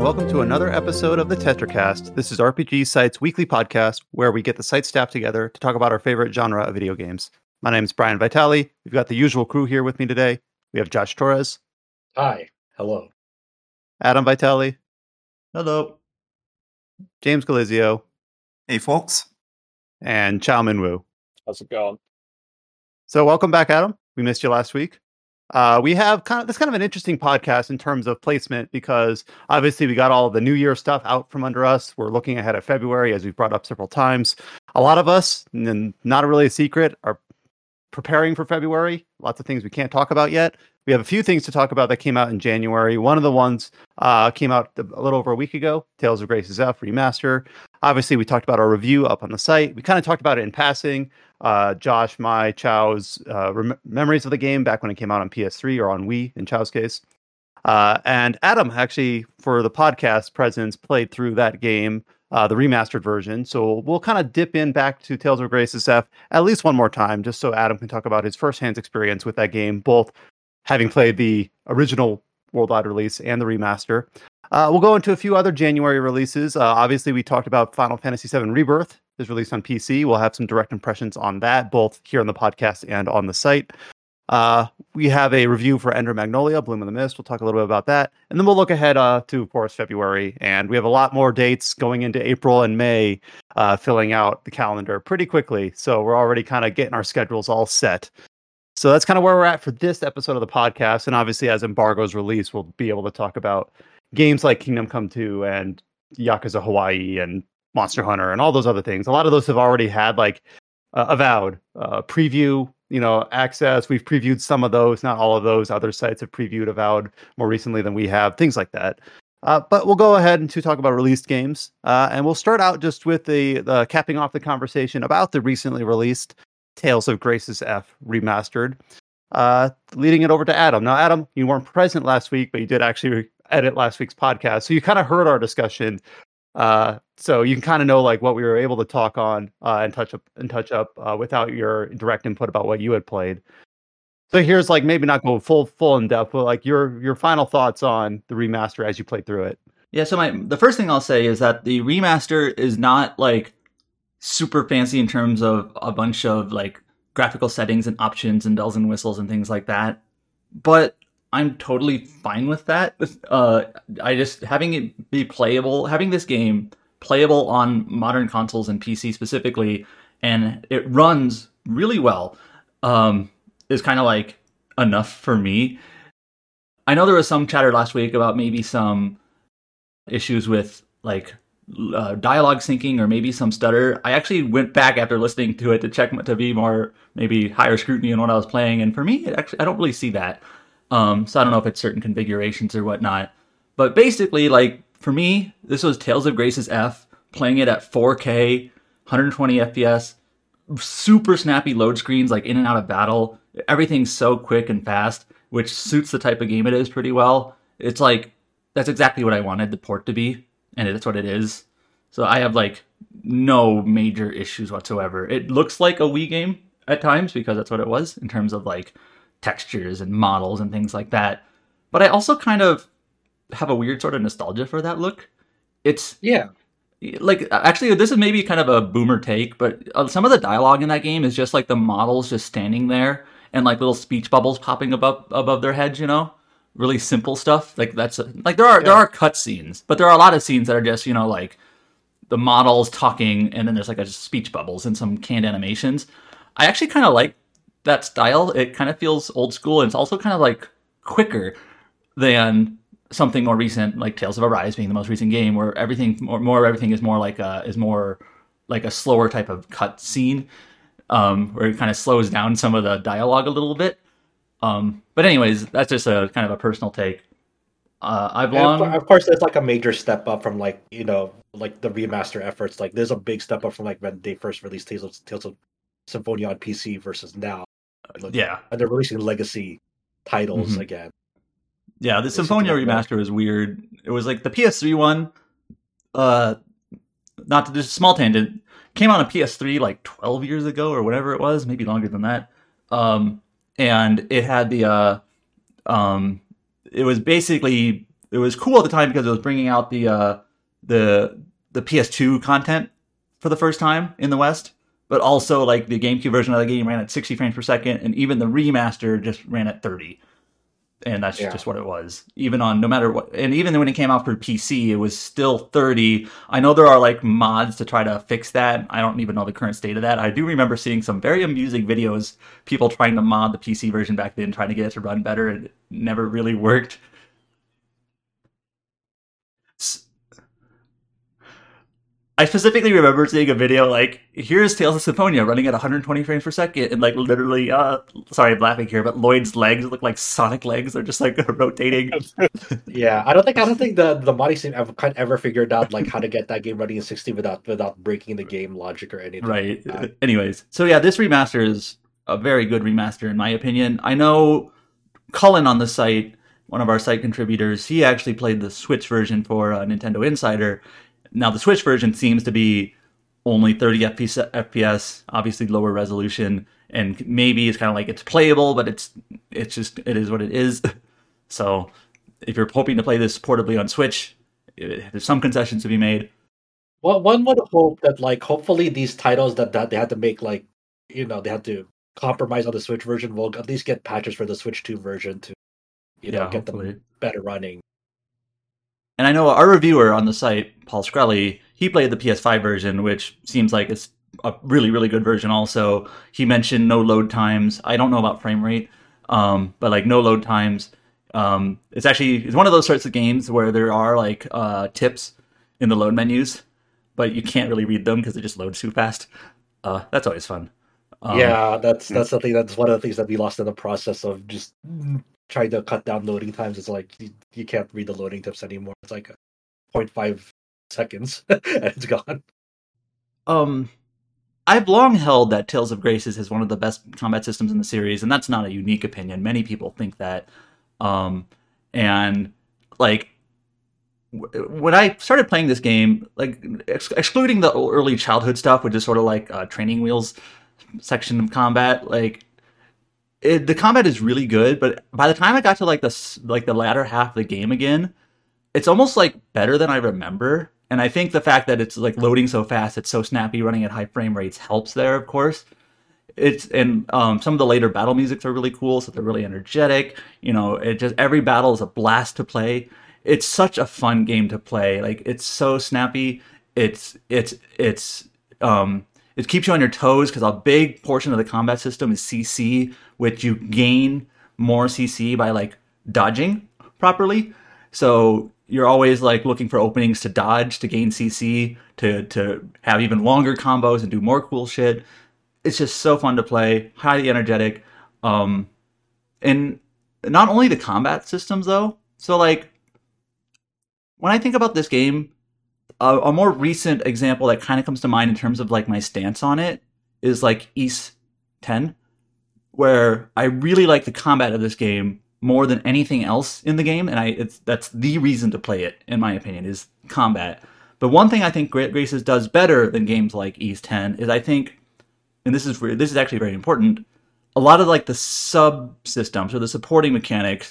welcome to another episode of the TetraCast. This is RPG Site's weekly podcast where we get the site staff together to talk about our favorite genre of video games. My name is Brian Vitale. We've got the usual crew here with me today. We have Josh Torres. Hi. Hello. Adam Vitale. Hello. James Galizio. Hey, folks. And Chow Min Woo. How's it going? So welcome back, Adam. We missed you last week. We have kind of an interesting podcast in terms of placement because obviously we got all the New Year stuff out from under us. We're looking ahead at February, as we've brought up several times. A lot of us, and not really a secret, are preparing for February. Lots of things we can't talk about yet. We have a few things to talk about that came out in January. One of the ones came out a little over a week ago, Tales of Graces F Remaster. Obviously, we talked about our review up on the site. We kind of talked about it in passing. Josh, Chow's memories of the game back when it came out on PS3 or on Wii in Chow's case. And Adam actually, for the podcast presence, played through that game, the remastered version. So we'll kind of dip in back to Tales of Graces F at least one more time, just so Adam can talk about his firsthand experience with that game, both having played the original worldwide release and the remaster. We'll go into a few other January releases. Obviously, we talked about Final Fantasy VII Rebirth is released on PC. We'll have some direct impressions on that, both here on the podcast and on the site. We have a review for Ender Magnolia, Bloom of the Mist. We'll talk a little bit about that. And then we'll look ahead to, of course, February. And we have a lot more dates going into April and May, filling out the calendar pretty quickly. So we're already kind of getting our schedules all set. So that's kind of where we're at for this episode of the podcast. And obviously, as embargoes release, we'll be able to talk about games like Kingdom Come 2 and Yakuza Hawaii and Monster Hunter and all those other things. A lot of those have already had like avowed preview, access. We've previewed some of those, not all of those. Other sites have previewed avowed more recently than we have, things like that. But we'll go ahead and to talk about released games. And we'll start out just with the capping off the conversation about the recently released Tales of Graces F Remastered, leading it over to Adam. Now, Adam, you weren't present last week, but you did actually edit last week's podcast, so you kind of heard our discussion. So you can kind of know like what we were able to talk on and touch up without your direct input about what you had played. So here's like maybe not go full in depth, but like your final thoughts on the remaster as you played through it. Yeah, so the first thing I'll say is that the remaster is not like super fancy in terms of a bunch of like graphical settings and options and bells and whistles and things like that. But I'm totally fine with that. I just having it be playable, having this game playable on modern consoles and PC specifically, and it runs really well, is kind of like enough for me. I know there was some chatter last week about maybe some issues with like dialogue syncing or maybe some stutter. I actually went back after listening to it to check to be more maybe higher scrutiny on what I was playing, and for me, I don't really see that. So I don't know if it's certain configurations or whatnot, but basically, like for me, this was Tales of Graces F, playing it at 4K, 120 FPS, super snappy load screens, like in and out of battle. Everything's so quick and fast, which suits the type of game it is pretty well. It's like that's exactly what I wanted the port to be, and it's what it is. So I have like no major issues whatsoever. It looks like a Wii game at times because that's what it was in terms of like textures and models and things like that. But I also kind of have a weird sort of nostalgia for that look. It's like actually this is maybe kind of a boomer take, but some of the dialogue in that game is just like the models just standing there and like little speech bubbles popping above their heads, really simple stuff. Like that's like there are cut scenes, but there are a lot of scenes that are just like the models talking and then there's like a speech bubbles and some canned animations. I actually kind of like that style. It kind of feels old school, and it's also kind of like quicker than something more recent, like Tales of Arise being the most recent game, where everything is more like a slower type of cut scene, where it kind of slows down some of the dialogue a little bit. But anyways, that's just a kind of a personal take. Of course, it's like a major step up from like the remaster efforts. Like there's a big step up from like when they first released Tales of Symphonia on PC versus now. Yeah, and they're releasing legacy titles again. Yeah, the Symphonia remaster is weird. It was like the PS3 one. Not to just small tangent. Came out on PS3 like 12 years ago or whatever it was, maybe longer than that. And it had the it was basically it was cool at the time because it was bringing out the PS2 content for the first time in the West, but also like the GameCube version of the game ran at 60 frames per second, and even the remaster just ran at 30. And that's just what it was. Even on no matter what, and even when it came out for PC, it was still 30. I know there are like mods to try to fix that. I don't even know the current state of that. I do remember seeing some very amusing videos, people trying to mod the PC version back then, trying to get it to run better, and it never really worked. I specifically remember seeing a video like, here's Tales of Symphonia running at 120 frames per second, and like literally, sorry I'm laughing here, but Lloyd's legs look like Sonic legs. They're just like rotating. Yeah, I don't think the modding team ever figured out like how to get that game running in 60 without breaking the game logic or anything. Right. Like anyways, so yeah, this remaster is a very good remaster in my opinion. I know Cullen on the site, one of our site contributors, he actually played the Switch version for Nintendo Insider. Now, the Switch version seems to be only 30 FPS, obviously lower resolution, and maybe it's kind of like it's playable, but it is what it is. So, if you're hoping to play this portably on Switch, there's some concessions to be made. Well, one would hope that, like, hopefully these titles that they had to make, like, they had to compromise on the Switch version will at least get patches for the Switch 2 version to, get them better running. And I know our reviewer on the site, Paul Scully, he played the PS5 version, which seems like it's a really, really good version also. He mentioned no load times. I don't know about frame rate, but like no load times. It's one of those sorts of games where there are like tips in the load menus, but you can't really read them because it just loads too fast. That's always fun. That's the thing. That's one of the things that we lost in the process of just trying to cut down loading times. It's like you can't read the loading tips anymore. It's like 0.5 seconds and it's gone. I've long held that Tales of Graces is one of the best combat systems in the series, and that's not a unique opinion. Many people think that. And like when I started playing this game, like excluding the early childhood stuff, which is sort of like training wheels section of combat, like the combat is really good, but by the time I got to like the latter half of the game again, it's almost like better than I remember. And I think the fact that it's like loading so fast, it's so snappy, running at high frame rates helps there, of course. Some of the later battle musics are really cool, so they're really energetic. Every battle is a blast to play. It's such a fun game to play. Like it's so snappy. It keeps you on your toes because a big portion of the combat system is CC, which you gain more CC by like dodging properly. So you're always like looking for openings to dodge to gain CC to have even longer combos and do more cool shit. It's just so fun to play, highly energetic. And not only the combat systems though. So like when I think about this game, a more recent example that kind of comes to mind in terms of like my stance on it is like Ys 10, where I really like the combat of this game more than anything else in the game, and that's the reason to play it, in my opinion, is combat. But one thing I think Graces does better than games like Ys 10 is I think, and this is actually very important, a lot of like the subsystems or the supporting mechanics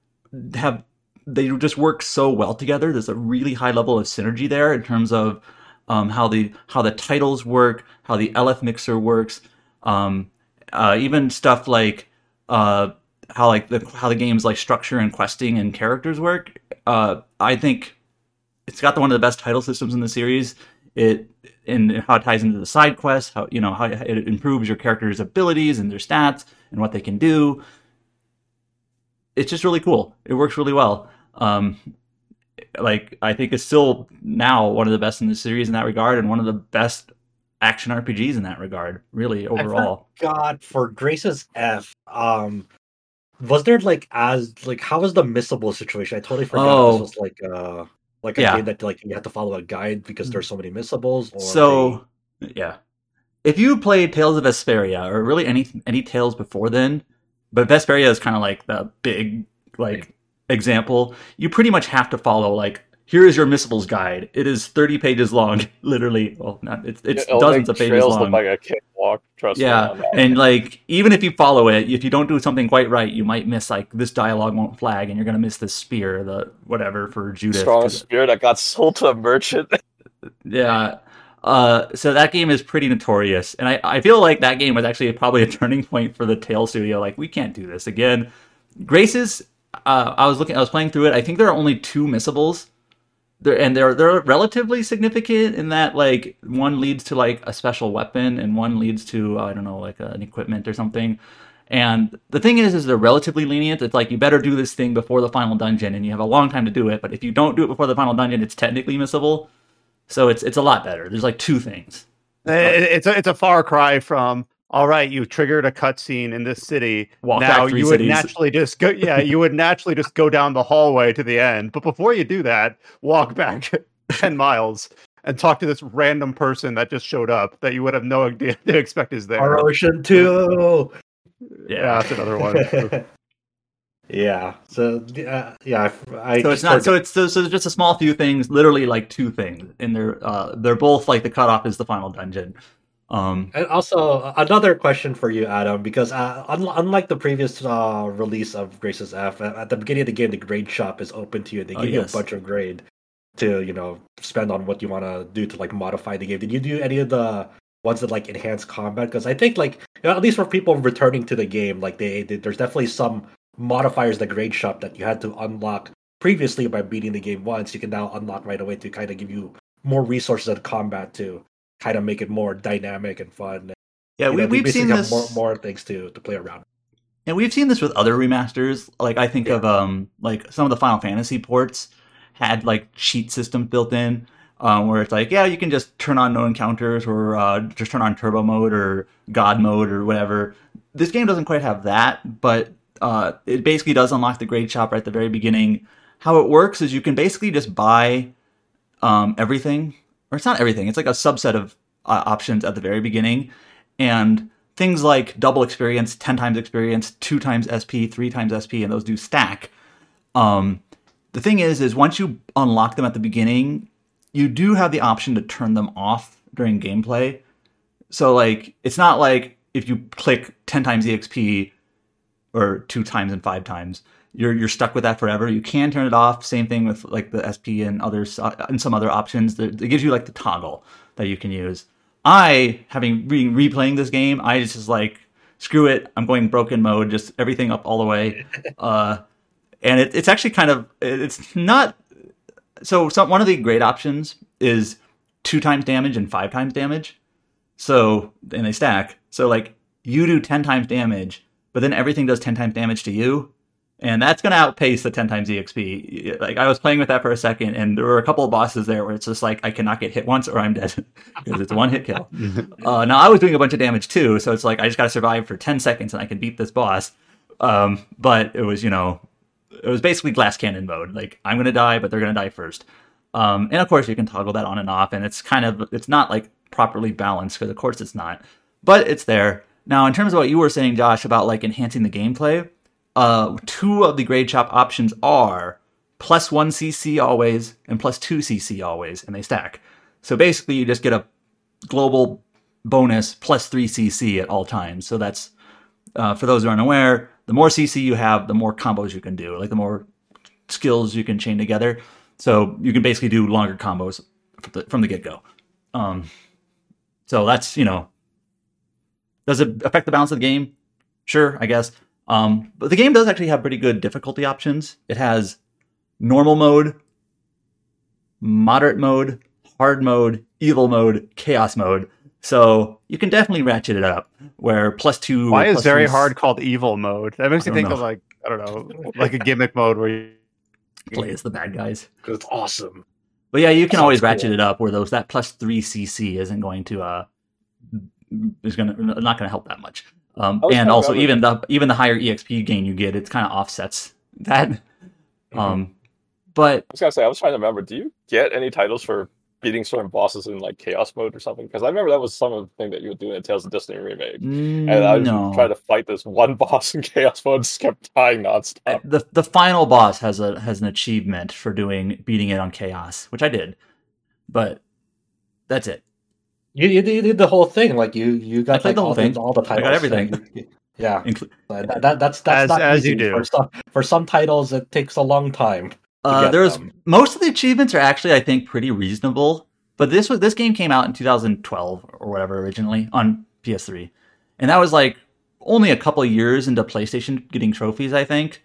they just work so well together. There's a really high level of synergy there in terms of how the titles work, how the LF mixer works, even stuff like how the game's like structure and questing and characters work. I think it's got one of the best title systems in the series. And how it ties into the side quests, how it improves your character's abilities and their stats and what they can do. It's just really cool. It works really well. I think it's still now one of the best in the series in that regard, and one of the best action RPGs in that regard, really, overall. I forgot, for Graces F, was there how was the missable situation? I totally forgot. This was a game that like you had to follow a guide because there's so many missables. If you played Tales of Vesperia or really any Tales before then, but Vesperia is kind of like the big example, you pretty much have to follow like here is your missables guide. It is 30 pages long, literally. Well, not it's dozens of pages trails long. Look like a cakewalk. Trust me. Yeah, On that. and like even if you follow it, if you don't do something quite right, you might miss like this dialogue won't flag, and you're gonna miss this spear, the whatever for Judith. Strong spear that got sold to a merchant. Yeah. So that game is pretty notorious, and I feel like that game was actually probably a turning point for the Tale studio. Like, we can't do this again. Graces, I was playing through it. I think there are only 2 missables. They're relatively significant in that, like, one leads to like a special weapon and one leads to I don't know, like an equipment or something. And the thing is they're relatively lenient. It's like you better do this thing before the final dungeon, and you have a long time to do it. But if you don't do it before the final dungeon, it's technically missable. So it's a lot better. There's like 2 things. It's a far cry from, all right, you triggered a cutscene in this city. Walk now back 3 you would cities. naturally just go. Yeah, you would naturally just go down the hallway to the end. But before you do that, walk back 10 miles and talk to this random person that just showed up that you would have no idea to expect is there. Our Ocean 2. Yeah, that's another one. Yeah. So yeah, So it's not. So it's just a small few things, literally like 2 things, and they're both like the cutoff is the final dungeon. And also another question for you, Adam, because unlike the previous release of Graces F, at the beginning of the game, the grade shop is open to you. They give you a bunch of grade to spend on what you want to do to like modify the game. Did you do any of the ones that like enhance combat? Because I think like at least for people returning to the game, like there's definitely some modifiers the grade shop that you had to unlock previously by beating the game once. You can now unlock right away to kind of give you more resources in combat to kind of make it more dynamic and fun. Yeah, we've seen this more things to play around. And we've seen this with other remasters. Like I think of like some of the Final Fantasy ports had like cheat systems built in, where it's like, yeah, you can just turn on no encounters or just turn on turbo mode or god mode or whatever. This game doesn't quite have that, but it basically does unlock the grade shop right at the very beginning. How it works is you can basically just buy everything, or it's not everything. It's like a subset of options at the very beginning, and things like double experience, 10 times experience, 2 times SP, 3 times SP, and those do stack. The thing is once you unlock them at the beginning, you do have the option to turn them off during gameplay. So like, it's not like if you click 10 times EXP or 2 times and 5 times, you're stuck with that forever. You can turn it off. Same thing with like the SP and others and some other options. It gives you like the toggle that you can use. Having been replaying this game, I just like, screw it. I'm going broken mode, just everything up all the way. And it's actually kind of, it's not. So one of the great options is 2 times damage and 5 times damage. So, and they stack. So like you do 10 times damage, but then everything does 10 times damage to you. And that's going to outpace the 10 times EXP. Like I was playing with that for a second, and there were a couple of bosses there where it's just like, I cannot get hit once or I'm dead because it's a 1-hit kill. Now I was doing a bunch of damage too. So it's like, I just got to survive for 10 seconds and I can beat this boss. But it was, it was basically glass cannon mode. Like I'm going to die, but they're going to die first. And of course you can toggle that on and off, and it's not like properly balanced, because of course it's not, but it's there. Now, in terms of what you were saying, Josh, about like enhancing the gameplay, 2 of the grade shop options are +1 CC always and +2 CC always, and they stack. So basically you just get a global bonus +3 CC at all times. So that's, for those who aren't aware, the more CC you have, the more combos you can do, like the more skills you can chain together. So you can basically do longer combos from the get-go. So that's, does it affect the balance of the game? Sure, I guess. But the game does actually have pretty good difficulty options. It has normal mode, moderate mode, hard mode, evil mode, chaos mode. So you can definitely ratchet it up, where +2... Why is very hard called evil mode? That makes me think of like, I don't know, like a gimmick mode where you play as the bad guys. Because it's awesome. But yeah, you can always ratchet it up where that +3 CC isn't going to not going to help that much. And also even the higher EXP gain you get, it kind of offsets that. But I was gonna say, I was trying to remember, do you get any titles for beating certain bosses in like chaos mode or something? Because I remember that was some of the thing that you would do in the Tales of Destiny remake. And I was trying to fight this one boss in chaos mode, just kept dying nonstop. The final boss has an achievement for beating it on chaos, which I did, but that's it. You did the whole thing, like you got the whole thing, all the titles. I got everything. Yeah, that's not as easy. you do. For some titles, it takes a long time. Most of the achievements are actually, I think, pretty reasonable. But this game came out in 2012 or whatever originally on PS3, and that was like only a couple of years into PlayStation getting trophies, I think.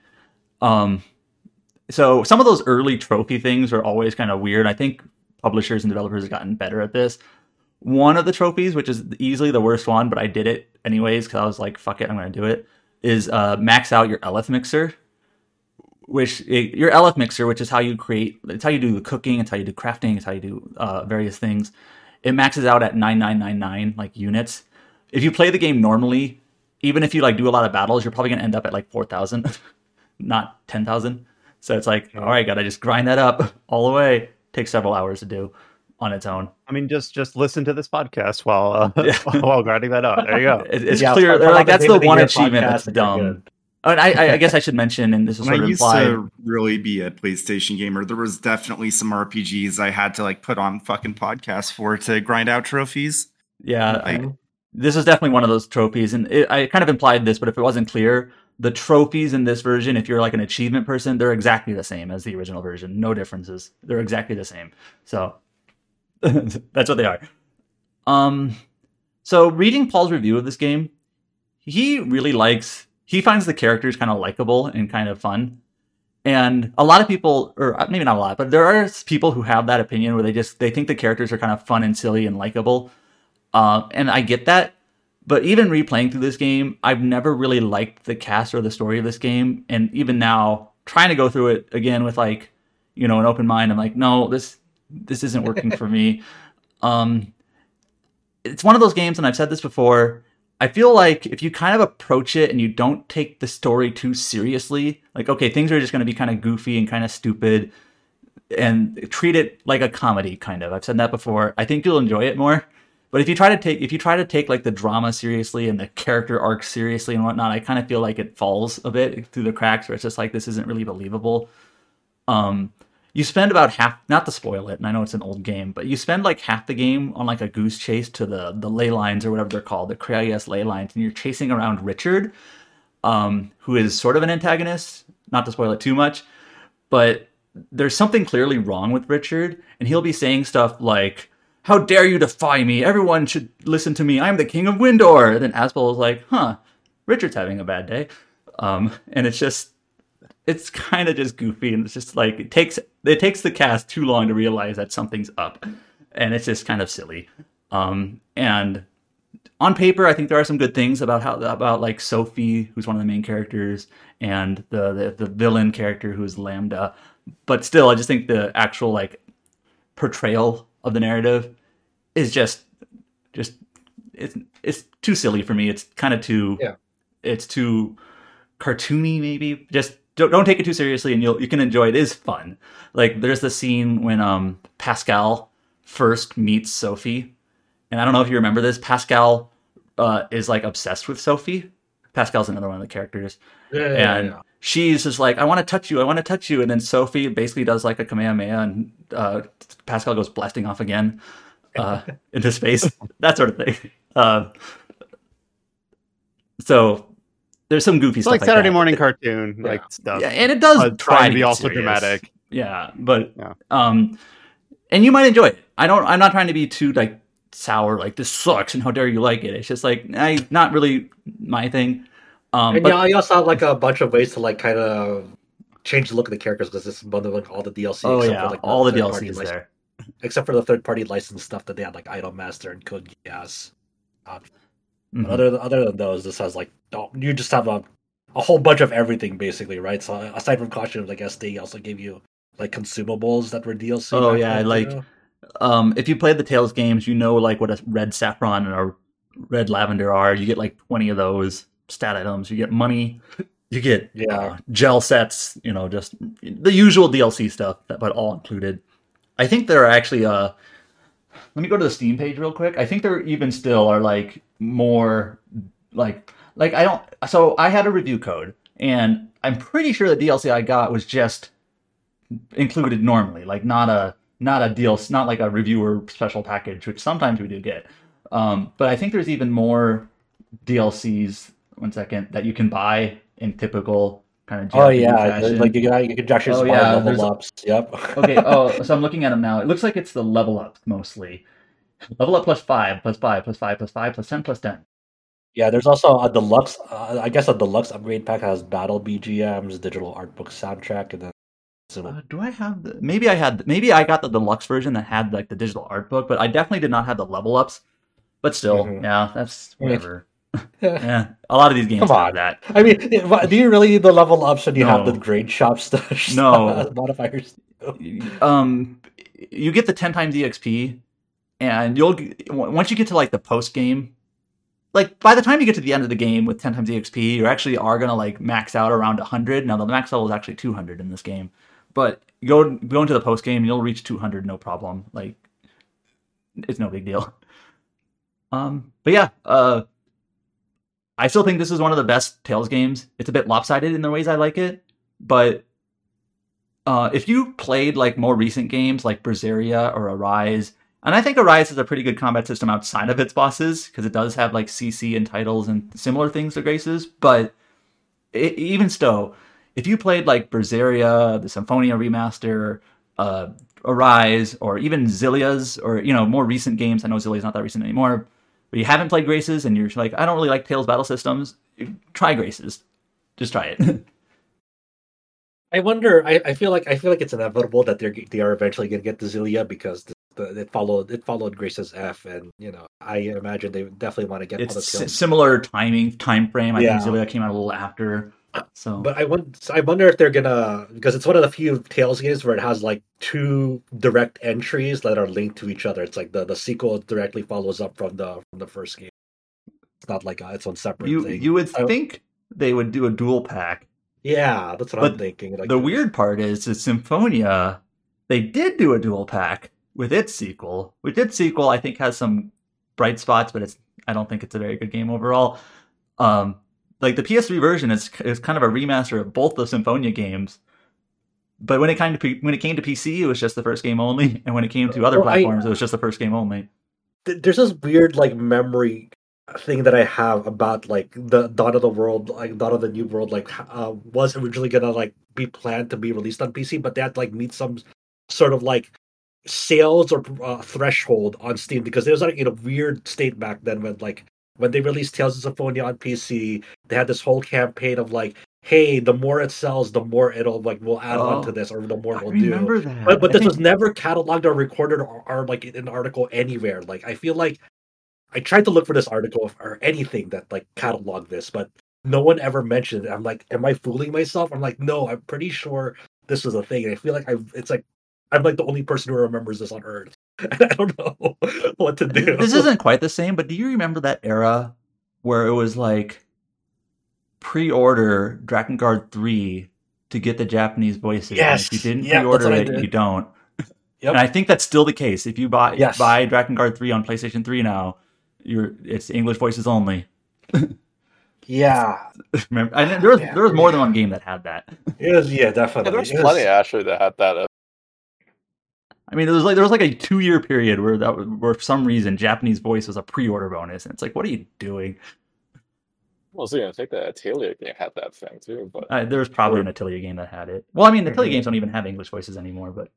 So some of those early trophy things are always kind of weird. I think publishers and developers have gotten better at this. One of the trophies, which is easily the worst one, but I did it anyways because I was like, fuck it, I'm going to do it, is max out your Eleth Mixer. Your Eleth Mixer, which is how you it's how you do the cooking, it's how you do crafting, it's how you do various things. It maxes out at 9999 like units. If you play the game normally, even if you like do a lot of battles, you're probably going to end up at like 4,000, not 10,000. So it's like, all right, gotta just grind that up all the way. Takes several hours to do on its own. I mean, just listen to this podcast while while grinding that out. There you go. It's clear. They're like, that's the one achievement that's dumb. And I guess I should mention, and this is sort of implied. I used to really be a PlayStation gamer. There was definitely some RPGs I had to like put on fucking podcasts for to grind out trophies. Yeah, this is definitely one of those trophies, and I kind of implied this, but if it wasn't clear, the trophies in this version, if you're like an achievement person, they're exactly the same as the original version. No differences. They're exactly the same. So that's what they are. So reading Paul's review of this game, he finds the characters kind of likable and kind of fun. And a lot of people, or maybe not a lot, but there are people who have that opinion where they think the characters are kind of fun and silly and likable. And I get that. But even replaying through this game, I've never really liked the cast or the story of this game. And even now, trying to go through it again with like, an open mind, I'm like, no, this isn't working for me. It's one of those games, and I've said this before, I feel like if you kind of approach it and you don't take the story too seriously, like, okay, things are just going to be kind of goofy and kind of stupid, and treat it like a comedy, kind of. I've said that before. I think you'll enjoy it more. But if you try to take like the drama seriously and the character arc seriously and whatnot, I kind of feel like it falls a bit through the cracks, where it's just like, this isn't really believable. You spend about half, not to spoil it, and I know it's an old game, but you spend like half the game on like a goose chase to the ley lines or whatever they're called, the Krayas ley lines, and you're chasing around Richard, who is sort of an antagonist, not to spoil it too much, but there's something clearly wrong with Richard, and he'll be saying stuff like, how dare you defy me? Everyone should listen to me. I'm the king of Windor. And then Aspel is like, Richard's having a bad day. And it's kind of just goofy. And it's just like, it takes the cast too long to realize that something's up. And it's just kind of silly. And on paper, I think there are some good things about like Sophie, who's one of the main characters, and the villain character who's Lambda. But still, I just think the actual like portrayal of the narrative is just it's too silly for me. It's kind of too it's too cartoony, maybe. Just don't take it too seriously, and you can enjoy it. It is fun. Like there's the scene when Pascal first meets Sophie, and I don't know if you remember this. Pascal is like obsessed with Sophie. Pascal's another one of the characters, and she's just like, I want to touch you, and then Sophie basically does like a Kamehameha, and Pascal goes blasting off again into space, that sort of thing. So there's some goofy stuff like Saturday morning cartoon like stuff. Yeah, and it does try to be also serious. Dramatic. Yeah, but and you might enjoy it. I'm not trying to be too like sour, like this sucks and how dare you like it. It's just like not really my thing. You also have like a bunch of ways to like kind of change the look of the characters, because it's bundling all the DLC. Oh yeah, for, like, all the DLC is there, except for the third-party license stuff that they had, like Idol Master and Code Geass. Other than those, this has like you just have a whole bunch of everything basically, right? So aside from costumes, I guess they also gave you like consumables that were DLC. Oh yeah, like if you played the Tales games, like what a red saffron and a red lavender are. You get like 20 of those stat items. You get money. You get gel sets. Just the usual DLC stuff, but all included. I think there are actually let me go to the Steam page real quick. I think there even still are like more like I don't. So I had a review code, and I'm pretty sure the DLC I got was just included normally, like not a DLC, not like a reviewer special package, which sometimes we do get. But I think there's even more DLCs. 1 second, that you can buy in typical kind of JRPG fashion. Like you can actually buy level ups. Yep. Okay. So I'm looking at them now. It looks like it's the level up mostly. Level up plus 5, plus 5, plus 5, plus 5, plus 10, plus 10. Yeah, there's also a deluxe. I guess a deluxe upgrade pack has battle BGMs, digital art book soundtrack, and then. Do I have the? Maybe I got the deluxe version that had like the digital art book, but I definitely did not have the level ups. But still, yeah, that's whatever. Yeah, a lot of these games have that. I mean, do you really need the level ups when you have the grade shop stuff? No modifiers. You get the 10 times EXP, and once you get to like the post game, like by the time you get to the end of the game with 10 times EXP, you actually are gonna like max out around 100. Now the max level is actually 200 in this game, but go into the post game, you'll reach 200 no problem. Like it's no big deal. But yeah, I still think this is one of the best Tales games. It's a bit lopsided in the ways I like it, but if you played like more recent games like Berseria or Arise, and I think Arise has a pretty good combat system outside of its bosses, because it does have like CC and titles and similar things to Graces, but even so, if you played like Berseria, the Symphonia remaster, Arise, or even Xilia's, or more recent games, I know Xilia's not that recent anymore, but you haven't played Graces and you're like, I don't really like Tales battle systems, try Graces. Just try it. I wonder. I feel like it's inevitable that they are eventually going to get to Xillia, because it followed Graces F, and I imagine they definitely want to get. It's similar time frame. I think Xillia came out a little after. So, but I wonder if they're gonna, because it's one of the few Tales games where it has like 2 direct entries that are linked to each other. It's like the sequel directly follows up from the first game. It's not like its own separate thing. You would think they would do a dual pack. Yeah, that's what I'm thinking. Like, the weird part is Symphonia, they did do a dual pack with its sequel. Which its sequel I think has some bright spots, but I don't think it's a very good game overall. Like the PS3 version is kind of a remaster of both the Symphonia games, but when it came to PC, it was just the first game only, and when it came to other platforms, it was just the first game only. There's this weird like memory thing that I have about like the Dawn of the World, like Dawn of the New World, like was originally gonna like be planned to be released on PC, but they had to like meet some sort of like sales or threshold on Steam, because there was like in a weird state back then when they released Tales of Symphonia on PC, they had this whole campaign of like, hey, the more it sells, the more it'll like we'll add on to this, or the more we'll do. I remember that. But this was never cataloged or recorded or like in an article anywhere. Like I feel like I tried to look for this article or anything that like cataloged this, but no one ever mentioned it. I'm like, am I fooling myself? I'm like, no, I'm pretty sure this was a thing. And I feel like I'm like the only person who remembers this on Earth. I don't know what to do. This isn't quite the same, but do you remember that era where it was like pre-order Drakengard 3 to get the Japanese voices? Yes. And if you didn't pre-order it, you don't. Yep. And I think that's still the case. If you buy Drakengard 3 on PlayStation 3 now, it's English voices only. Yeah. Remember, there was more than one game that had that. Yeah, definitely. There's plenty actually that had that. I mean, there was like a 2-year period where for some reason Japanese voice was a pre-order bonus, and it's like, what are you doing? Well, I think the Atelier game had that thing too, but there was probably an Atelier game that had it. Well, I mean, Atelier games don't even have English voices anymore, but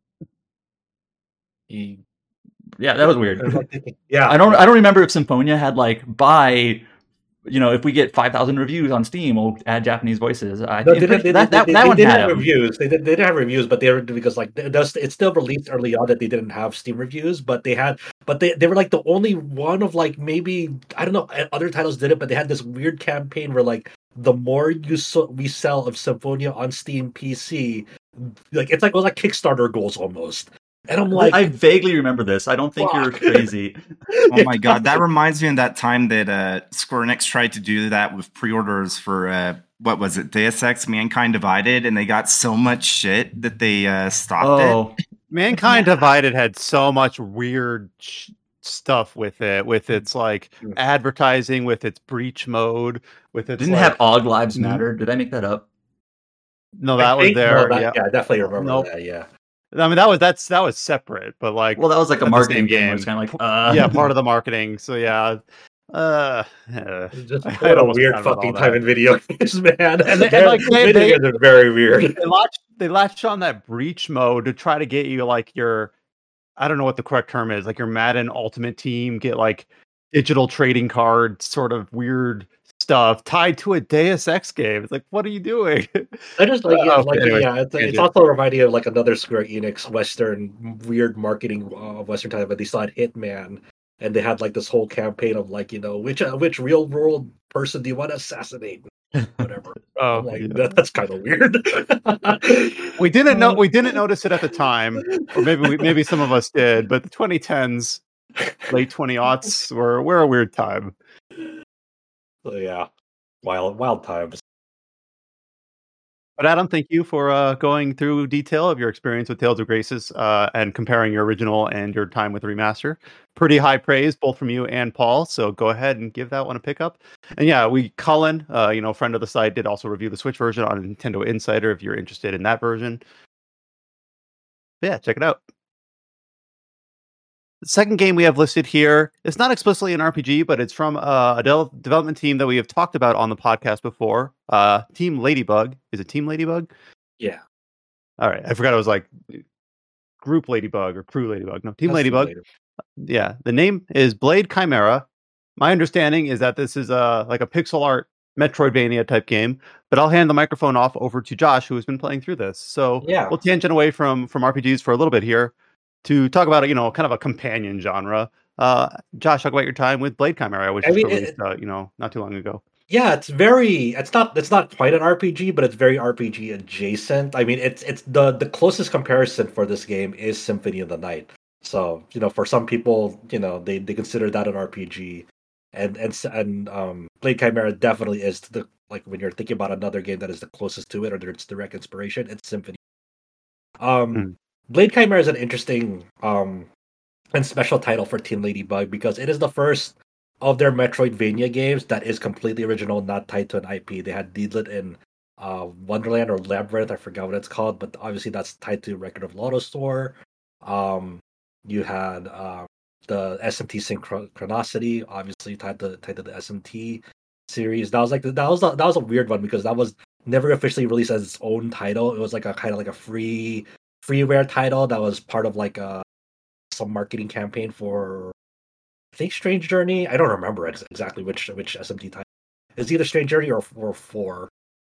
yeah, that was weird. Yeah, I don't remember if Symphonia had like if we get 5,000 reviews on Steam, we'll add Japanese voices. That one didn't had have reviews. They didn't have reviews, but they were, because like it's still released early on that they didn't have Steam reviews, but they were like the only one of like, maybe, I don't know, other titles did it, but they had this weird campaign where like the more we sell of Symphonia on Steam PC, like it was like Kickstarter goals almost. And I'm like, I vaguely remember this. I don't think you're crazy. Oh my god, that reminds me of that time that Square Enix tried to do that with pre-orders for what was it, Deus Ex: Mankind Divided, and they got so much shit that they stopped it. Mankind Divided had so much weird stuff with it, with its like advertising, with its breach mode, with its Didn't have All Lives Matter. Did I make that up? No, that was there. Yeah, I definitely remember Nope. that. Yeah. I mean, that was separate, but like, well, that was like a marketing game. Where it's kind of like, yeah, part of the marketing. So yeah, just what a weird fucking time in video games, man. And like video games are very weird. They latched on that breach mode to try to get you like your, I don't know what the correct term is, like your Madden Ultimate Team, get like digital trading cards, sort of weird stuff tied to a Deus Ex game. It's like, what are you doing? I just like, it's also reminding of like another Square Enix Western weird marketing Western time, but they saw Hitman, and they had like this whole campaign of like, which real world person do you want to assassinate? Whatever. I'm like, that's kind of weird. we didn't notice it at the time, or maybe some of us did, but the 2010s, late 20aughts were a weird time. So yeah, wild times. But Adam, thank you for going through detail of your experience with Tales of Graces and comparing your original and your time with the remaster. Pretty high praise, both from you and Paul. So go ahead and give that one a pick up. And yeah, Cullen, friend of the site, did also review the Switch version on Nintendo Insider if you're interested in that version. But yeah, check it out. The second game we have listed here, it's not explicitly an RPG, but it's from a development team that we have talked about on the podcast before. Team Ladybug. Is it Team Ladybug? Yeah. All right. I forgot it was like Group Ladybug or Crew Ladybug. No, Team Ladybug. Yeah. The name is Blade Chimera. My understanding is that this is like a pixel art Metroidvania type game, but I'll hand the microphone off over to Josh, who has been playing through this. So we'll tangent away from RPGs for a little bit here to talk about, kind of a companion genre. Josh, talk about your time with Blade Chimera, which was released, not too long ago. Yeah, it's not quite an RPG, but it's very RPG adjacent. I mean, it's the closest comparison for this game is Symphony of the Night. So, for some people, they consider that an RPG, and Blade Chimera definitely is when you're thinking about another game that is the closest to it or its direct inspiration, it's Symphony. Blade Chimera is an interesting and special title for Team Ladybug because it is the first of their Metroidvania games that is completely original, not tied to an IP. They had Deedlit in Wonderland or Labyrinth, I forgot what it's called, but obviously that's tied to Record of Lodoss Store. You had the SMT Synchronicity, obviously tied to the SMT series. That was a weird one because that was never officially released as its own title. It was like a kind of like a freeware title that was part of like some marketing campaign for, I think, Strange Journey. I don't remember exactly which SMT title. It's either Strange Journey or 4.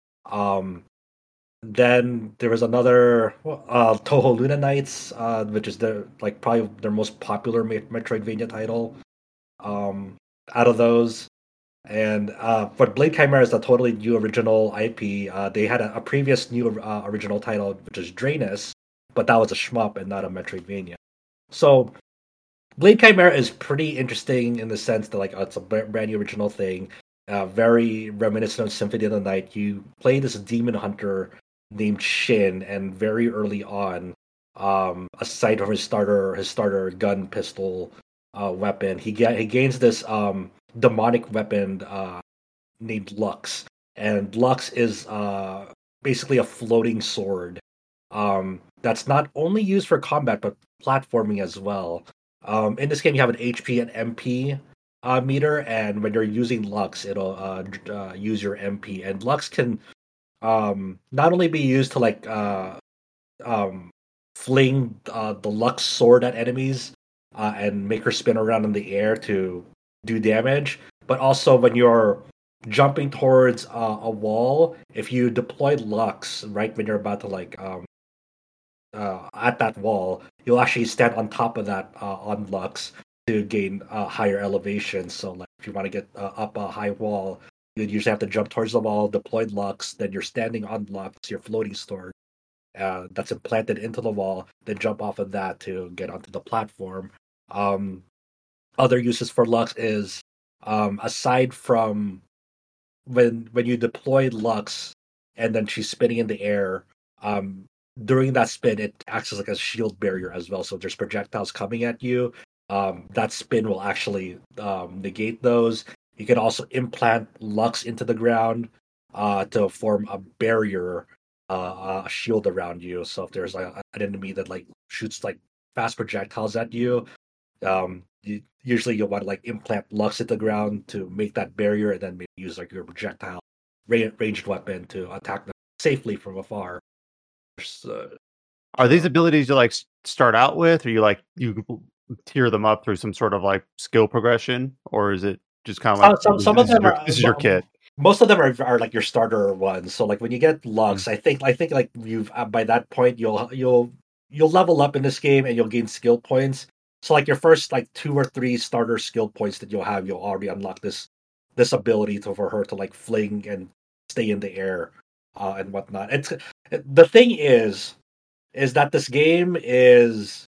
Then there was another Touhou Luna Nights, which is probably their most popular Metroidvania title out of those. And but Blade Chimera is a totally new original IP. They had a previous new original title, which is Draenus, but that was a shmup and not a Metroidvania. So Blade Chimera is pretty interesting in the sense that it's a brand new original thing, very reminiscent of Symphony of the Night. You play this demon hunter named Shin, and very early on, aside from his starter gun pistol weapon, he gains this demonic weapon named Lux, and Lux is basically a floating sword that's not only used for combat but platforming as well. In this game, you have an HP and MP meter, and when you're using Lux, it'll use your MP. And Lux can not only be used to fling the Lux sword at enemies and make her spin around in the air to do damage, but also when you're jumping towards a wall, if you deploy Lux right when you're about to at that wall, you'll actually stand on top of that on Lux to gain higher elevation. So if you want to get up a high wall, you usually have to jump towards the wall, deploy Lux, then you're standing on Lux, your floating sword that's implanted into the wall, then jump off of that to get onto the platform. Other uses for Lux is aside from when you deploy Lux and then she's spinning in the air, during that spin, it acts as like a shield barrier as well. So there's projectiles coming at you. that spin will actually negate those. You can also implant Lux into the ground to form a barrier, a shield around you. So if there's an enemy that like shoots like fast projectiles at you, usually you'll want to like implant Lux into the ground to make that barrier, and then maybe use like your projectile ranged weapon to attack them safely from afar. Are these abilities you like start out with, or you tier them up through some sort of like skill progression, or is it just kind of like some of them are this is your kit? Most of them are like your starter ones. So like when you get Lux, I think like you've by that point you'll level up in this game and you'll gain skill points. So like your first like 2 or 3 starter skill points that you'll already unlock this ability for her to like fling and stay in the air and whatnot. The thing is that this game is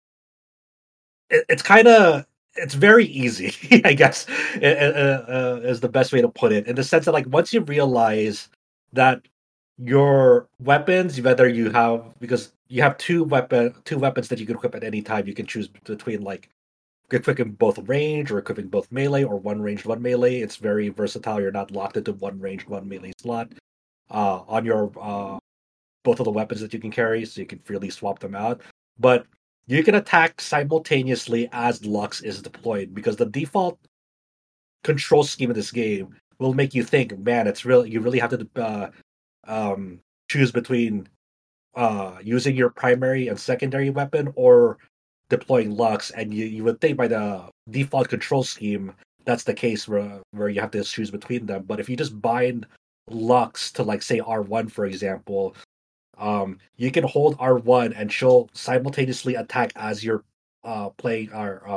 it's very easy, I guess, is the best way to put it, in the sense that like once you realize that your weapons, whether you have, because you have two weapons that you can equip at any time, you can choose between like equipping both range or equipping both melee, or one ranged, one melee. It's very versatile. You're not locked into one ranged, one melee slot on your both of the weapons that you can carry, so you can freely swap them out. But you can attack simultaneously as Lux is deployed, because the default control scheme of this game will make you think, man, you really have to choose between using your primary and secondary weapon or deploying Lux, and you would think by the default control scheme that's the case where you have to choose between them. But if you just bind Lux to like say R1, for example, you can hold R1 and she'll simultaneously attack as you're playing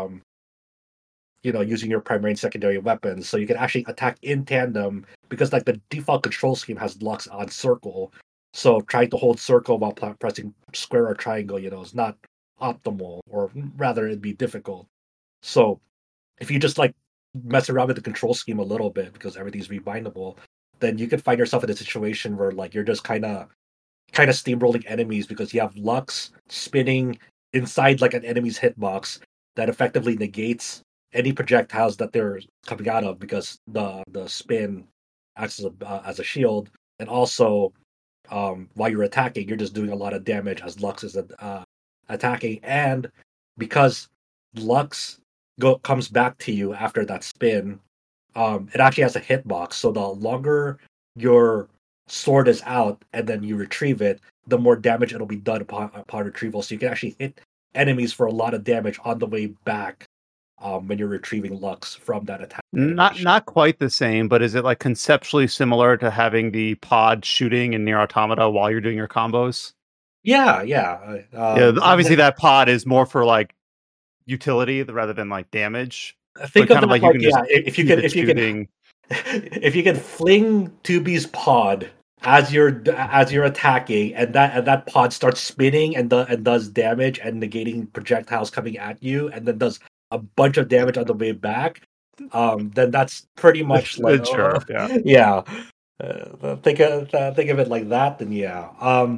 using your primary and secondary weapons. So you can actually attack in tandem, because like the default control scheme has Lux on circle. So trying to hold circle while pressing square or triangle, is not optimal, or rather it'd be difficult. So if you just like mess around with the control scheme a little bit, because everything's rebindable, then you could find yourself in a situation where like you're just kind of steamrolling enemies, because you have Lux spinning inside like an enemy's hitbox that effectively negates any projectiles that they're coming out of, because the spin acts as a shield. And also while you're attacking, you're just doing a lot of damage as Lux is attacking. And because Lux comes back to you after that spin, it actually has a hitbox. So the longer your sword is out and then you retrieve it, the more damage it'll be done upon retrieval. So you can actually hit enemies for a lot of damage on the way back when you're retrieving Lux from that attack. Not quite the same, but is it like conceptually similar to having the pod shooting in Nier Automata while you're doing your combos? Yeah. Obviously, that pod is more for like utility rather than like damage. Think of it like if you can fling 2B's pod as you're attacking, and that pod starts spinning and does damage and negating projectiles coming at you, and then does a bunch of damage on the way back, then that's pretty much like sure, yeah. Think of it like that, then yeah.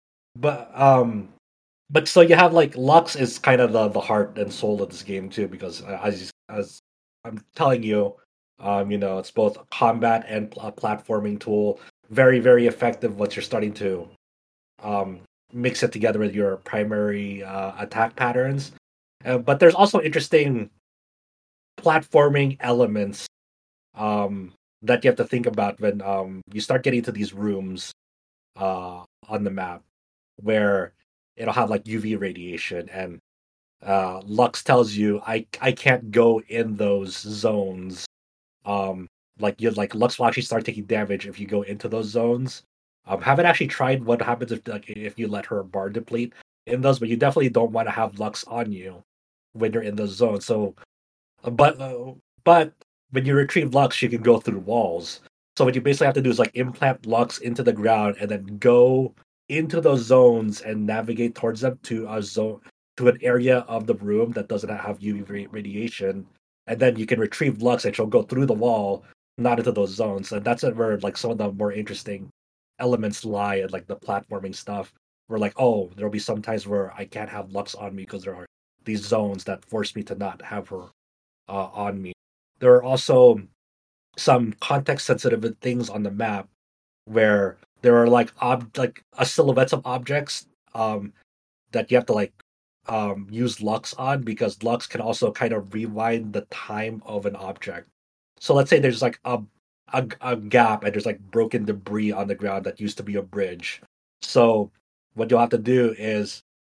But so you have like Lux is kind of the heart and soul of this game too, because as I'm telling you, it's both a combat and a platforming tool. Very, very effective once you're starting to mix it together with your primary attack patterns. But there's also interesting platforming elements that you have to think about when you start getting to these rooms on the map, where it'll have like UV radiation, and Lux tells you I can't go in those zones. Lux will actually start taking damage if you go into those zones. Haven't actually tried what happens if you let her bar deplete in those, but you definitely don't want to have Lux on you when you're in those zones. So, but when you retrieve Lux, you can go through walls. So what you basically have to do is like implant Lux into the ground and then go into those zones and navigate towards them to a zone, to an area of the room that doesn't have UV radiation, and then you can retrieve Lux and she'll go through the wall, not into those zones. And that's where like some of the more interesting elements lie, and like the platforming stuff, where like, oh, there'll be some times where I can't have Lux on me because there are these zones that force me to not have her on me. There are also some context sensitive things on the map where there are like a silhouettes of objects that you have to like use Lux on, because Lux can also kind of rewind the time of an object. So let's say there's like a gap and there's like broken debris on the ground that used to be a bridge. So what you'll have to do is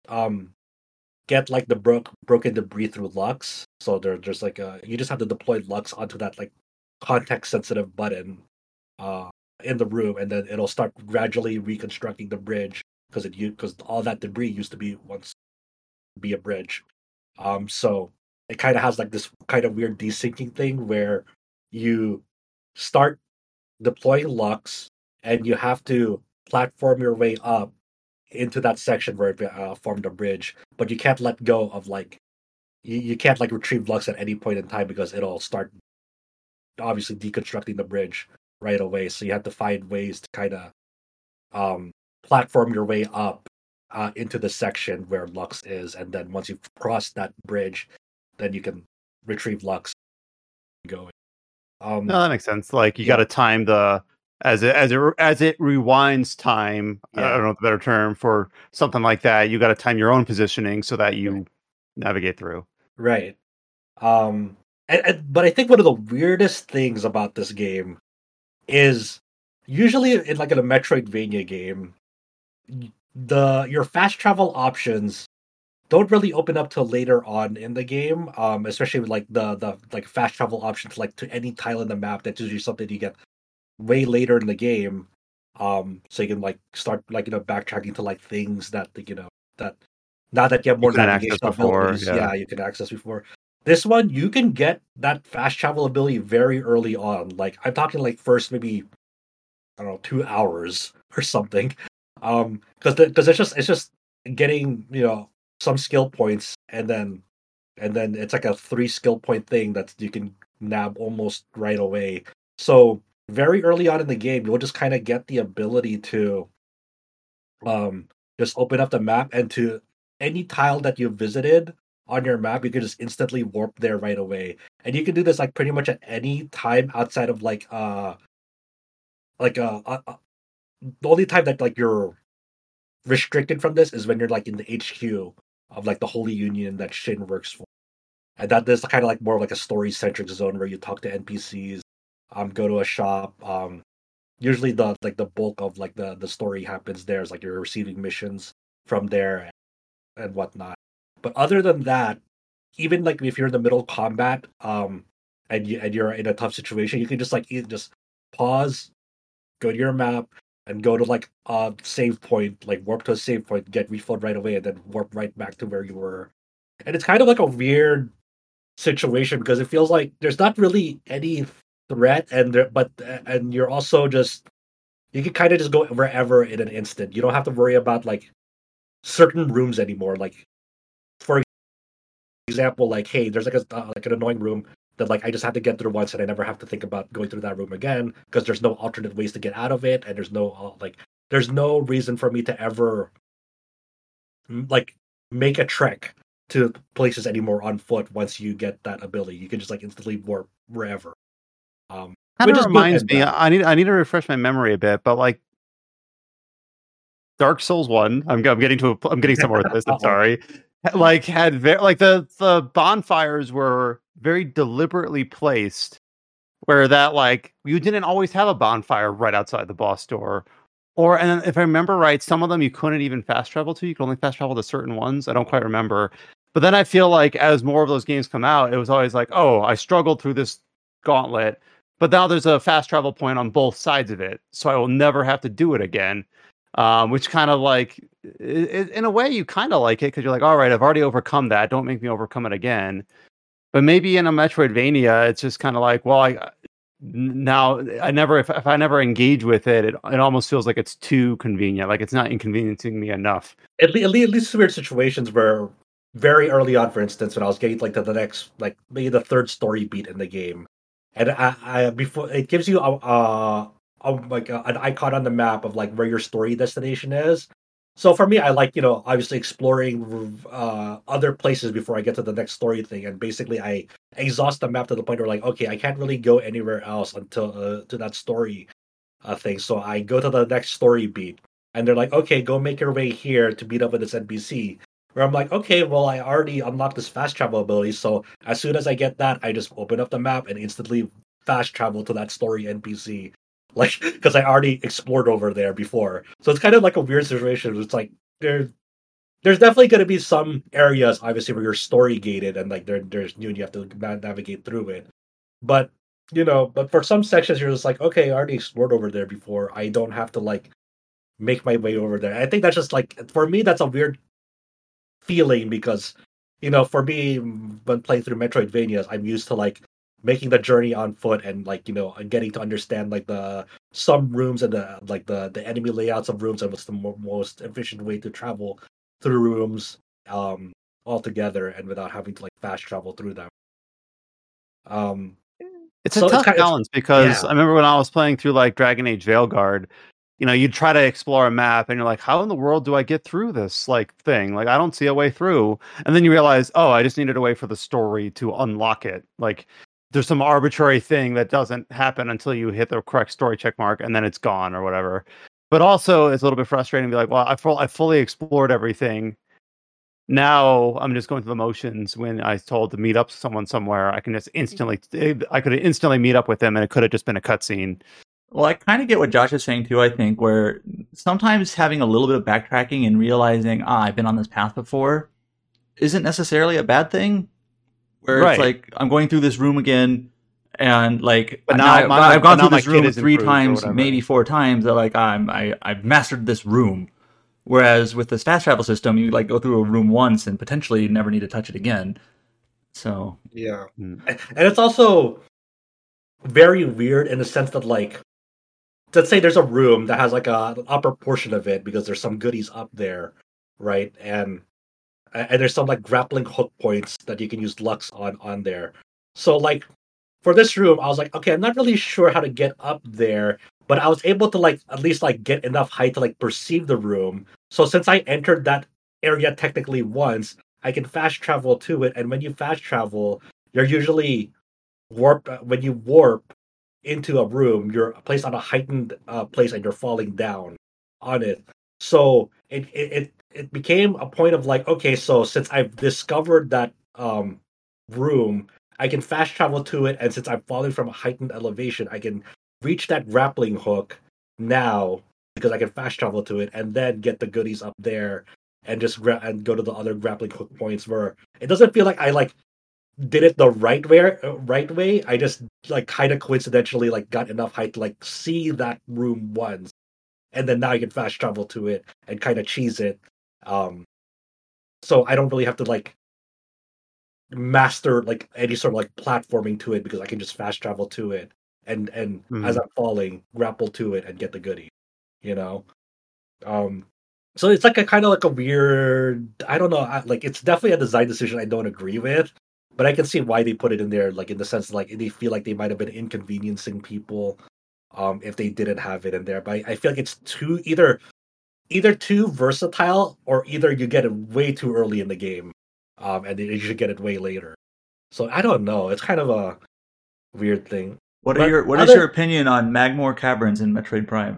get like the broken debris through Lux. So there's like you just have to deploy Lux onto that like context sensitive button in the room, and then it'll start gradually reconstructing the bridge, because all that debris used to be once be a bridge. So it kind of has like this kind of weird desyncing thing where you start deploying Lux and you have to platform your way up into that section where it formed a bridge, but you can't let go of like you can't like retrieve Lux at any point in time, because it'll start obviously deconstructing the bridge right away. So you have to find ways to kind of platform your way up into the section where Lux is, and then once you've crossed that bridge, then you can retrieve Lux and go. No, that makes sense. Like you got to time the as it rewinds time. I don't know the better term for something like that. You got to time your own positioning so that you navigate through. Right. But I think one of the weirdest things about this game is usually in like in a Metroidvania game, your fast travel options don't really open up till later on in the game, especially with like the like fast travel options like to any tile in the map. That's usually something you get way later in the game, so you can like start like backtracking to like things that that now that you have more navigation abilities, you can access before. This one you can get that fast travel ability very early on. Like I'm talking like first maybe I don't know 2 hours or something, because it's just getting some skill points, and then it's like a 3 skill point thing that you can nab almost right away. So very early on in the game, you'll just kind of get the ability to just open up the map, and to any tile that you visited on your map, you can just instantly warp there right away. And you can do this like pretty much at any time outside of like the only time that like you're restricted from this is when you're like in the HQ of like the Holy Union that Shin works for, and that is kind of like more of like a story centric zone where you talk to NPCs, go to a shop. Usually the bulk of like the story happens there. Is like you're receiving missions from there and whatnot. But other than that, even like if you're in the middle of combat, and you're in a tough situation, you can just like just pause, go to your map, and go to like a save point, like warp to a save point, get refilled right away, and then warp right back to where you were. And it's kind of like a weird situation because it feels like there's not really any threat, and you're also just you can kind of just go wherever in an instant. You don't have to worry about like certain rooms anymore. Like for example, like hey, there's like an annoying room that like I just have to get through once, and I never have to think about going through that room again because there's no alternate ways to get out of it, and there's no reason for me to ever like make a trek to places anymore on foot. Once you get that ability, you can just like instantly warp wherever. Kind of reminds me. I need to refresh my memory a bit, but like Dark Souls 1, I'm getting somewhere with this. I'm sorry. Like the bonfires were very deliberately placed where that like you didn't always have a bonfire right outside the boss door, and if I remember right, some of them you couldn't even fast travel to. You could only fast travel to certain ones. I don't quite remember, but then I feel like as more of those games come out, it was always like, oh, I struggled through this gauntlet, but now there's a fast travel point on both sides of it, so I will never have to do it again. Which kind of like, in a way, you kind of like it because you're like, all right, I've already overcome that. Don't make me overcome it again. But maybe in a Metroidvania, it's just kind of like, well, if I never engage with it, it almost feels like it's too convenient. Like it's not inconveniencing me enough. At least weird situations where very early on, for instance, when I was getting like to the next, like maybe the third story beat in the game, and I before it gives you like an icon on the map of like where your story destination is, So for me, I like, obviously exploring other places before I get to the next story thing, and basically I exhaust the map to the point where like, okay, I can't really go anywhere else until to that story thing. So I go to the next story beat, and they're like, okay, go make your way here to meet up with this NPC. Where I'm like, okay, well, I already unlocked this fast travel ability, so as soon as I get that, I just open up the map and instantly fast travel to that story NPC. Like, because I already explored over there before. So it's kind of like a weird situation. It's like, there's definitely going to be some areas, obviously, where you're story gated and like there's new and you have to navigate through it. But, but for some sections, you're just like, okay, I already explored over there before. I don't have to like make my way over there. I think that's just like, for me, that's a weird feeling because, for me, when playing through Metroidvanias, I'm used to like making the journey on foot and like, and getting to understand like some rooms and the enemy layouts of rooms and what's the most efficient way to travel through rooms all together and without having to like fast travel through them. It's a tough balance because I remember when I was playing through like Dragon Age Veilguard, you try to explore a map and you're like, how in the world do I get through this like thing? Like, I don't see a way through. And then you realize, oh, I just needed a way for the story to unlock it. Like, there's some arbitrary thing that doesn't happen until you hit the correct story check mark and then it's gone or whatever. But also, it's a little bit frustrating to be like, well, I fully explored everything. Now I'm just going through the motions. When I was told to meet up someone somewhere, I could instantly meet up with them and it could have just been a cutscene. Well, I kind of get what Josh is saying too, I think, where sometimes having a little bit of backtracking and realizing, I've been on this path before isn't necessarily a bad thing. Where It's like, I'm going through this room again, and like, but now I've gone through this room 3 times, maybe 4 times, that like, I've mastered this room. Whereas with this fast travel system, you like go through a room once and potentially never need to touch it again. So yeah, and it's also very weird in the sense that like, let's say there's a room that has like an upper portion of it because there's some goodies up there, right? And there's some like grappling hook points that you can use Lux on there. So like for this room, I was like, okay, I'm not really sure how to get up there, but I was able to like at least like get enough height to like perceive the room. So since I entered that area technically once, I can fast travel to it. And when you fast travel, you're usually when you warp into a room, you're placed on a heightened place and you're falling down on it. So it became a point of like, okay, so since I've discovered that room, I can fast travel to it, and since I'm falling from a heightened elevation, I can reach that grappling hook now because I can fast travel to it and then get the goodies up there and just and go to the other grappling hook points where it doesn't feel like I like did it the right way. I just like kind of coincidentally like got enough height to like see that room once, and then now I can fast travel to it and kind of cheese it. So I don't really have to like master like any sort of like platforming to it because I can just fast travel to it and as I'm falling, grapple to it and get the goodie. So it's like a kind of like a weird, I don't know, like it's definitely a design decision I don't agree with. But I can see why they put it in there, like in the sense like they feel like they might have been inconveniencing people if they didn't have it in there. But I feel like it's either too versatile or either you get it way too early in the game and you should get it way later. So I don't know. It's kind of a weird thing. What is your opinion on Magmoor Caverns in Metroid Prime?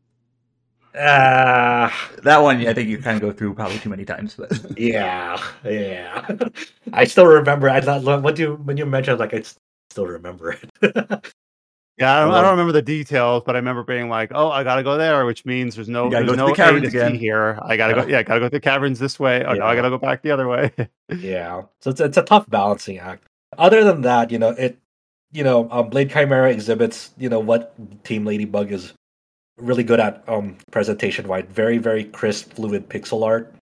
That one, I think you kind of go through probably too many times. But yeah. I still remember. When you mentioned, like, I still remember it. Yeah, I don't remember the details, but I remember being like, "Oh, I gotta go there," which means there's no caverns again here. I gotta go. Yeah, gotta go to the caverns this way. Oh no, I gotta go back the other way. Yeah, so it's a tough balancing act. Other than that, Blade Chimera exhibits what Team Ladybug is really good at presentation wise. Very, very crisp, fluid pixel art.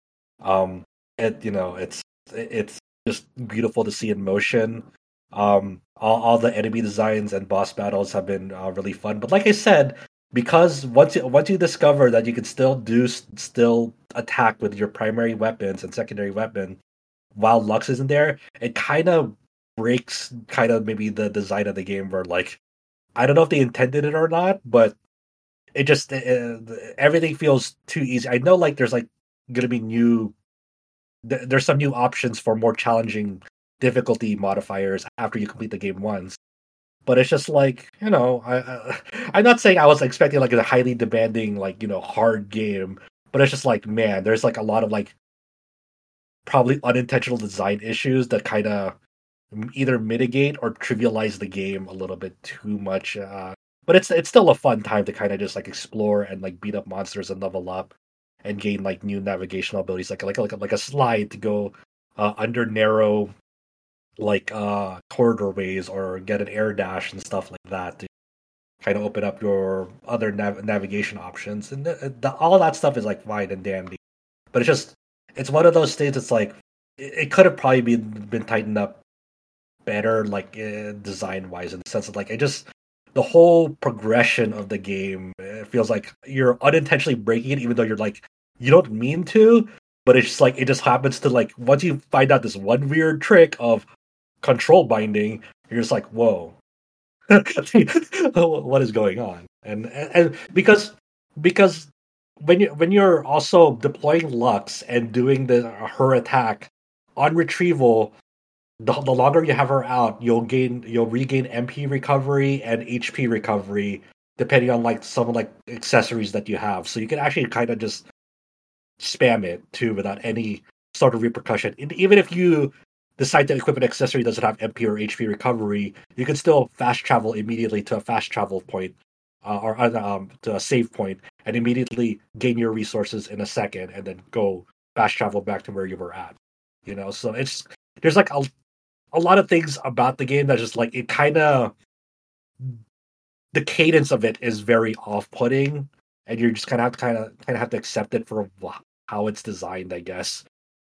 It's just beautiful to see in motion. All the enemy designs and boss battles have been really fun. But like I said, because once you discover that you can still attack with your primary weapons and secondary weapon while Lux isn't there, it kind of breaks maybe the design of the game where like I don't know if they intended it or not, but it just everything feels too easy. I know like there's like going to be new. There's some new options for more challenging difficulty modifiers after you complete the game once. But it's just like, I'm not saying I was expecting like a highly demanding, like, hard game, but it's just like, man, there's like a lot of like probably unintentional design issues that kind of either mitigate or trivialize the game a little bit too much. But it's still a fun time to kind of just like explore and like beat up monsters and level up and gain like new navigational abilities, like a slide to go under narrow like corridor ways, or get an air dash and stuff like that to kind of open up your other navigation options, and all that stuff is like fine and dandy. But it's one of those things. It's like it could have probably been tightened up better, like design wise, in the sense of like the whole progression of the game, it feels like you're unintentionally breaking it, even though you're like you don't mean to. But it's just like it just happens to, like, once you find out this one weird trick of control binding, you're just like, whoa. What is going on? And because when you're also deploying Lux and doing her attack on retrieval, the longer you have her out, you'll regain MP recovery and HP recovery depending on like some like accessories that you have. So you can actually kind of just spam it too without any sort of repercussion. And even if you decide to equip an accessory that doesn't have MP or HP recovery, you can still fast travel immediately to a fast travel point, or to a save point, and immediately gain your resources in a second, and then go fast travel back to where you were at. So there's like a lot of things about the game that just like it kind of, the cadence of it is very off-putting, and you're just kind of have to accept it for how it's designed, I guess.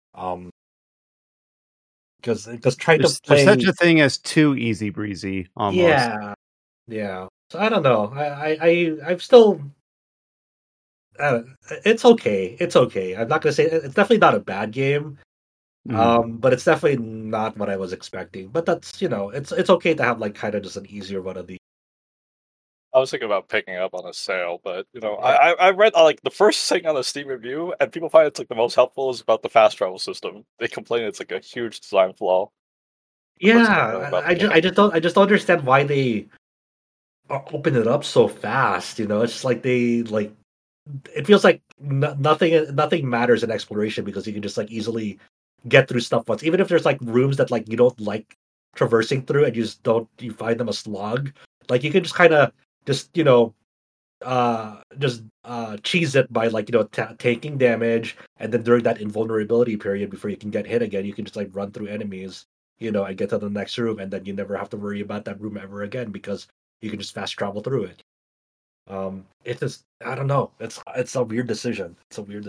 Because trying to play, there's such a thing as too easy breezy almost. Yeah. So I don't know. I'm still. It's okay. It's okay. I'm not gonna say it's definitely not a bad game. But it's definitely not what I was expecting. But that's it's okay to have like kind of just an easier one of these. I was thinking about picking up on a sale, but I read like the first thing on the Steam review, and people find it's like the most helpful is about the fast travel system. They complain it's like a huge design flaw. Yeah, I just don't understand why they open it up so fast. It's just like they like. It feels like nothing matters in exploration because you can just like easily get through stuff once, even if there's like rooms that like you don't like traversing through and you find them a slog. Like you can just kind of cheese it by like taking damage, and then during that invulnerability period before you can get hit again, you can just like run through enemies, and get to the next room, and then you never have to worry about that room ever again because you can just fast travel through it. It's just, I don't know. It's a weird decision.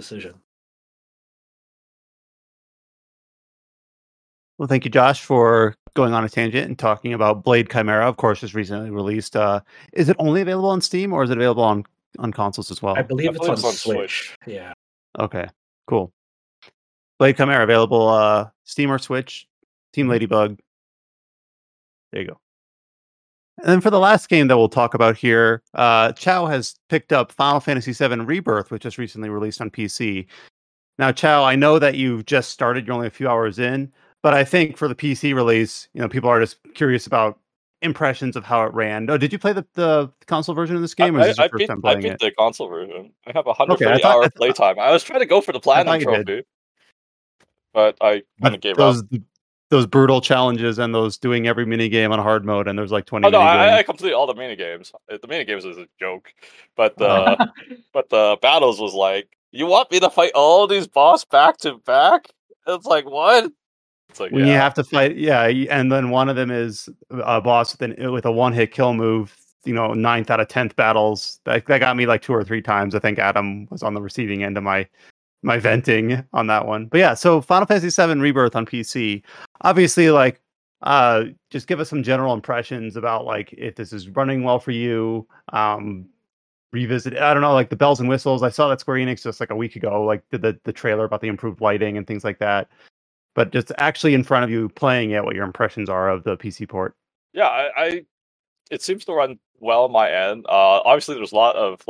Well, thank you, Josh, for going on a tangent and talking about Blade Chimera. Of course, just recently released. Is it only available on Steam, or is it available on consoles as well? I believe it's on Switch. Yeah. Okay, cool. Blade Chimera available Steam or Switch. Team Ladybug. There you go. And then for the last game that we'll talk about here, Chow has picked up Final Fantasy VII Rebirth, which just recently released on PC. Now, Chow, I know that you've just started. You're only a few hours in. But I think for the PC release, people are just curious about impressions of how it ran. Oh, did you play the console version of this game? Or is this your first time playing it? The console version. I have 130-hour playtime. I was trying to go for the platinum trophy, but I kind of gave up. Those brutal challenges and those doing every mini game on hard mode, and there's like 20. Oh no, I completed all the mini games. The mini games is a joke, but the battles was like, you want me to fight all these boss back to back? It's like, what? It's like, when you have to fight, and then one of them is a boss with a one-hit kill move. 9th out of 10th battles. That got me like 2 or 3 times. I think Adam was on the receiving end of my venting on that one. But yeah, so Final Fantasy VII Rebirth on PC. Obviously, like, just give us some general impressions about like if this is running well for you. Revisit it. I don't know, like the bells and whistles. I saw that Square Enix just like a week ago, like did the trailer about the improved lighting and things like that. But just actually in front of you playing it, what your impressions are of the PC port. Yeah, it seems to run well on my end. Obviously, there's a lot of like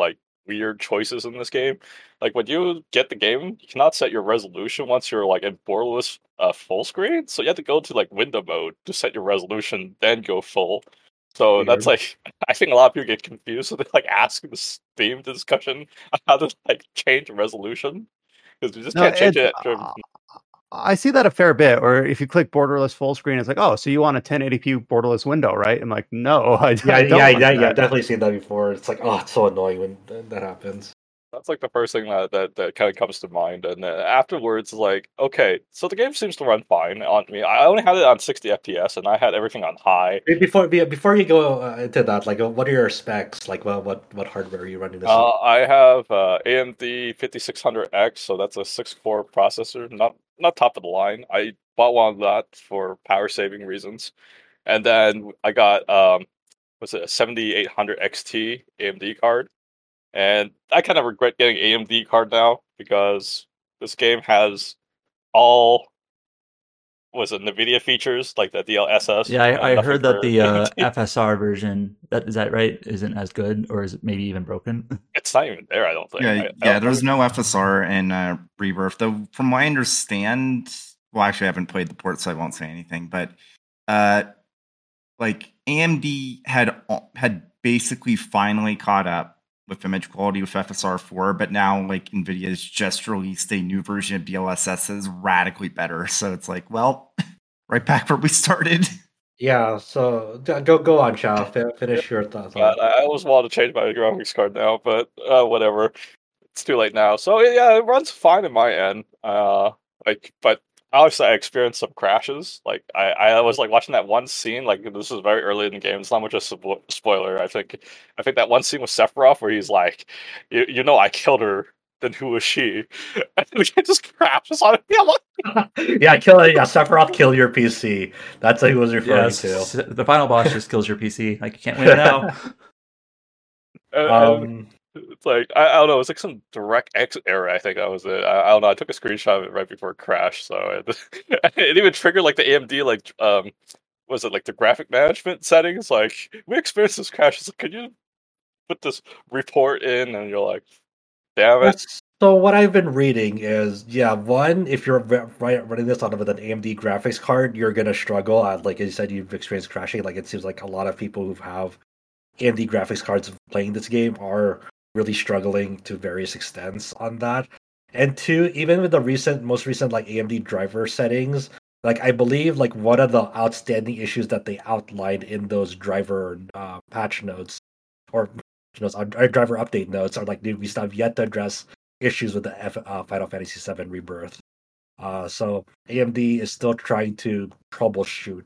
weird choices in this game. Like when you get the game, you cannot set your resolution once you're like in borderless full screen. So you have to go to like window mode to set your resolution, then go full. So that's Weird. like I think a lot of people get confused. So they like ask the Steam discussion on how to like change the resolution because you just No, can't change it's it. I see that a fair bit. Or if you click borderless full screen, it's like, oh, so you want a 1080p borderless window, right? I'm like, no, I don't want I've that. definitely seen that before. It's like, oh, it's so annoying when that happens. That's like the first thing that kind of comes to mind, and then afterwards, like, okay, so the game seems to run fine on me. I only had it on 60 FPS, and I had everything on high. Before you go into that, like, what are your specs? Like, what hardware are you running this on? I have AMD 5600X, so that's a 6-core processor, not top of the line. I bought one of that for power saving reasons, and then I got what's it, a 7800 XT AMD card. And I kind of regret getting AMD card now because this game has all NVIDIA features like the DLSS. Yeah, and I nothing heard that for the AMD. FSR version, is that right, isn't as good, or is it maybe even broken? It's not even there. I don't think. There's no FSR in Rebirth, though. From what I understand, well, actually, I haven't played the port, so I won't say anything. But like AMD had basically finally caught up with image quality with FSR 4, but now like NVIDIA has just released a new version of DLSS that is radically better. So it's like, well, right back where we started. Yeah, so go on, Chow. Finish your thoughts. I always wanted to change my graphics card now, but whatever. It's too late now. So yeah, it runs fine in my end. But obviously I experienced some crashes. Like I was like watching that one scene. Like this is very early in the game. It's not much of a spoiler. I think that one scene with Sephiroth where he's like, you know, I killed her. Then who was she? And we just crashes on it. Yeah, what? Sephiroth, kill your PC. That's what he was referring to. The final boss just kills your PC. Like, you can't win now. It's like I don't know. It's like some DirectX error. I think that was it. I don't know. I took a screenshot of it right before it crashed, so it even triggered like the AMD like was it like the graphic management settings? Like we experienced this crash. It's like, could you put this report in? And you're like, damn it. So what I've been reading is, one, if you're running this on with an AMD graphics card, you're gonna struggle. Like you said, you've experienced crashing. Like it seems like a lot of people who have AMD graphics cards playing this game are really struggling to various extents on that. And two, even with the most recent like AMD driver settings, like I believe like one of the outstanding issues that they outlined in those driver patch notes or driver update notes are like we still have yet to address issues with the Final Fantasy VII Rebirth. So AMD is still trying to troubleshoot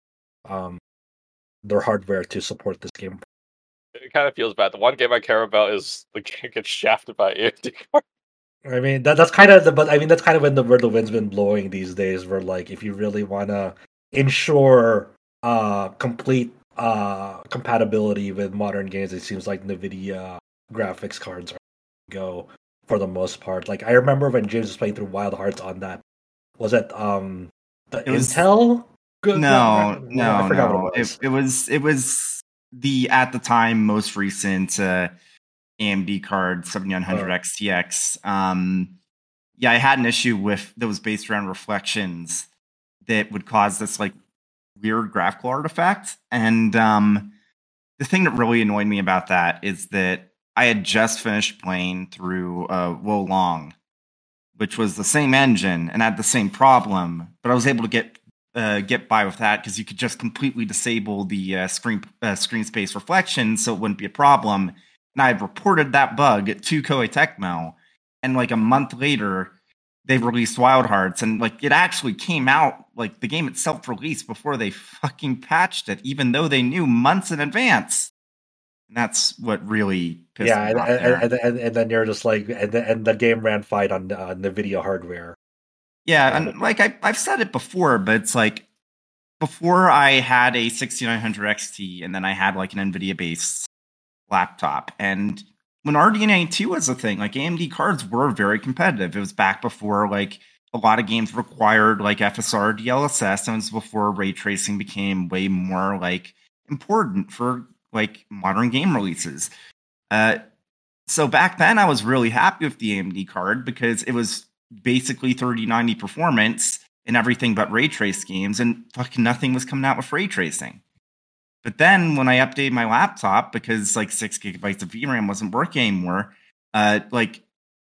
their hardware to support this game. It kind of feels bad. The one game I care about is the game gets shafted by AMD card. I mean that's kind of where the wind's been blowing these days. Where like if you really want to ensure complete compatibility with modern games, it seems like NVIDIA graphics cards are go for the most part. Like I remember when James was playing through Wild Hearts on that. Was it Intel? No. I forgot what it was. It was the at the time most recent AMD card 7900 XTX. I had an issue with that was based around reflections that would cause this like weird graphical artifact. And the thing that really annoyed me about that is that I had just finished playing through Wo Long, which was the same engine and had the same problem, but I was able to get by with that because you could just completely disable the screen space reflection, so it wouldn't be a problem. And I had reported that bug to Koei Tecmo, and like a month later, they released Wild Hearts, and like it actually came out, like the game itself released before they fucking patched it, even though they knew months in advance. And that's what really pissed me off. And then you're just like, and the game ran fine on NVIDIA hardware. Yeah, and like I've said it before, but it's like before I had a 6900 XT, and then I had like an NVIDIA based laptop, and when RDNA 2 was a thing, like AMD cards were very competitive. It was back before like a lot of games required like FSR DLSS, and it was before ray tracing became way more like important for like modern game releases. So back then, I was really happy with the AMD card because it was basically 3090 performance in everything but ray trace games, and fucking nothing was coming out with ray tracing. But then when I updated my laptop because like 6 gigabytes of VRAM wasn't working anymore, like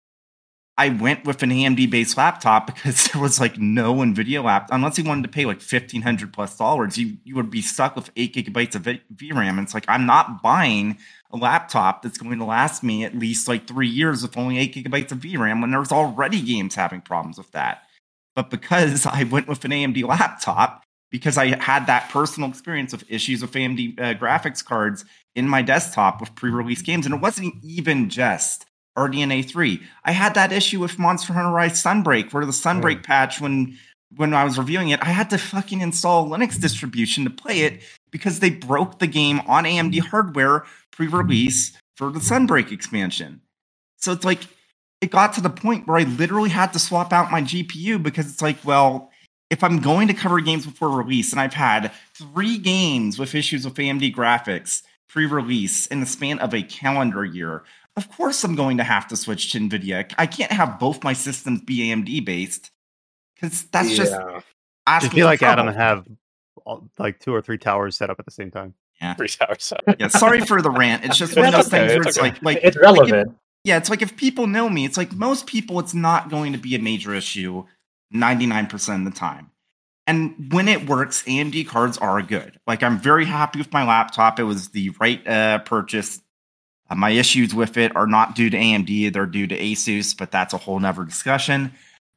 I went with an AMD based laptop because there was like no NVIDIA laptop. Unless you wanted to pay like $1,500+, you would be stuck with 8 gigabytes of VRAM. And it's like, I'm not buying a laptop that's going to last me at least like 3 years with only 8 gigabytes of VRAM when there's already games having problems with that. But because I went with an AMD laptop, because I had that personal experience of issues with AMD graphics cards in my desktop with pre-release games, and it wasn't even just RDNA 3. I had that issue with Monster Hunter Rise Sunbreak, where the Sunbreak patch, when I was reviewing it, I had to fucking install a Linux distribution to play it because they broke the game on AMD hardware pre-release for the Sunbreak expansion. So it's like, it got to the point where I literally had to swap out my GPU because it's like, well, if I'm going to cover games before release, and I've had 3 games with issues with AMD graphics pre-release in the span of a calendar year, of course I'm going to have to switch to NVIDIA. I can't have both my systems be AMD based because that's just asking. Just be like Adam and have like 2 or 3 towers set up at the same time. Yeah, 3 towers. Yeah, sorry for the rant. It's just one of those things where it's like it's relevant. It's like if people know me, it's like most people, it's not going to be a major issue 99% of the time. And when it works, AMD cards are good. Like, I'm very happy with my laptop. It was the right purchase. My issues with it are not due to AMD, they're due to Asus, but that's a whole nother discussion.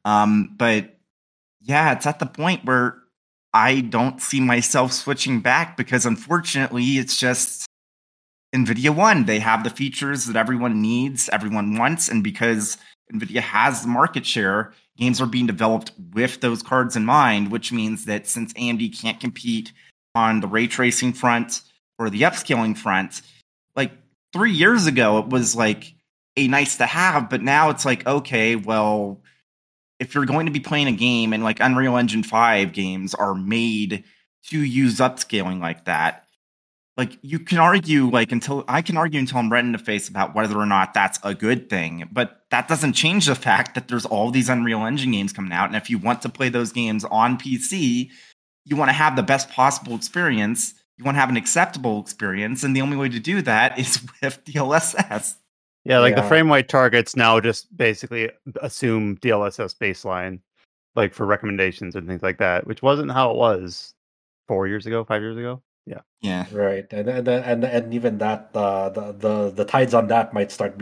But yeah, it's at the point where I don't see myself switching back because unfortunately it's just NVIDIA won. They have the features that everyone needs, everyone wants, and because NVIDIA has the market share, games are being developed with those cards in mind, which means that since AMD can't compete on the ray tracing front or the upscaling front, like 3 years ago, it was like a nice to have, but now it's like, okay, well, if you're going to be playing a game and like Unreal Engine 5 games are made to use upscaling like that, like you can argue until I'm red in the face about whether or not that's a good thing, but that doesn't change the fact that there's all these Unreal Engine games coming out, and if you want to play those games on PC, you want to have the best possible experience. You want to have an acceptable experience, and the only way to do that is with DLSS. Yeah, like the frame rate targets now just basically assume DLSS baseline, like for recommendations and things like that, which wasn't how it was 4 years ago, 5 years ago. Yeah, right, and even that the tides on that might start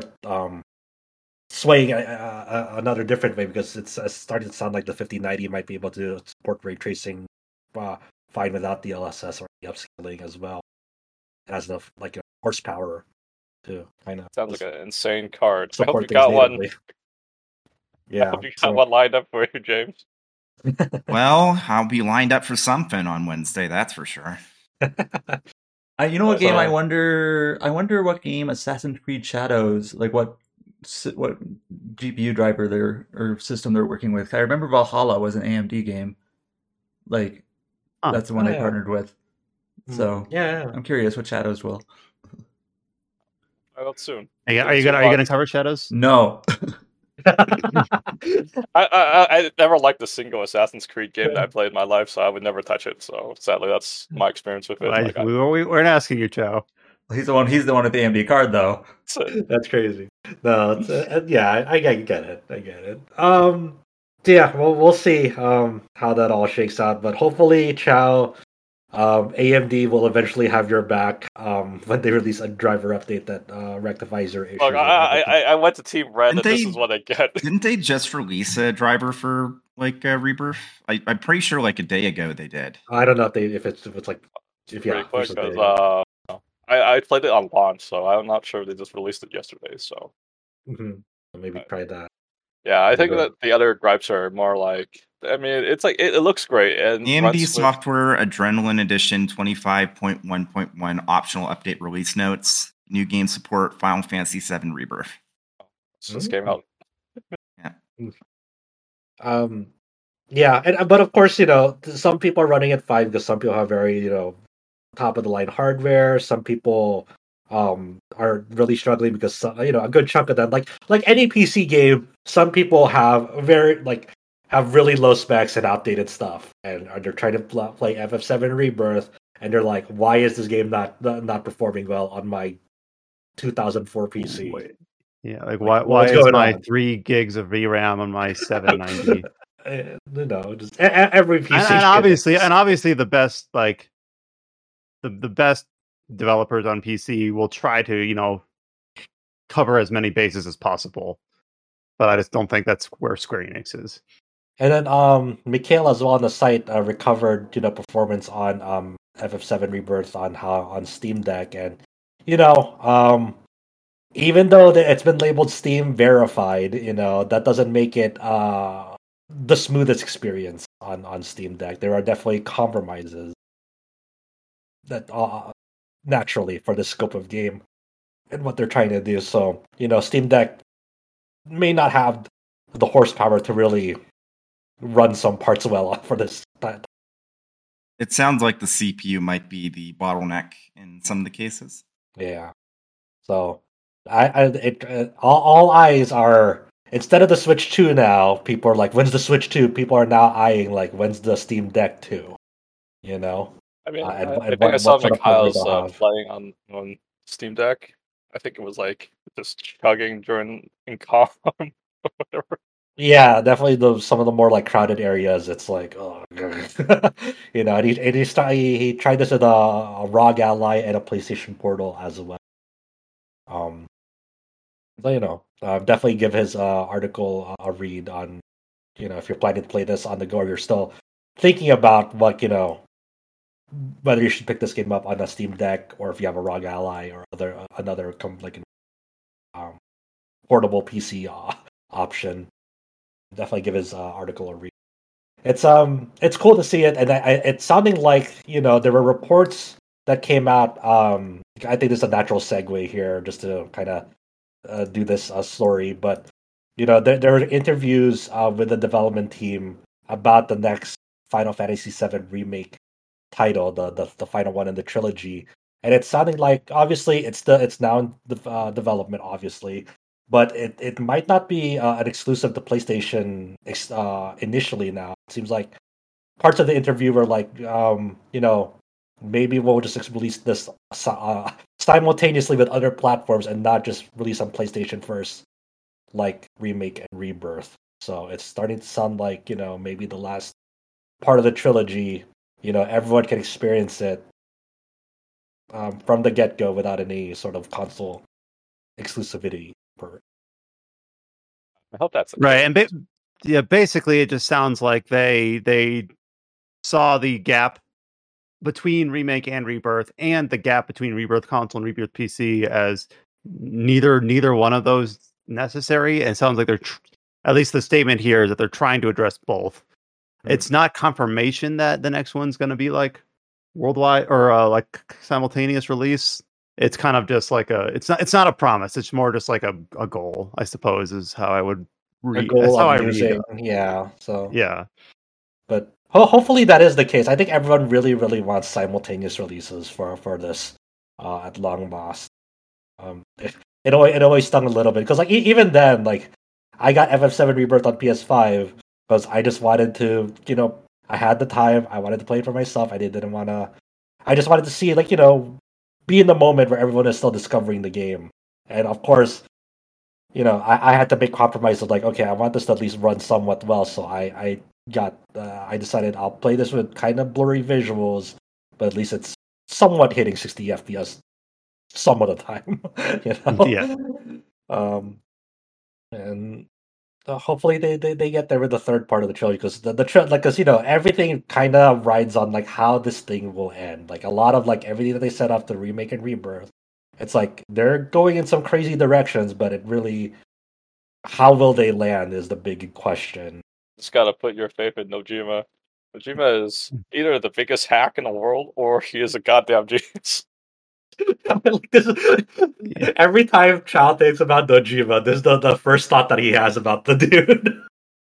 swaying another different way because it's starting to sound like the 5090 might be able to support ray tracing fine without DLSS or the upscaling as well. It has enough horsepower to kind of sounds like an insane card. I hope support you things got one. natively. Yeah, I hope you got one lined up for you, James. well, I'll be lined up for something on Wednesday, that's for sure. You know what game I wonder what game Assassin's Creed Shadows, like what GPU driver or system they're working with. I remember Valhalla was an AMD game. Like that's the one they partnered with. So yeah, I'm curious what Shadows will. I will soon. Are you gonna cover Shadows? No. I never liked a single Assassin's Creed game that I played in my life, so I would never touch it. So sadly, that's my experience with it. We weren't asking you, Chow. He's the one with the AMD card, though. That's crazy. No, yeah, I get it. I get it. So yeah, we'll see how that all shakes out, but hopefully, Chow, AMD will eventually have your back when they release a driver update that rectifies your issue. Look, I went to Team Red, and this is what I get. Didn't they just release a driver for Rebirth? I'm pretty sure a day ago they did. I don't know if it's like pretty quick because I played it on launch, so I'm not sure if they just released it yesterday. So maybe try that. Yeah, I think that the other gripes are more like, I mean, it's like it looks great. And AMD Software Adrenaline Edition 25.1.1 optional update release notes. New game support Final Fantasy VII Rebirth. This came out. Yeah, but of course, some people are running at 5 because some people have very, top of the line hardware. Some people are really struggling because a good chunk of them, like any PC game, some people have have really low specs and outdated stuff, and they're trying to play FF7 Rebirth, and they're like, why is this game not performing well on my 2004 PC? Wait. Yeah, like Like, why what's is going my on? 3 gigs of VRAM on my 790? Just every PC and obviously the best the best developers on PC will try to cover as many bases as possible, but I just don't think that's where Square Enix is. And then Mikhail as well on the site recovered performance on FF7 Rebirth on Steam Deck, and even though it's been labeled Steam verified, that doesn't make it the smoothest experience on Steam Deck. There are definitely compromises that naturally for the scope of game and what they're trying to do. So Steam Deck may not have the horsepower to really run some parts well for this. It sounds like the CPU might be the bottleneck in some of the cases. Yeah. So all eyes are, instead of the Switch 2 now, people are like, when's the Switch 2? People are now eyeing like, when's the Steam Deck 2? I mean, and I think what I saw sort of hardware Mikhail's they'll have. playing on Steam Deck. I think it was like just chugging in calm or whatever. Yeah, definitely some of the more like crowded areas. It's like, oh, and he tried this with a ROG Ally and a PlayStation Portal as well. So definitely give his article a read on, if you're planning to play this on the go, or you're still thinking about whether you should pick this game up on a Steam Deck, or if you have a ROG Ally or another portable PC option. Definitely give his article a read. It's cool to see it, and it's sounding like there were reports that came out. I think this is a natural segue here, just to kind of do this story. But there were interviews with the development team about the next Final Fantasy VII remake title, the final one in the trilogy, and it's sounding like, obviously it's now in development, obviously. But it might not be an exclusive to PlayStation initially. Now it seems like parts of the interview were like, maybe we'll just release this simultaneously with other platforms and not just release on PlayStation first, like Remake and Rebirth. So it's starting to sound like maybe the last part of the trilogy, everyone can experience it from the get go without any sort of console exclusivity. I hope that's right. And basically, it just sounds like they saw the gap between Remake and Rebirth, and the gap between Rebirth console and Rebirth PC as neither one of those necessary. And it sounds like they're at least the statement here is that they're trying to address both. It's not confirmation that the next one's going to be like worldwide or like simultaneous release. It's kind of just like it's not a promise. It's more just like a goal, I suppose, is how I would read. That's how I read it. Yeah. So yeah, but hopefully that is the case. I think everyone really, really wants simultaneous releases for this at long last. It always stung a little bit because like even then, like I got FF7 Rebirth on PS5 because I just wanted to, I had the time. I wanted to play it for myself. Didn't want to. I just wanted to see, like, be in the moment where everyone is still discovering the game. And of course, I had to make compromises. Like, okay, I want this to at least run somewhat well. So I decided I'll play this with kind of blurry visuals, but at least it's somewhat hitting 60 FPS some of the time. Yeah. And hopefully they get there with the third part of the trilogy, because because everything kind of rides on like how this thing will end. Like a lot of like everything that they set up to Remake and Rebirth, it's like they're going in some crazy directions, but it really, how will they land is the big question. Just gotta put your faith in Nojima. Nojima is either the biggest hack in the world, or he is a goddamn genius. Every time Chow thinks about Nojima, this is the first thought that he has about the dude.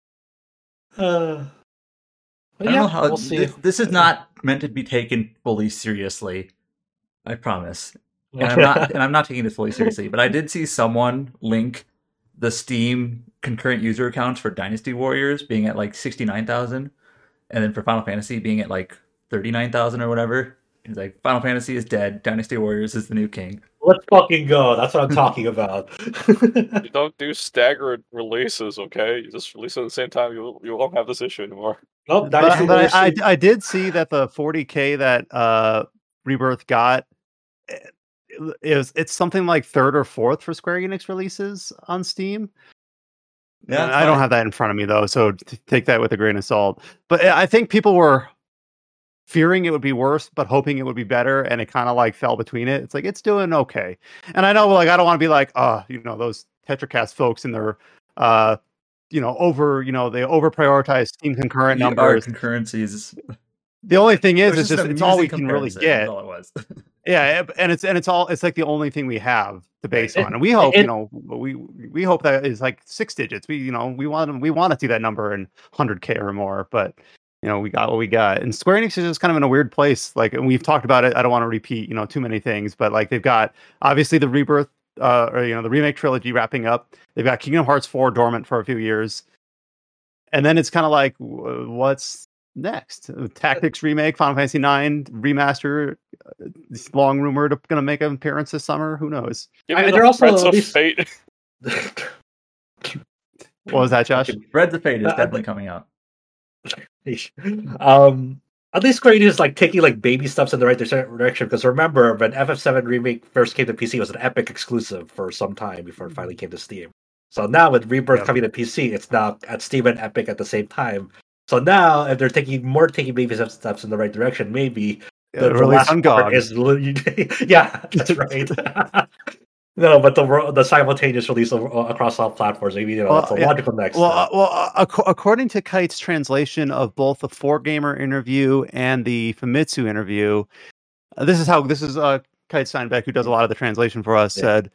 I don't know how we'll see. This is not meant to be taken fully seriously. I promise. and I'm not taking this fully seriously, but I did see someone link the Steam concurrent user accounts for Dynasty Warriors being at like 69,000, and then for Final Fantasy being at like 39,000 or whatever. He's like, Final Fantasy is dead. Dynasty Warriors is the new king. Let's fucking go. That's what I'm talking about. You don't do staggered releases, okay? You just release it at the same time. You won't have this issue anymore. Nope, But I did see that the 40K that Rebirth got, it's something like third or fourth for Square Enix releases on Steam. Yeah, I don't have that in front of me though, so take that with a grain of salt. But I think people were fearing it would be worse, but hoping it would be better, and it kind of like fell between it. It's like it's doing okay, and I know like I don't want to be like, those TetraCast folks in their, they over prioritize Steam concurrent numbers. Concurrencies. The only thing is, It's it's all we can really get. That's all it was. Yeah, and it's like the only thing we have to base on, and we hope we hope that is like 6 digits. We want to see that number in 100K or more, but we got what we got. And Square Enix is just kind of in a weird place. Like, and we've talked about it. I don't want to repeat too many things, but like they've got obviously the Rebirth, the remake trilogy wrapping up. They've got Kingdom Hearts 4 dormant for a few years, and then it's kind of like what's next? Tactics remake, Final Fantasy 9 remaster, long rumored going to make an appearance this summer. Who knows? They're also Threads of Fate. What was that, Josh? Threads of Fate is definitely coming out. At least Square Enix is like taking like baby steps in the right direction, because remember when FF7 remake first came to PC, it was an Epic exclusive for some time before it finally came to Steam. So now with Rebirth coming to PC, it's now at Steam and Epic at the same time. So now if they're taking baby steps in the right direction, maybe the last part is yeah, that's right. No, but the simultaneous release across all platforms, maybe that's a logical next step. Well, according to Kite's translation of both the 4Gamer interview and the Famitsu interview, this is Kite Steinbeck, who does a lot of the translation for us, said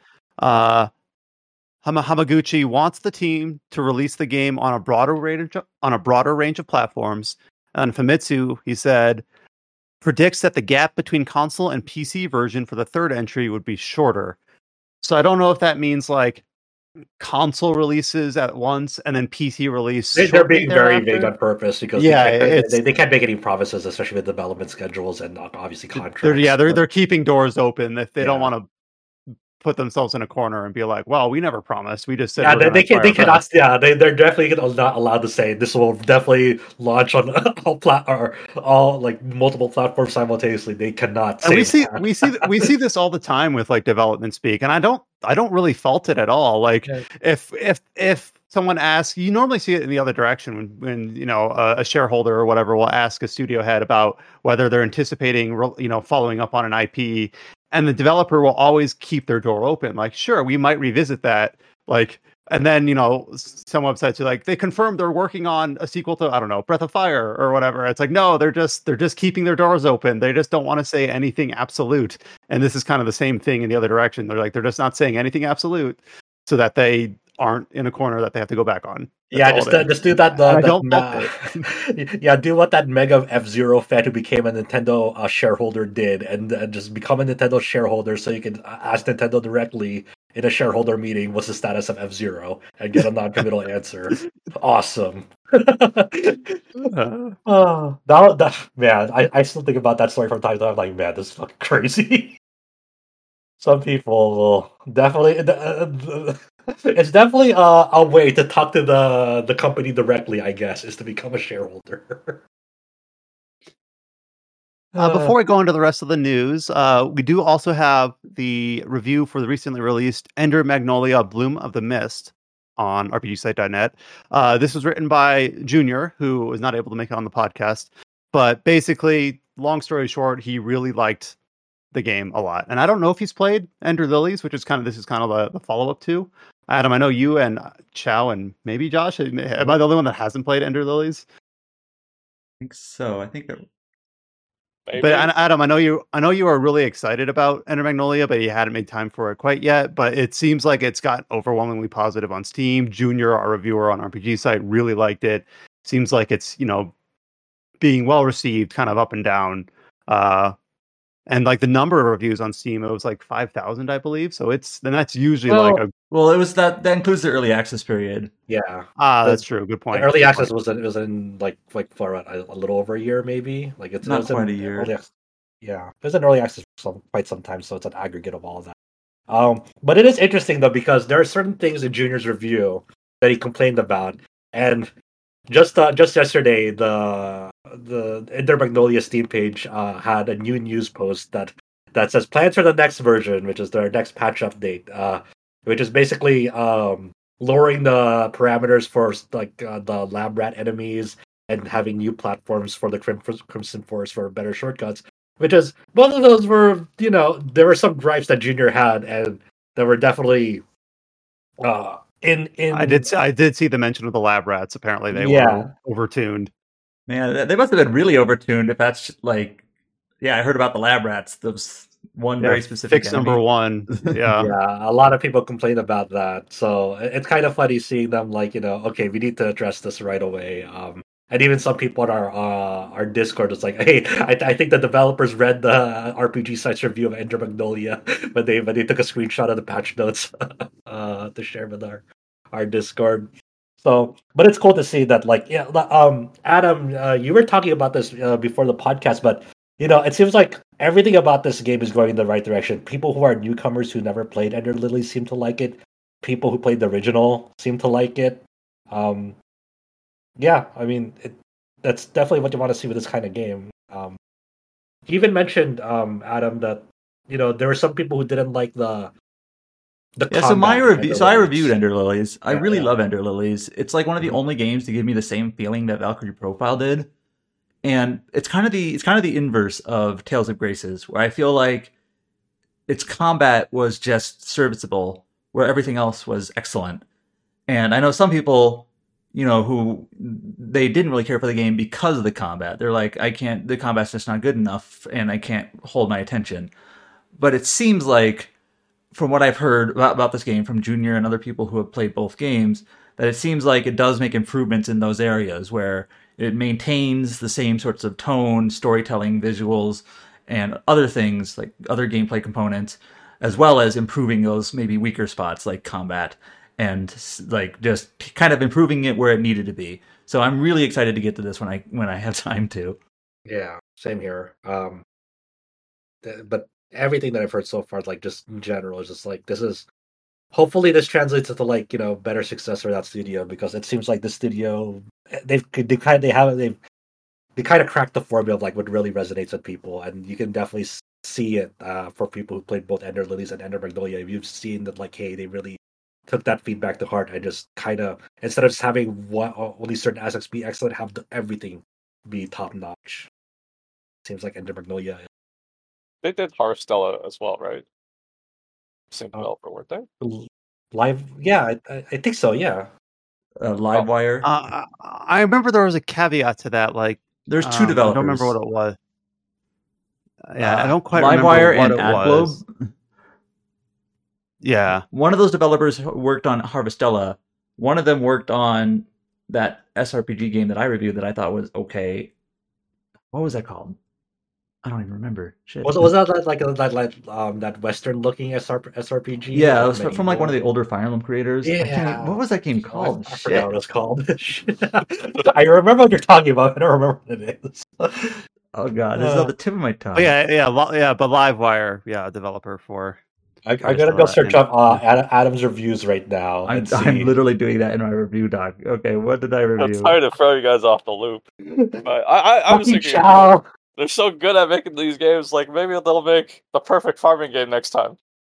Hamaguchi wants the team to release the game on a broader range of platforms. And Famitsu, he said, predicts that the gap between console and PC version for the third entry would be shorter. So I don't know if that means like console releases at once and then PC release. They're being very vague on purpose because they can't make any promises, especially with development schedules and obviously contracts. They're keeping doors open if they don't want to put themselves in a corner and be like, well, we never promised. We just said they cannot. Yeah, they're definitely not allowed to say this will definitely launch on all like multiple platforms simultaneously. They cannot. And we see this all the time with like development speak, and I don't really fault it at all. Like if someone asks, you normally see it in the other direction when a shareholder or whatever will ask a studio head about whether they're anticipating following up on an IP. And the developer will always keep their door open. Like, sure, we might revisit that. Like, and then, some websites are like, they confirmed they're working on a sequel to, I don't know, Breath of Fire or whatever. It's like, no, they're just keeping their doors open. They just don't want to say anything absolute. And this is kind of the same thing in the other direction. They're just not saying anything absolute so that they aren't in a corner that they have to go back on. That's just do that. Do what that mega F-Zero fan who became a Nintendo shareholder did, and just become a Nintendo shareholder so you can ask Nintendo directly in a shareholder meeting what's the status of F-Zero and get a non-committal answer. Awesome. Man, I still think about that story from time to time. I'm like, man, this is fucking crazy. Some people will definitely. It's definitely a way to talk to the company directly, I guess, is to become a shareholder. Before we go into the rest of the news, we do also have the review for the recently released Ender Magnolia Bloom of the Mist on RPGsite.net. This was written by Junior, who was not able to make it on the podcast. But basically, long story short, he really liked the game a lot. And I don't know if he's played Ender Lilies, which is kind of the follow-up to. Adam, I know you and Chow and maybe Josh. Am I the only one that hasn't played Ender Lilies? I think so. I think that. But Adam, I know you are really excited about Ender Magnolia, but you hadn't made time for it quite yet. But it seems like it's got overwhelmingly positive on Steam. Junior, our reviewer on RPG Site, really liked it. Seems like it's being well received, kind of up and down. And like the number of reviews on Steam, it was like 5,000, I believe. So that's usually Well, like a Well, it was that includes the early access period. Yeah, that's true. Good the point. early Good access point. was in like for a little over a year, maybe. Like it Not was quite in a year. early access. Yeah, it was in early access for quite some time, so it's an aggregate of all of that. But it is interesting though because there are certain things in Junior's review that he complained about, and just yesterday, the Ender Magnolia Steam page had a new news post that says plans for the next version, which is their next patch update, which is basically lowering the parameters for like the lab rat enemies and having new platforms for the Crimson Force for better shortcuts. Which is both of those were there were some gripes that Junior had and that were definitely in I did see the mention of the lab rats. Apparently, they Yeah. were overtuned. Man, they must have been really overtuned if that's like, yeah, I heard about the lab rats. Those one very specific fix enemy. number one. Yeah. Yeah, a lot of people complain about that. So it's kind of funny seeing them like, okay, we need to address this right away. And even some people on our Discord is like, hey, I think the developers read the RPG Site's review of Ender Magnolia, but they took a screenshot of the patch notes to share with our Discord. So, but it's cool to see that, like, yeah, Adam, you were talking about this before the podcast, but it seems like everything about this game is going in the right direction. People who are newcomers who never played Ender Lily seem to like it. People who played the original seem to like it. Yeah, I mean, that's definitely what you want to see with this kind of game. You even mentioned, Adam, that there were some people who didn't like the Yeah, so my combat in review. Ender So I Lilies. reviewed Ender Lilies. I Yeah, really yeah. love Ender Lilies. It's like one of the Mhm. only games to give me the same feeling that Valkyrie Profile did, and it's kind of the inverse of Tales of Graces, where I feel like its combat was just serviceable, where everything else was excellent. And I know some people, who they didn't really care for the game because of the combat. They're like, the combat's just not good enough, and I can't hold my attention. But it seems like, from what I've heard about this game from Junior and other people who have played both games, that it seems like it does make improvements in those areas where it maintains the same sorts of tone, storytelling, visuals, and other things like other gameplay components, as well as improving those maybe weaker spots like combat and like just kind of improving it where it needed to be. So I'm really excited to get to this when I have time to. Yeah, same here. But everything that I've heard so far, like just in general, is just like this is. Hopefully, this translates into like better success for that studio because it seems like the studio they kind of cracked the formula of like what really resonates with people, and you can definitely see it for people who played both Ender Lilies and Ender Magnolia. You've seen that like, hey, they really took that feedback to heart and just kind of instead of just having only certain aspects be excellent, have everything be top notch. Seems like Ender Magnolia. They did Harvestella as well, right? Same developer, weren't they? Live, yeah, I think so. Yeah, Livewire. I remember there was a caveat to that. Like, There's two I developers. don't remember what it was. Yeah, I don't quite Livewire remember what and it was. AdGlobe. Yeah, one of those developers worked on Harvestella. One of them worked on that SRPG game that I reviewed that I thought was okay. What was that called? I don't even remember. Shit. was that like that Western looking SRPG? Yeah, it was from like one of the older Fire Emblem creators. Yeah. What was that game called? I forgot what it's called. I remember what you're talking about. I don't remember what it is. Oh god, this is on the tip of my tongue. Oh, yeah. But Livewire, developer for. I'm gonna go search up Adam's reviews right now. I'm literally doing that in my review doc. Okay, what did I review? I'm sorry to throw you guys off the loop, but I was thinking they're so good at making these games. Like maybe they'll make the perfect farming game next time.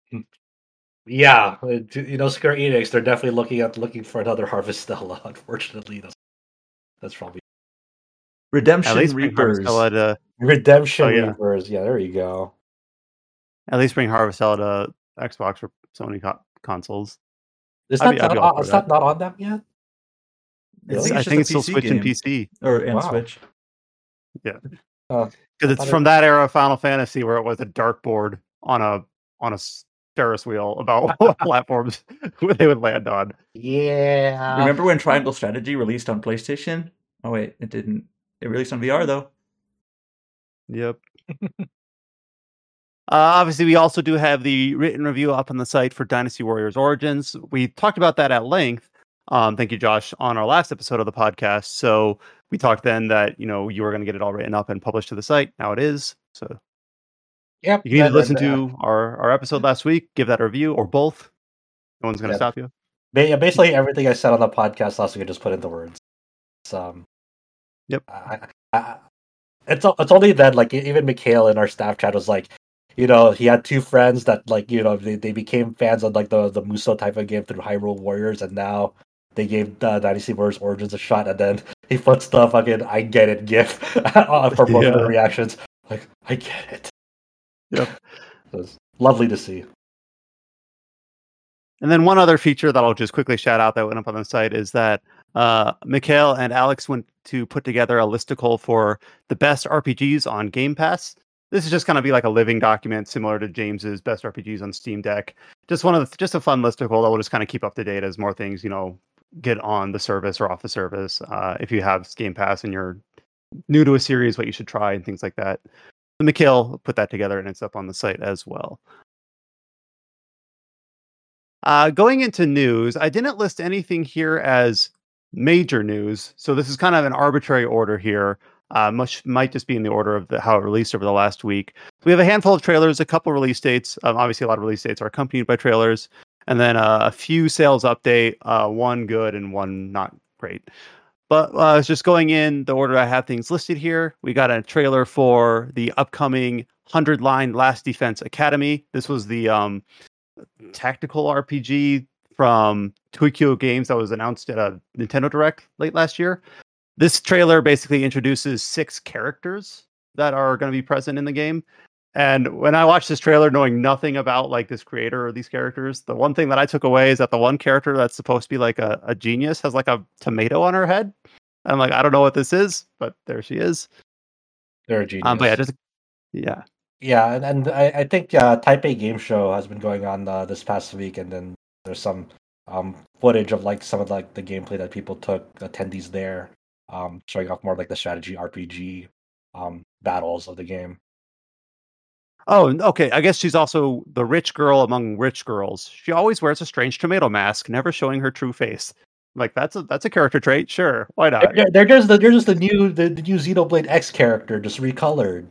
Yeah, Square Enix, they're definitely looking for another Harvestella. Unfortunately, that's probably Redemption At least Reapers. Redemption Reapers. Yeah, there you go. At least bring Harvestella to Xbox or Sony consoles. Is that not on them yet? Really? I think it's still switching PC and Switch. Yeah, because it's from that era of Final Fantasy where it was a dartboard on a Ferris wheel about what platforms they would land on. Yeah. Remember when Triangle Strategy released on PlayStation? Oh wait, it didn't. It released on VR though. Yep. Obviously, we also do have the written review up on the site for Dynasty Warriors Origins. We talked about that at length. Thank you, Josh, on our last episode of the podcast. So we talked then that you were going to get it all written up and published to the site. Now it is. So Yep. you can either listen to our episode last week, give that a review, or both. No one's going to stop you. Basically, everything I said on the podcast last week, I just put into words. Yep. It's only that, like, even Mikhail in our staff chat was like, he had two friends that, like, they became fans of, like, the Muso type of game through Hyrule Warriors, and now they gave Dynasty Warriors Origins a shot, and then he puts the fucking I get it gif for both of the reactions. Like, I get it. Yep. It was lovely to see. And then one other feature that I'll just quickly shout out that went up on the site is that Mikhail and Alex went to put together a listicle for the best RPGs on Game Pass. This is just going to be like a living document similar to James's best RPGs on Steam Deck. Just a fun listicle that will just kind of keep up to date as more things, get on the service or off the service. If you have Game Pass and you're new to a series, what you should try and things like that. So Mikhail put that together and it's up on the site as well. Going into news, I didn't list anything here as major news, so this is kind of an arbitrary order here. Might just be in the order of how it released over the last week. So we have a handful of trailers, a couple release dates. Obviously, a lot of release dates are accompanied by trailers, and then a few sales update, one good and one not great. But just going in the order I have things listed here, we got a trailer for the upcoming 100-line Last Defense Academy. This was the tactical RPG from Tokyo Games that was announced at a Nintendo Direct late last year. This trailer basically introduces 6 characters that are going to be present in the game. And when I watched this trailer, knowing nothing about like this creator or these characters, the one thing that I took away is that the one character that's supposed to be like a genius has like a tomato on her head. I'm like, I don't know what this is, but there she is. They're a genius. But yeah. Yeah, and I think Taipei Game Show has been going on this past week, and then there's some footage of like some of like the gameplay that people took, attendees there, showing off more like the strategy RPG battles of the game. Oh, okay. I guess she's also the rich girl among rich girls. She always wears a strange tomato mask, never showing her true face. Like that's a character trait. Sure, why not? They're just the new Xenoblade X character, just recolored.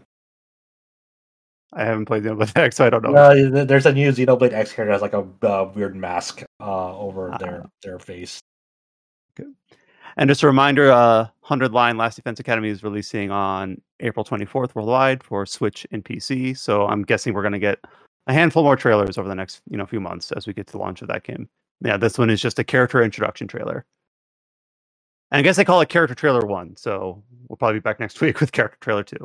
I haven't played Xenoblade X, so I don't know. There's a new Xenoblade X character that has like a weird mask over their face. Okay. And just a reminder, 100-line Last Defense Academy is releasing on April 24th worldwide for Switch and PC. So I'm guessing we're going to get a handful more trailers over the next few months as we get to the launch of that game. Yeah, this one is just a character introduction trailer. And I guess they call it Character Trailer 1, so we'll probably be back next week with Character Trailer 2.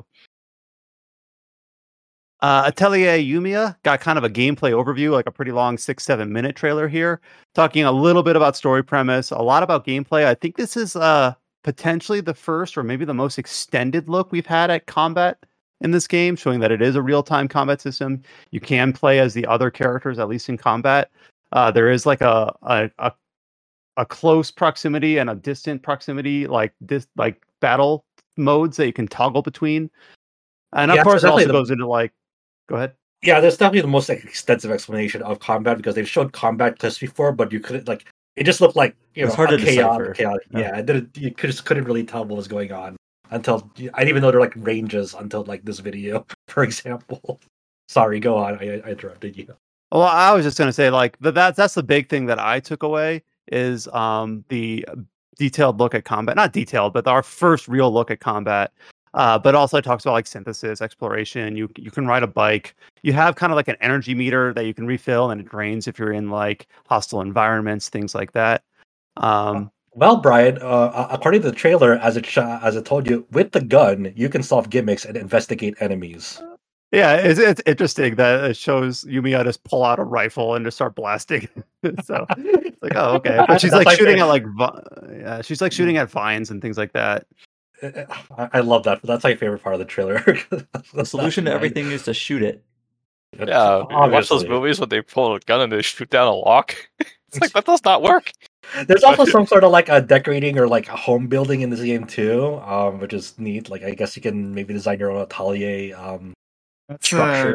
Atelier Yumiya got kind of a gameplay overview, like a pretty long 6-7 minute trailer here, talking a little bit about story premise, a lot about gameplay. I think this is potentially the first or maybe the most extended look we've had at combat in this game, showing that it is a real-time combat system. You can play as the other characters, at least in combat. There is like a close proximity and a distant proximity, like battle modes that you can toggle between. And of course, it also goes into like. Go ahead. Yeah, there's definitely the most extensive explanation of combat because they've shown combat clips before, but you couldn't it just looked like it's hard to chaotic. Yeah, you just couldn't really tell what was going on until I didn't even know there were like ranges until like this video, for example. Sorry, go on. I interrupted you. Well, I was just going to say like that's the big thing that I took away is the detailed look at combat. Not detailed, but our first real look at combat. But also it talks about like synthesis, exploration. You can ride a bike. You have kind of like an energy meter that you can refill and it drains if you're in like hostile environments, things like that. Well, Brian, according to the trailer, as it told you, with the gun, you can solve gimmicks and investigate enemies. Yeah, it's interesting that it shows Yumiya just pull out a rifle and just start blasting. So it's like, oh, okay. But she's like shooting at she's like shooting at vines and things like that. I love that. That's my favorite part of the trailer. The solution to everything is to shoot it. Yeah, watch those movies when they pull a gun and they shoot down a lock. It's like that does not work. There's also some sort of like a decorating or like a home building in this game too, which is neat. Like I guess you can maybe design your own atelier structure.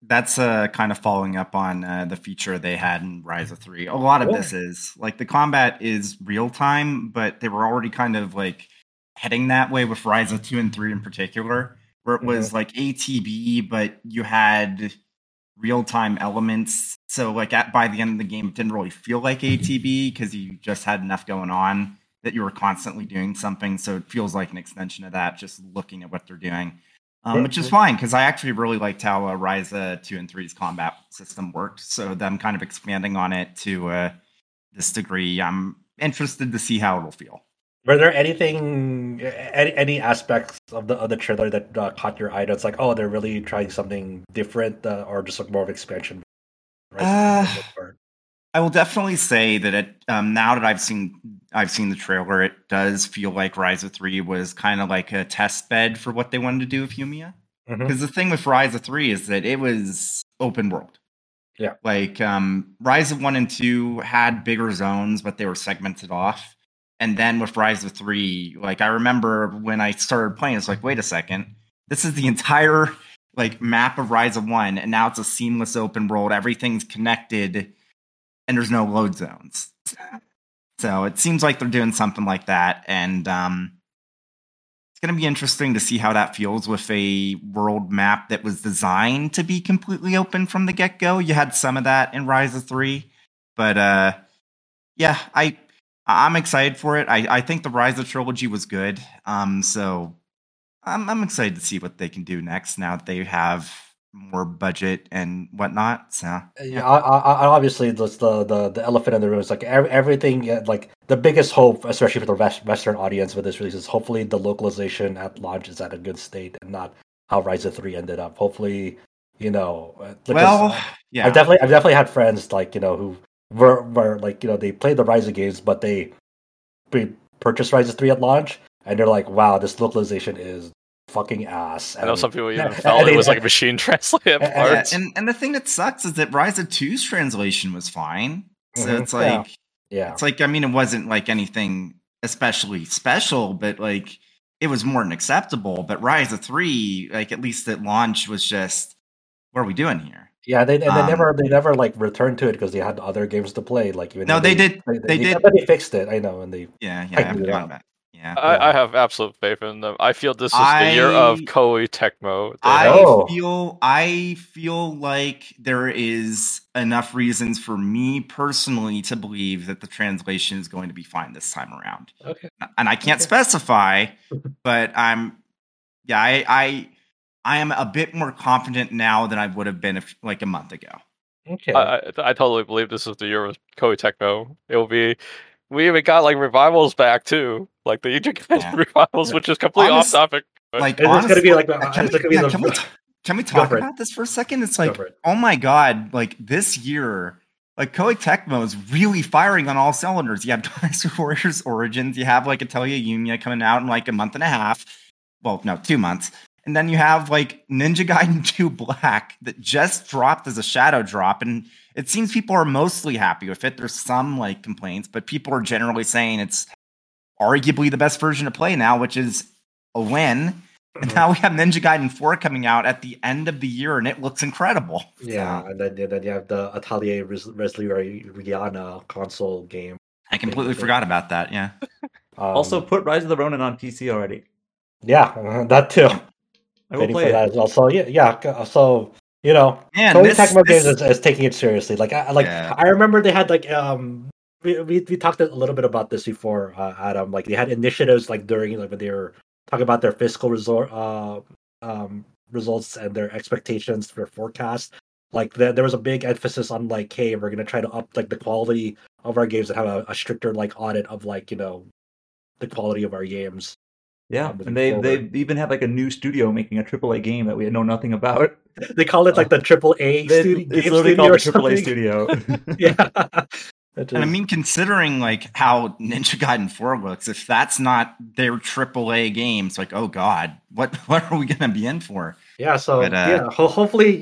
that's kind of following up on the feature they had in Ryza 3. A lot of this is like the combat is real time, but they were already kind of like heading that way with Ryza 2 and 3 in particular, where it was like ATB, but you had real time elements. So like by the end of the game, it didn't really feel like ATB because you just had enough going on that you were constantly doing something. So it feels like an extension of that, just looking at what they're doing. Which is fine, because I actually really liked how Ryza 2 and 3's combat system worked. So them kind of expanding on it to this degree, I'm interested to see how it'll feel. Were there any aspects of the trailer that caught your eye? That's like, oh, they're really trying something different, or just like more of expansion? I will definitely say that now that I've seen the trailer, it does feel like Ryza 3 was kind of like a test bed for what they wanted to do with Yumiya. Because the thing with Ryza 3 is that it was open world. Yeah. Like Ryza 1 and 2 had bigger zones, but they were segmented off. And then with Ryza 3, like I remember when I started playing, it's like, wait a second, this is the entire like map of Ryza 1, and now it's a seamless open world. Everything's connected. And there's no load zones. So it seems like they're doing something like that. And it's going to be interesting to see how that feels with a world map that was designed to be completely open from the get-go. You had some of that in Ryza 3. But yeah, I'm excited for it. I think the Ryza trilogy was good. So I'm excited to see what they can do next now that they have more budget and whatnot. So yeah, obviously the elephant in the room is like everything. Like the biggest hope, especially for the Western audience with this release, is hopefully the localization at launch is at a good state and not how Ryza 3 ended up. Hopefully, yeah, I've definitely had friends like who were like they played the Ryza games, but they purchased Ryza 3 at launch, and they're like, wow, this localization is fucking ass. I know some people even felt it was like a machine translated parts. And the thing that sucks is that Ryza 2's translation was fine. So it's like, it's like, I mean, it wasn't like anything especially special, but like it was more than acceptable. But Ryza 3, like at least at launch, was just, what are we doing here? Yeah, they never like returned to it because they had other games to play. Like even they did. They fixed it. I know, and they I haven't gone back. Yeah, I have absolute faith in them. I feel this is the year of Koei Tecmo. I feel like there is enough reasons for me personally to believe that the translation is going to be fine this time around. Okay. And I can't specify, but I am a bit more confident now than I would have been like a month ago. Okay. I totally believe this is the year of Koei Tecmo. It will be. We even got like revivals back too, like the Ichigai revivals, which is completely off topic. But... Like, it's going to be like can we talk about this for a second? It's like, oh my god, like this year, like Koei Tecmo is really firing on all cylinders. You have Dynasty Warriors Origins, you have like Atelier Yumiya coming out in like a month and a half. Well, no, 2 months. And then you have like Ninja Gaiden 2 Black that just dropped as a shadow drop, and it seems people are mostly happy with it. There's some like complaints, but people are generally saying it's arguably the best version to play now, which is a win. And now we have Ninja Gaiden 4 coming out at the end of the year, and it looks incredible. Yeah, and then you have the Atelier Rihanna console game. I completely forgot about that, yeah. Also, put Rise of the Ronin on PC already. Yeah, that too. I will play it. That as well. So so Koei Tecmo Games is taking it seriously. I remember they had like we talked a little bit about this before, Adam. Like they had initiatives like during like when they were talking about their fiscal results and their expectations for forecast. Like there was a big emphasis on like, hey, we're gonna try to up like the quality of our games and have a stricter like audit of like the quality of our games. Yeah, and they even have like a new studio making a AAA game that we know nothing about. They call it like the AAA studio. It's literally called the AAA studio. Yeah. And I mean, considering like how Ninja Gaiden 4 looks, if that's not their AAA games, like, oh god, what are we gonna be in for? Yeah, so hopefully,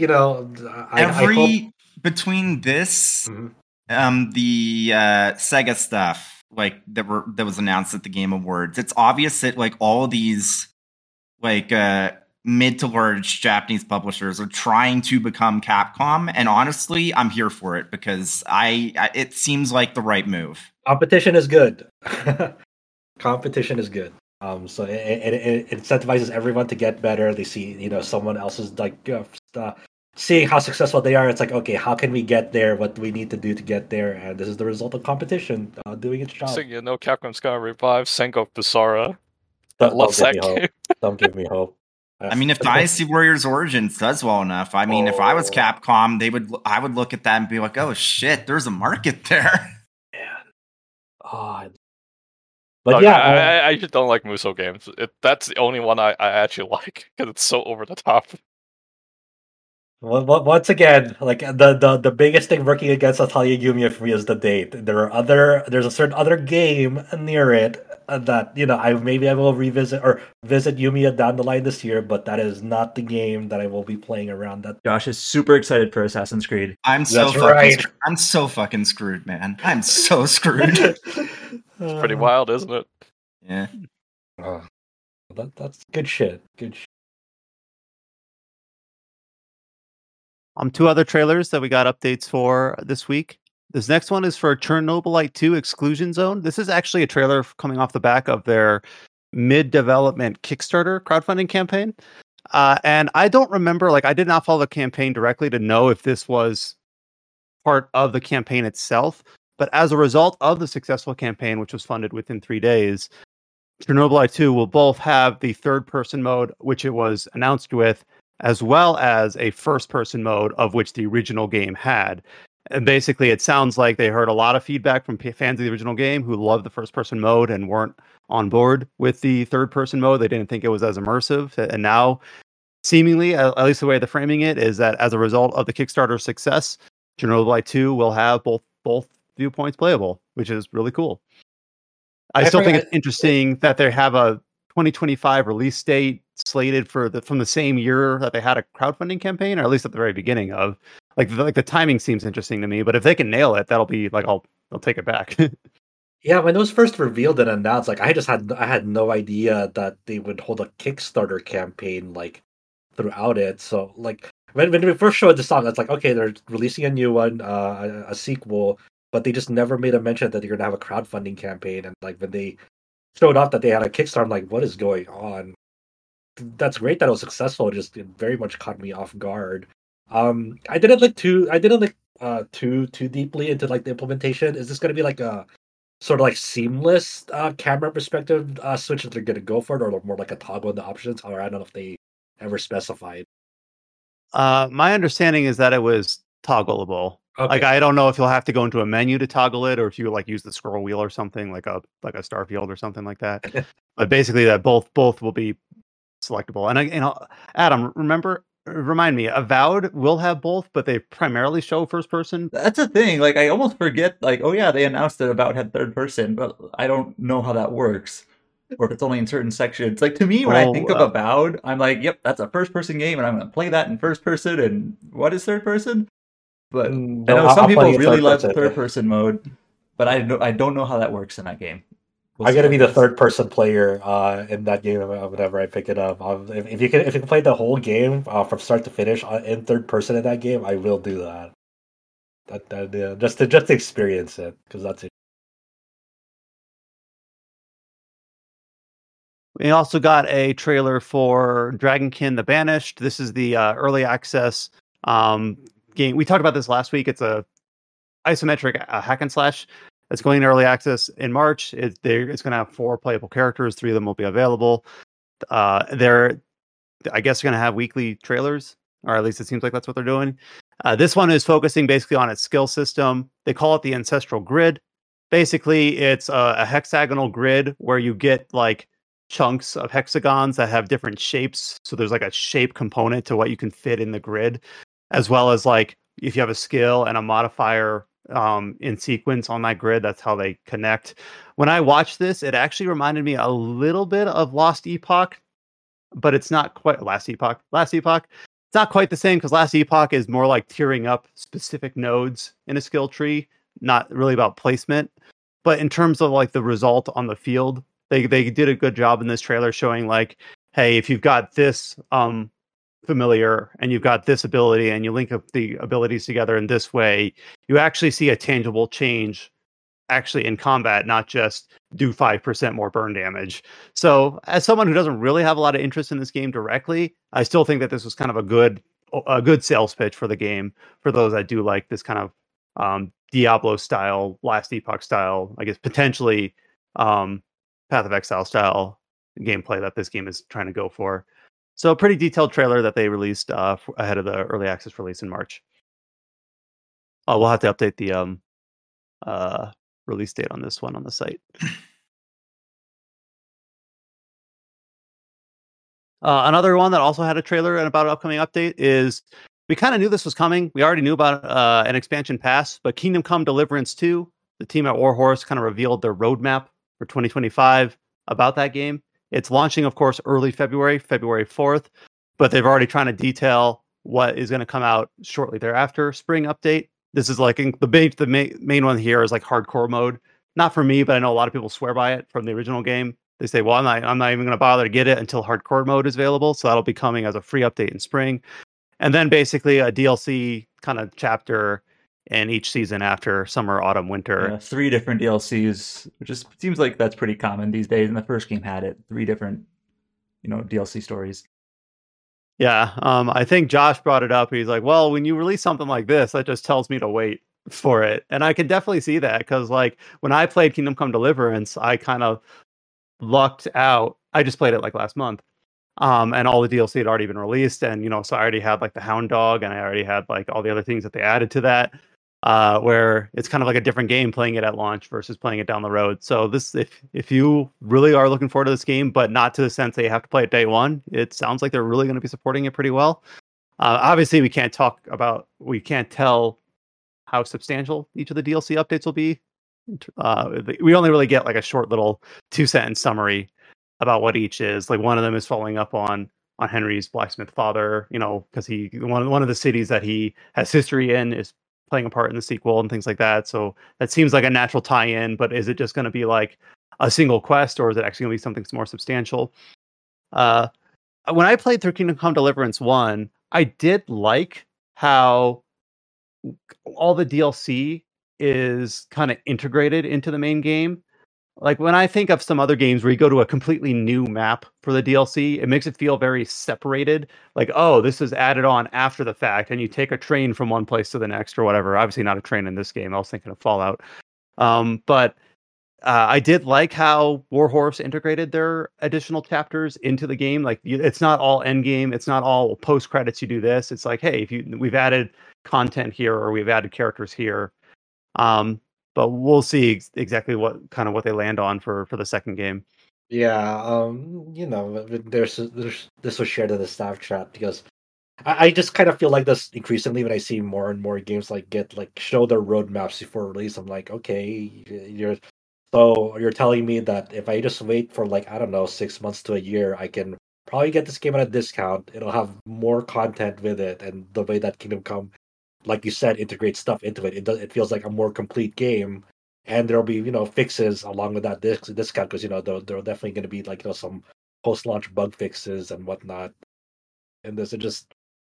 between this, the Sega stuff, like that was announced at the Game Awards, it's obvious that like all of these like mid to large Japanese publishers are trying to become Capcom, and honestly, I'm here for it because it seems like the right move. Competition is good. Competition is good. So it incentivizes everyone to get better. They see, someone else's seeing how successful they are. It's like, okay, how can we get there? What do we need to do to get there? And this is the result of competition doing its job. So Capcom's gonna revive Sengo Busara. I love that game. Don't give me hope. I mean, if Dynasty Warriors Origins does well enough, I mean, if I was Capcom, I would look at that and be like, oh shit, there's a market there. Man. But look, yeah, I just don't like Musou games. That's the only one I actually like because it's so over the top. Well, once again, like the biggest thing working against Atelier Yumiya for me is the date. There's a certain other game near it that I will revisit or visit Yumiya down the line this year, but that is not the game that I will be playing around. That Josh is super excited for Assassin's Creed. I'm so fucking screwed, man. I'm so screwed. It's pretty wild, isn't it? Yeah. That's good shit. Good shit. Two other trailers that we got updates for this week. This next one is for Chernobylite 2 Exclusion Zone. This is actually a trailer coming off the back of their mid-development Kickstarter crowdfunding campaign. And I don't remember, I did not follow the campaign directly to know if this was part of the campaign itself. But as a result of the successful campaign, which was funded within 3 days, Chernobylite 2 will both have the third-person mode, which it was announced with, as well as a first-person mode of which the original game had. And basically, it sounds like they heard a lot of feedback from fans of the original game who loved the first-person mode and weren't on board with the third-person mode. They didn't think it was as immersive. And now, seemingly, at least the way they're framing it, is that as a result of the Kickstarter success, Chernobylite 2 will have both viewpoints playable, which is really cool. I still think it's interesting that they have a 2025 release date slated from the same year that they had a crowdfunding campaign, or at least at the very beginning of. The timing seems interesting to me, but if they can nail it, that'll be I'll take it back. Yeah, when it was first revealed and announced, I had no idea that they would hold a Kickstarter campaign throughout it. So when we first showed the song, it's like, okay, they're releasing a new one, a sequel, but they just never made a mention that they're gonna have a crowdfunding campaign. And when they showed up that they had a Kickstarter, I'm like, what is going on? That's great that it was successful. It very much caught me off guard. I didn't look too deeply into the implementation. Is this going to be a sort of seamless camera perspective switch that they're going to go for it, or more like a toggle in the options? Or I don't know if they ever specified. My understanding is that it was toggleable. Okay. I don't know if you'll have to go into a menu to toggle it, or if you use the scroll wheel or something like a Starfield or something like that. But basically, that both will be selectable. And Adam, remind me, Avowed will have both, but they primarily show first person. That's a thing. I almost forget. Oh yeah, they announced that Avowed had third person, but I don't know how that works, or if it's only in certain sections. To me, when I think of Avowed, I'm like, yep, that's a first person game, and I'm going to play that in first person. And what is third person? But I know some people really love the third person mode, but I don't know how that works in that game. I'm gonna be the third person player in that game whenever I pick it up. If you can play the whole game from start to finish in third person in that game, I will do that. Just to experience it, because that's it. We also got a trailer for Dragonkin: The Banished. This is the early access game. We talked about this last week. It's a isometric hack and slash. It's going to early access in March. It's going to have 4 playable characters. 3 of them will be available. They're, I guess, going to have weekly trailers, or at least it seems like that's what they're doing. This one is focusing basically on its skill system. They call it the Ancestral Grid. Basically, it's a hexagonal grid where you get chunks of hexagons that have different shapes. So there's a shape component to what you can fit in the grid, as well as if you have a skill and a modifier in sequence on that grid, that's how they connect. When I watched this, it actually reminded me a little bit of Lost Epoch, but it's not quite Last Epoch. It's not quite the same, because Last Epoch is more tiering up specific nodes in a skill tree, not really about placement. But in terms of the result on the field, they did a good job in this trailer showing hey, if you've got this familiar and you've got this ability and you link up the abilities together in this way, you actually see a tangible change actually in combat, not just do 5% more burn damage. So as someone who doesn't really have a lot of interest in this game directly, I still think that this was kind of a good sales pitch for the game for those that do like this kind of Diablo style, Last Epoch style, I guess potentially Path of Exile style gameplay that this game is trying to go for. So a pretty detailed trailer that they released ahead of the early access release in March. We'll have to update the release date on this one on the site. Another one that also had a trailer and about an upcoming update is, we kind of knew this was coming. We already knew about an expansion pass, but Kingdom Come Deliverance 2, the team at Warhorse kind of revealed their roadmap for 2025 about that game. It's launching, of course, early February 4th, but they've already trying to detail what is going to come out shortly thereafter. Spring update. This is like the main one here is like hardcore mode. Not for me, but I know a lot of people swear by it from the original game. They say, well, I'm not even going to bother to get it until hardcore mode is available. So that'll be coming as a free update in spring. And then basically a DLC kind of chapter in each season after summer, autumn, winter. 3 different DLCs, which just seems like that's pretty common these days. And the first game had it, 3 different, DLC stories. Yeah, I think Josh brought it up. He's like, well, when you release something like this, that just tells me to wait for it. And I can definitely see that because like when I played Kingdom Come Deliverance, I kind of lucked out. I just played it like last month. And all the DLC had already been released. And, so I already had like the Hound Dog and I already had like all the other things that they added to that, where it's kind of like a different game playing it at launch versus playing it down the road. So this, if you really are looking forward to this game, but not to the sense that you have to play it day one, it sounds like they're really going to be supporting it pretty well. Obviously, we can't tell how substantial each of the DLC updates will be. We only really get like a short little 2-sentence summary about what each is. Like one of them is following up on Henry's blacksmith father, because one of the cities that he has history in is playing a part in the sequel and things like that. So that seems like a natural tie-in, but is it just going to be like a single quest or is it actually going to be something more substantial? When I played through Kingdom Come Deliverance 1, I did like how all the DLC is kind of integrated into the main game. Like when I think of some other games where you go to a completely new map for the DLC, it makes it feel very separated. Like, oh, this is added on after the fact, and you take a train from one place to the next or whatever. Obviously not a train in this game. I was thinking of Fallout. But I did like how Warhorse integrated their additional chapters into the game. Like it's not all end game. It's not all post credits. You do this. It's like, hey, we've added content here or we've added characters here. But we'll see exactly what they land on for the second game. Yeah, there's this was shared in the staff chat because I just kind of feel like this increasingly when I see more and more games show their roadmaps before release. I'm like, okay, you're telling me that if I just wait for 6 months to a year, I can probably get this game at a discount. It'll have more content with it, and the way that Kingdom Come, like you said, integrates stuff into it. It feels like a more complete game, and there'll be fixes along with that discount because there are definitely going to be some post-launch bug fixes and whatnot. And this is just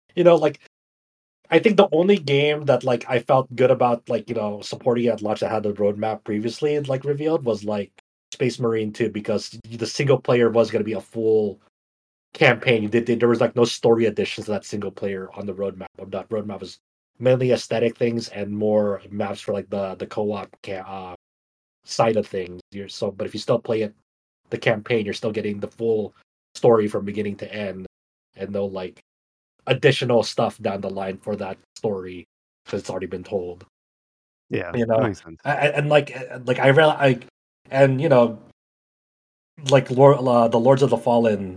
I think the only game that I felt good about supporting at launch that had the roadmap previously revealed was Space Marine 2 because the single player was going to be a full campaign. There was no story additions to that single player on the roadmap. That roadmap was mainly aesthetic things and more maps for the co-op side of things. But if you still play the campaign, you're still getting the full story from beginning to end, and no additional stuff down the line for that story because it's already been told. Yeah, that makes sense. The Lords of the Fallen,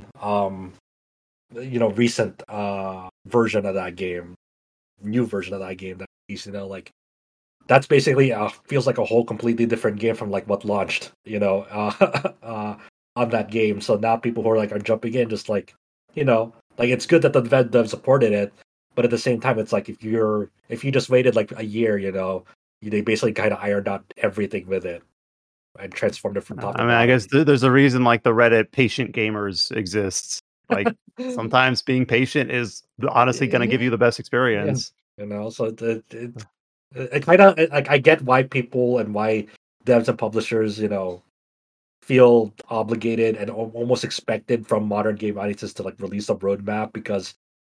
recent version of that game, new version of that game that's basically feels like a whole completely different game from what launched on that game. So now people who are jumping in just it's good that the dev supported it, but at the same time it's if you just waited a year, they basically kind of ironed out everything with it and transformed it from top. I guess there's a reason the Reddit patient gamers exists. Like sometimes being patient is honestly going to give you the best experience. So it kind of like I get why people and why devs and publishers, feel obligated and almost expected from modern game audiences to like release a roadmap, because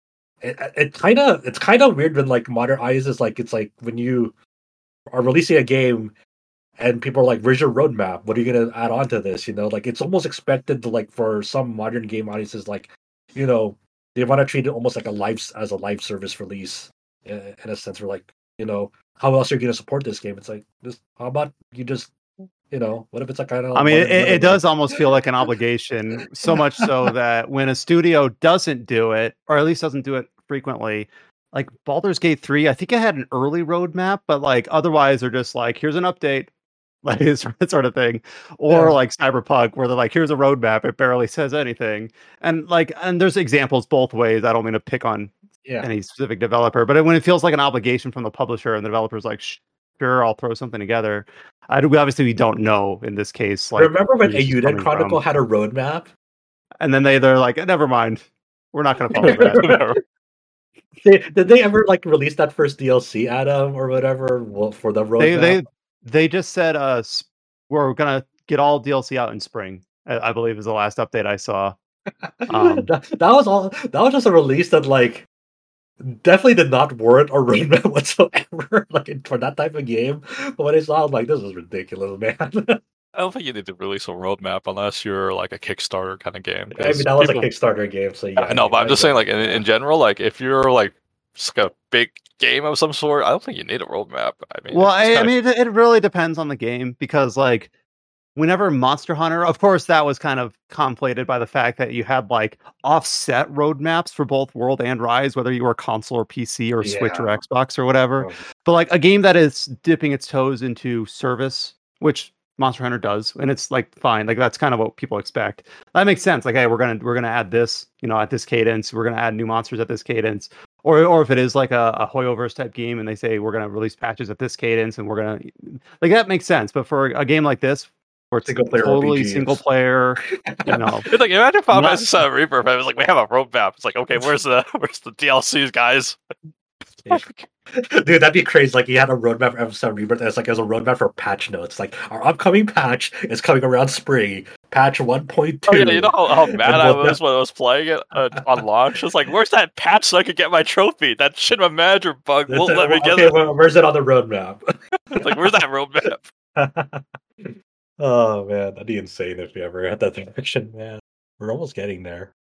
it's kind of weird when like modern audiences, like it's like when you are releasing a game and people are like, where's your roadmap? What are you gonna add on to this? Like it's almost expected to, like, for some modern game audiences, like, they want to treat it almost like a live service release in a sense. Where like, how else are you gonna support this game? It's like, just how about you just what if it's like kind of? I mean, it does almost feel like an obligation, so much so that when a studio doesn't do it, or at least doesn't do it frequently, like Baldur's Gate 3, I think it had an early roadmap, but like otherwise they're just like, here's an update, like that sort of thing. Or like Cyberpunk, where they're like, here's a roadmap, it barely says anything. And there's examples both ways. I don't mean to pick on any specific developer, but when it feels like an obligation from the publisher and the developer's like, sure, I'll throw something together. Obviously we don't know in this case. Like, remember when Eiyuden Chronicle had a roadmap? And then they're like, never mind, we're not going to follow that. Did they ever like release that first DLC, Adam, or whatever, for the roadmap? They just said we're gonna get all DLC out in spring, I believe is the last update I saw. That was just a release that like definitely did not warrant a roadmap whatsoever, like for that type of game. But when I saw it, I'm like, this is ridiculous, man. I don't think you need to release a roadmap unless you're like a Kickstarter kind of game. I mean, that was a Kickstarter game, so yeah. I know, but I'm just saying, like in general, like if you're like just a big game of some sort, I don't think you need a roadmap. I mean, well, it really depends on the game, because like whenever Monster Hunter, of course, that was kind of conflated by the fact that you had like offset roadmaps for both World and Rise, whether you were console or PC or Switch or Xbox or whatever. But like a game that is dipping its toes into service, which Monster Hunter does, and it's like fine, like that's kind of what people expect. That makes sense. Like, hey, we're gonna add this, at this cadence. We're gonna add new monsters at this cadence. Or if it is like a Hoyoverse type game and they say we're gonna release patches at this cadence and we're gonna, like, that makes sense. But for a game like this, where it's totally single player, It's like, imagine Final Fantasy VII Rebirth. I was like, we have a roadmap. It's like, okay, where's the DLCs, guys? Dude, that'd be crazy. Like, you had a roadmap for Episode Rebirth, and it's like, it was a roadmap for patch notes. Like, our upcoming patch is coming around spring. Patch 1.2. Oh, yeah, you know how mad I was when I was playing it on launch? It's like, where's that patch so I could get my trophy? That Shinra Manager bug won't let me get it. Well, where's it on the roadmap? It's like, where's that roadmap? Oh, man, that'd be insane if we ever had that direction, man. We're almost getting there.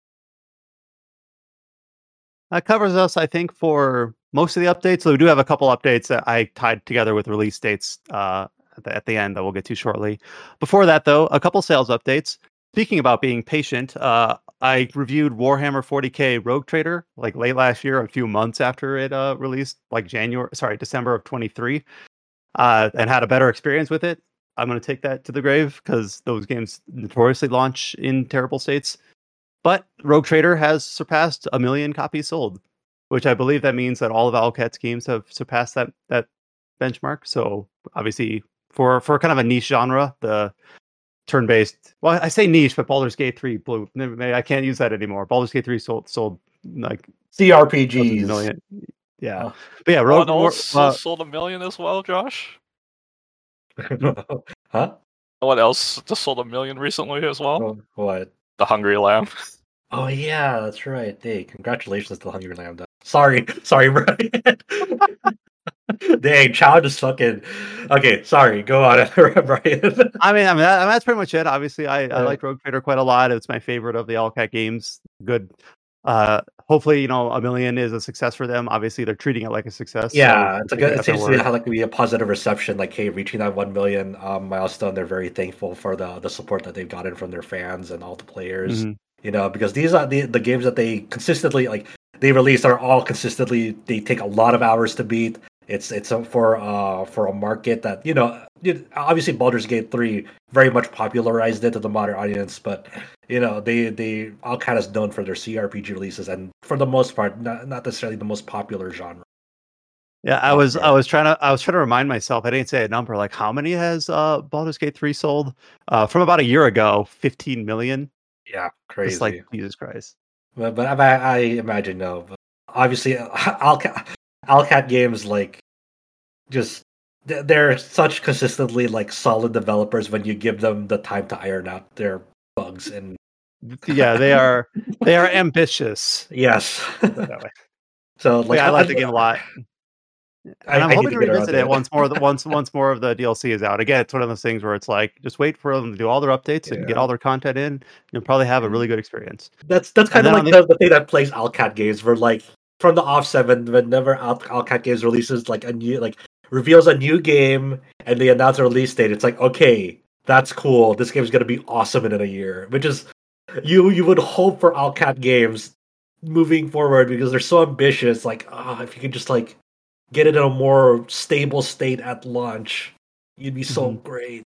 That covers us, I think, for most of the updates. So we do have a couple updates that I tied together with release dates at the end that we'll get to shortly. Before that, though, a couple sales updates. Speaking about being patient, I reviewed Warhammer 40k Rogue Trader like late last year, a few months after it released, like December of 23, and had a better experience with it. I'm going to take that to the grave because those games notoriously launch in terrible states. But Rogue Trader has surpassed 1 million copies sold, which I believe that means that all of Owlcat's games have surpassed that benchmark. So obviously, for kind of a niche genre, the turn-based, well, I say niche, but Baldur's Gate 3 blew. I can't use that anymore. Baldur's Gate 3 sold like CRPGs. Million. Yeah. But yeah, Rogue sold 1 million as well, Josh. Huh? What else just sold 1 million recently as well? What? The Hungry Lamb. Oh yeah, that's right. Hey, congratulations to the Hungry Lamb. Sorry, Brian. Dang, challenge is fucking. Okay, sorry. Go on, Brian. I mean, that's pretty much it. Obviously, I like Rogue Trader quite a lot. It's my favorite of the Owlcat games. Good. Hopefully, 1 million is a success for them. Obviously, they're treating it like a success. Yeah, so it seems to have be a positive reception. Like, hey, reaching that 1 million milestone, they're very thankful for the support that they've gotten from their fans and all the players. Mm-hmm. Because these are the games that they consistently they release are all consistently. They take a lot of hours to beat. It's for a market that obviously Baldur's Gate 3 very much popularized it to the modern audience, but they all kind of known for their CRPG releases, and for the most part not necessarily the most popular genre. Yeah, I was trying to remind myself. I didn't say a number, like how many has Baldur's Gate 3 sold from about a year ago. 15 million. Yeah, crazy. Just like Jesus Christ. But I imagine no. But obviously, Alcat games like just they're such consistently like solid developers when you give them the time to iron out their bugs and Yeah, they are ambitious. yes. Put it that way. So like I like the game a lot. And I'm I need hoping to to get around revisit to it once more of the DLC is out. Again, it's one of those things where it's like just wait for them to do all their updates and get Yeah. all their content in. You'll probably have a really good experience. That's kind of like the thing that plays Alcat games, where like from the off 7, whenever Alcat games releases like a new reveals a new game and they announce a release date, it's like, okay, that's cool. This game's gonna be awesome in a year. Which is you would hope for Alcat games moving forward because they're so ambitious. Like, if you could just like get it in a more stable state at launch, you'd be so great.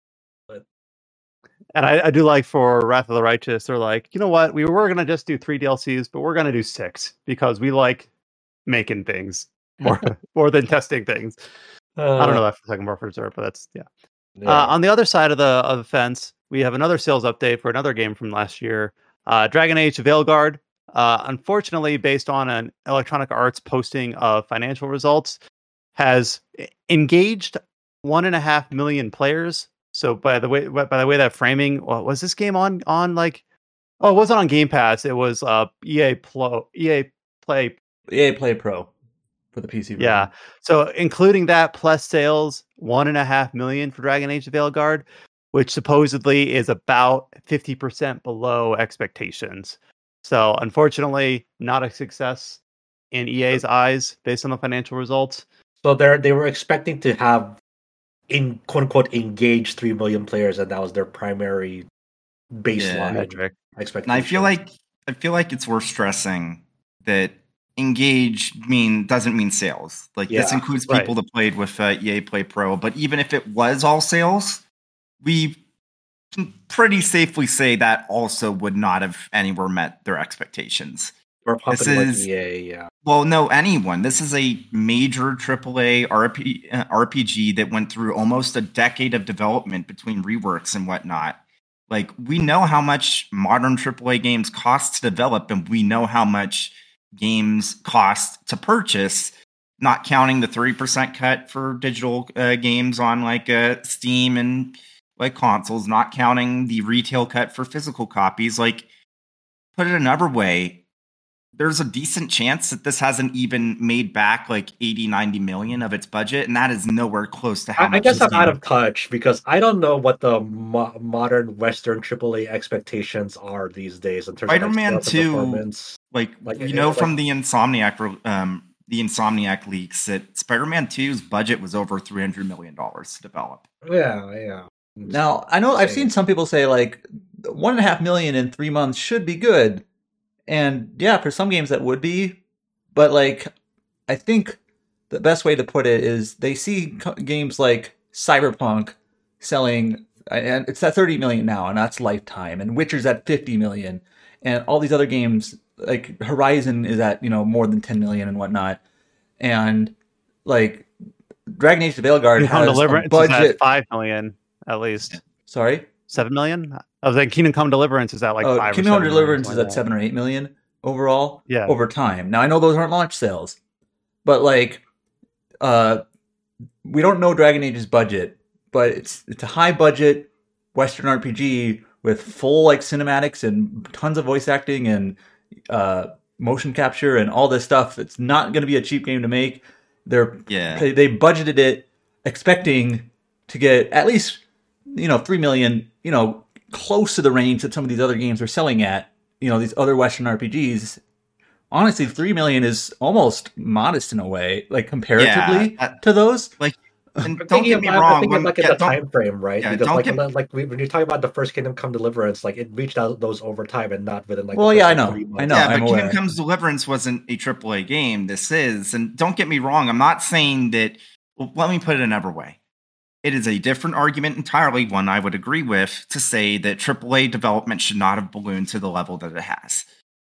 And I do like for Wrath of the Righteous, they're like, you know what? We were going to just do 3 DLCs, but we're going to do 6 because we like making things more than testing things. I don't know that for Second Warfare Reserve, but that's, yeah. On the other side of the fence, we have another sales update for another game from last year, Dragon Age Veilguard. Unfortunately, based on an Electronic Arts posting of financial results, has engaged 1.5 million players. So by the way that framing, was this game on like? Oh, it wasn't on Game Pass. It was EA Play Pro for the PC version. Yeah. So including that plus sales, 1.5 million for Dragon Age Veilguard, which supposedly is about 50% below expectations. So unfortunately, not a success in EA's eyes based on the financial results. So they were expecting to have in quote unquote engage 3 million players, and that was their primary baseline metric expectation. And I feel like it's worth stressing that engage doesn't mean sales. Like this includes people that played with EA Play Pro, but even if it was all sales, we can pretty safely say that also would not have anywhere met their expectations. For a company like EA, yeah. Well, no, anyone. This is a major AAA RPG that went through almost a decade of development between reworks and whatnot. Like, we know how much modern AAA games cost to develop, and we know how much games cost to purchase, not counting the 30% cut for digital games on like Steam and like consoles, not counting the retail cut for physical copies. Like, put it another way, there's a decent chance that this hasn't even made back like 80-90 million of its budget, and that is nowhere close to how much. I guess I'm out of touch because I don't know what the modern Western AAA expectations are these days in terms Spider-Man of 2, performance. Like from the Insomniac leaks that Spider-Man 2's budget was over $300 million to develop. Yeah. Now, I know I've seen some people say like 1.5 million in 3 months should be good. And yeah, for some games that would be, but like, I think the best way to put it is they see games like Cyberpunk selling, and it's at 30 million now, and that's lifetime, and Witcher's at 50 million, and all these other games like Horizon is at more than 10 million and whatnot, and like Dragon Age: The Veilguard has a budget at 5 million at least. Sorry, 7 million. I was like, Kingdom Come Deliverance is at like 5. Kingdom Come Deliverance is at 7 or 8 million overall. Yeah. Over time. Now I know those aren't launch sales, but like, we don't know Dragon Age's budget, but it's a high budget Western RPG with full like cinematics and tons of voice acting and motion capture and all this stuff. It's not going to be a cheap game to make. They budgeted it expecting to get at least 3 million. Close to the range that some of these other games are selling at. These other Western RPGs. Honestly, 3 million is almost modest in a way, like comparatively to those. Like, and don't get me wrong. I think like in the time frame, right? Yeah, because when you talk about the first Kingdom Come Deliverance, like it reached out those over time and not within like. Well, I know. Yeah, but Kingdom Come Deliverance wasn't a AAA game. This is, and don't get me wrong. I'm not saying that. Well, let me put it another way. It is a different argument entirely, one I would agree with, to say that AAA development should not have ballooned to the level that it has.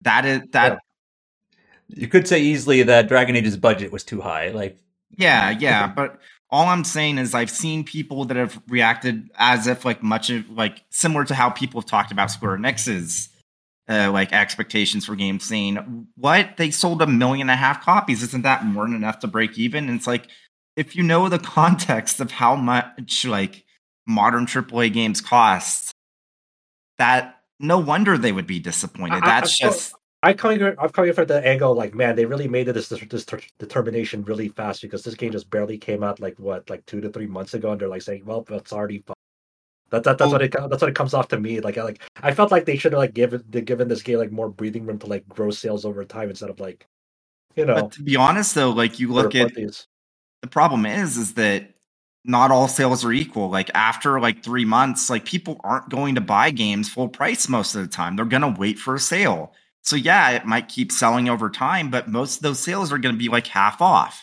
You could say easily that Dragon Age's budget was too high. Yeah, but all I'm saying is I've seen people that have reacted as if like much of like similar to how people have talked about Square Enix's like expectations for games, saying, "What? They sold 1.5 million copies? Isn't that more than enough to break even?" And it's like, if you know the context of how much like modern AAA games cost, that no wonder they would be disappointed. I'm coming from the angle like, man, they really made this determination really fast because this game just barely came out like 2 to 3 months ago, and they're like saying, well, it's already. That's what it comes off to me. Like I felt like they should have like given this game like more breathing room to like grow sales over time instead of like, But to be honest, though, like you look at the problem is that not all sales are equal. Like after like 3 months, like people aren't going to buy games full price most of the time. They're going to wait for a sale. So yeah, it might keep selling over time, but most of those sales are going to be like half off.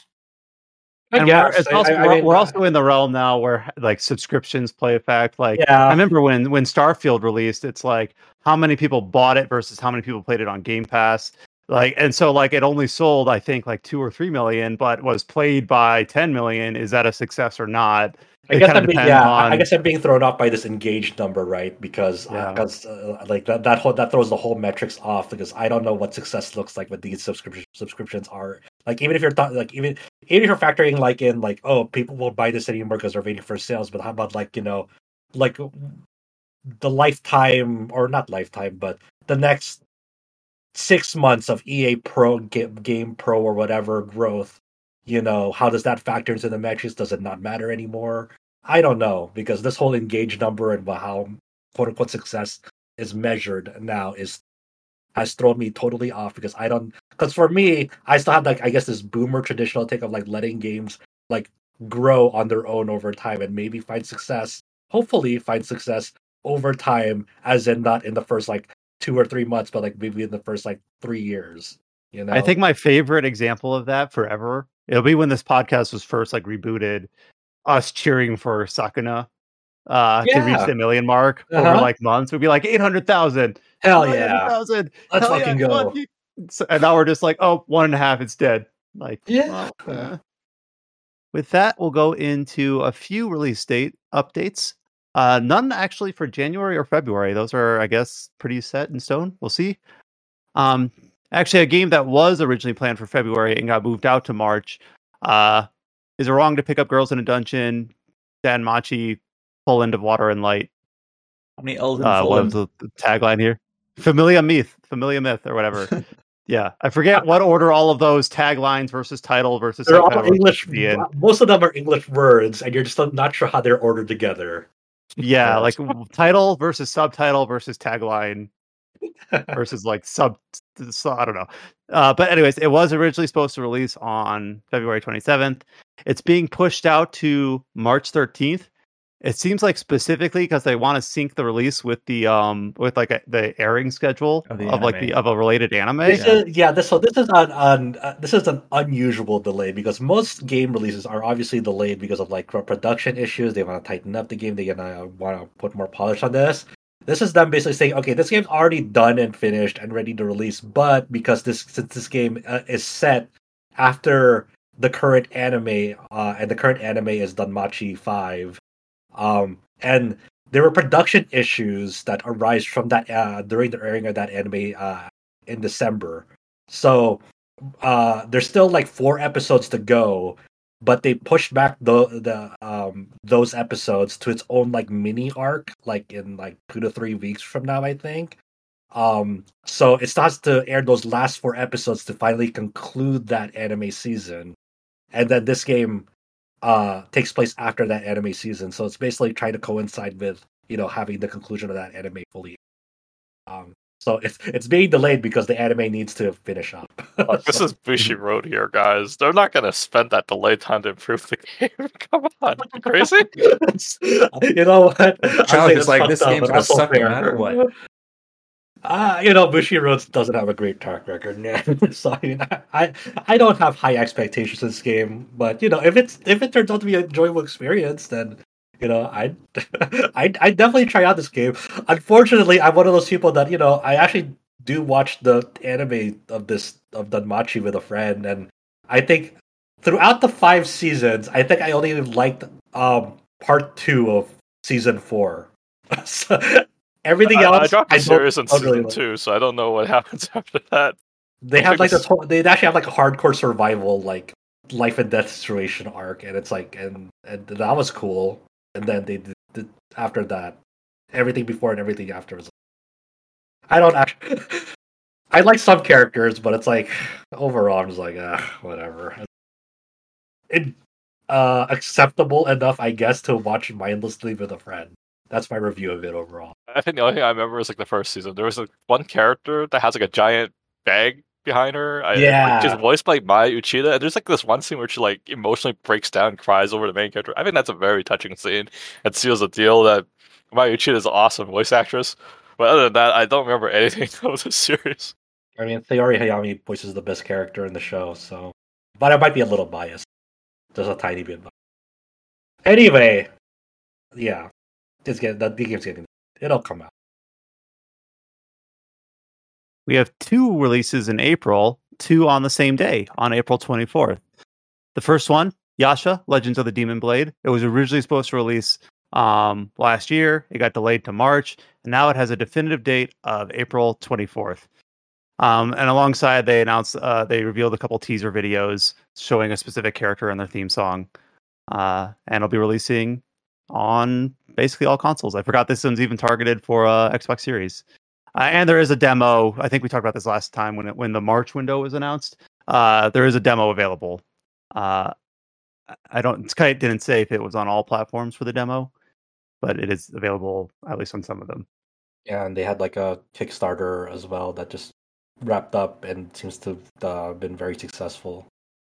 We're also in the realm now where like subscriptions play a fact. Like I remember when Starfield released, it's like how many people bought it versus how many people played it on Game Pass. Like, and so like it only sold, I think, like 2 or 3 million, but was played by 10 million. Is that a success or not? I guess I'm being thrown off by this engaged number, right? Because like that throws the whole metrics off because I don't know what success looks like with these subscriptions are. Like even if you're even if you're factoring like in like, oh, people won't buy this anymore because they're waiting for sales, but how about like like the lifetime, or not lifetime, but the next 6 months of EA Pro Game Pro or whatever growth, how does that factor into the metrics? Does it not matter anymore? I don't know, because this whole engaged number and how quote unquote success is measured now has thrown me totally off because for me, I still have like, I guess, this boomer traditional take of like letting games like grow on their own over time and maybe hopefully find success over time, as in not in the first like 2 or 3 months, but like maybe in the first like 3 years. I think my favorite example of that forever, it'll be when this podcast was first like rebooted, us cheering for Sakuna to reach the 1 million mark over like months. We'd be like 800,000. Hell yeah. 800,000. Let's fucking go. And now we're just like, oh, 1.5, it's dead. Like, With that, we'll go into a few release date updates. None actually for January or February. Those are, I guess, pretty set in stone. We'll see. Actually, a game that was originally planned for February and got moved out to March. Is it wrong to pick up girls in a dungeon? Danmachi, full end of Water and Light. How many L's in what's the tagline here? Familia Myth, or whatever. Yeah, I forget what order all of those taglines versus title versus. They're all English. Most of them are English words, and you're just not sure how they're ordered together. Yeah, like title versus subtitle versus tagline versus like I don't know. But anyways, it was originally supposed to release on February 27th. It's being pushed out to March 13th. It seems like specifically because they want to sync the release with the the airing schedule of a related anime. This is an unusual delay because most game releases are obviously delayed because of like production issues. They want to tighten up the game. They want to put more polish on this. This is them basically saying, okay, this game's already done and finished and ready to release, but because since this game is set after the current anime, and the current anime is Danmachi 5. And there were production issues that arise from that during the airing of that anime in December. So there's still like 4 episodes to go, but they pushed back those episodes to its own like mini arc, like in like 2 to 3 weeks from now, I think. So it starts to air those last 4 episodes to finally conclude that anime season, and then this game takes place after that anime season, so it's basically trying to coincide with having the conclusion of that anime fully. So it's being delayed because the anime needs to finish up. Look, this is Bushiroad here, guys. They're not going to spend that delay time to improve the game. Come on, are you crazy? You know what? It's like this game's gonna suck no matter what. Bushiroad doesn't have a great track record, man. So I don't have high expectations for this game, but if it turns out to be an enjoyable experience, then I'd definitely try out this game. Unfortunately, I'm one of those people that I actually do watch the anime of Danmachi with a friend, and I think throughout the 5 seasons, I think I only liked part 2 of season 4. everything else. I dropped the series in don't really season like. 2, so I don't know what happens after that. They I have think like they actually have like a hardcore survival, like life and death situation arc, and it's like and that was cool. And then they did after that, everything before and everything after was. I don't actually. I like some characters, but it's like overall, I'm just like, whatever. It acceptable enough, I guess, to watch mindlessly with a friend. That's my review of it overall. I think the only thing I remember is like the first season. There was like one character that has like a giant bag behind her. She's voiced by Maya Uchida, and there's like this one scene where she like emotionally breaks down, and cries over the main character. I think that's a very touching scene. It seals the deal that Maya Uchida is an awesome voice actress. But other than that, I don't remember anything of the series. I mean, Sayori Hayami voices the best character in the show, so. But I might be a little biased. Just a tiny bit. Anyway, yeah. The game's getting. It'll come out. We have 2 releases in April, 2 on the same day, on April 24th. The first one, Yasha, Legends of the Demon Blade. It was originally supposed to release last year. It got delayed to March, and now it has a definitive date of April 24th. And alongside, they announced, they revealed a couple teaser videos showing a specific character and their theme song. And it'll be releasing on basically all consoles. I forgot this one's even targeted for Xbox Series. And there is a demo. I think we talked about this last time when the March window was announced. There is a demo available. Skype didn't say if it was on all platforms for the demo, but it is available at least on some of them. Yeah, and they had like a Kickstarter as well that just wrapped up and seems to have been very successful.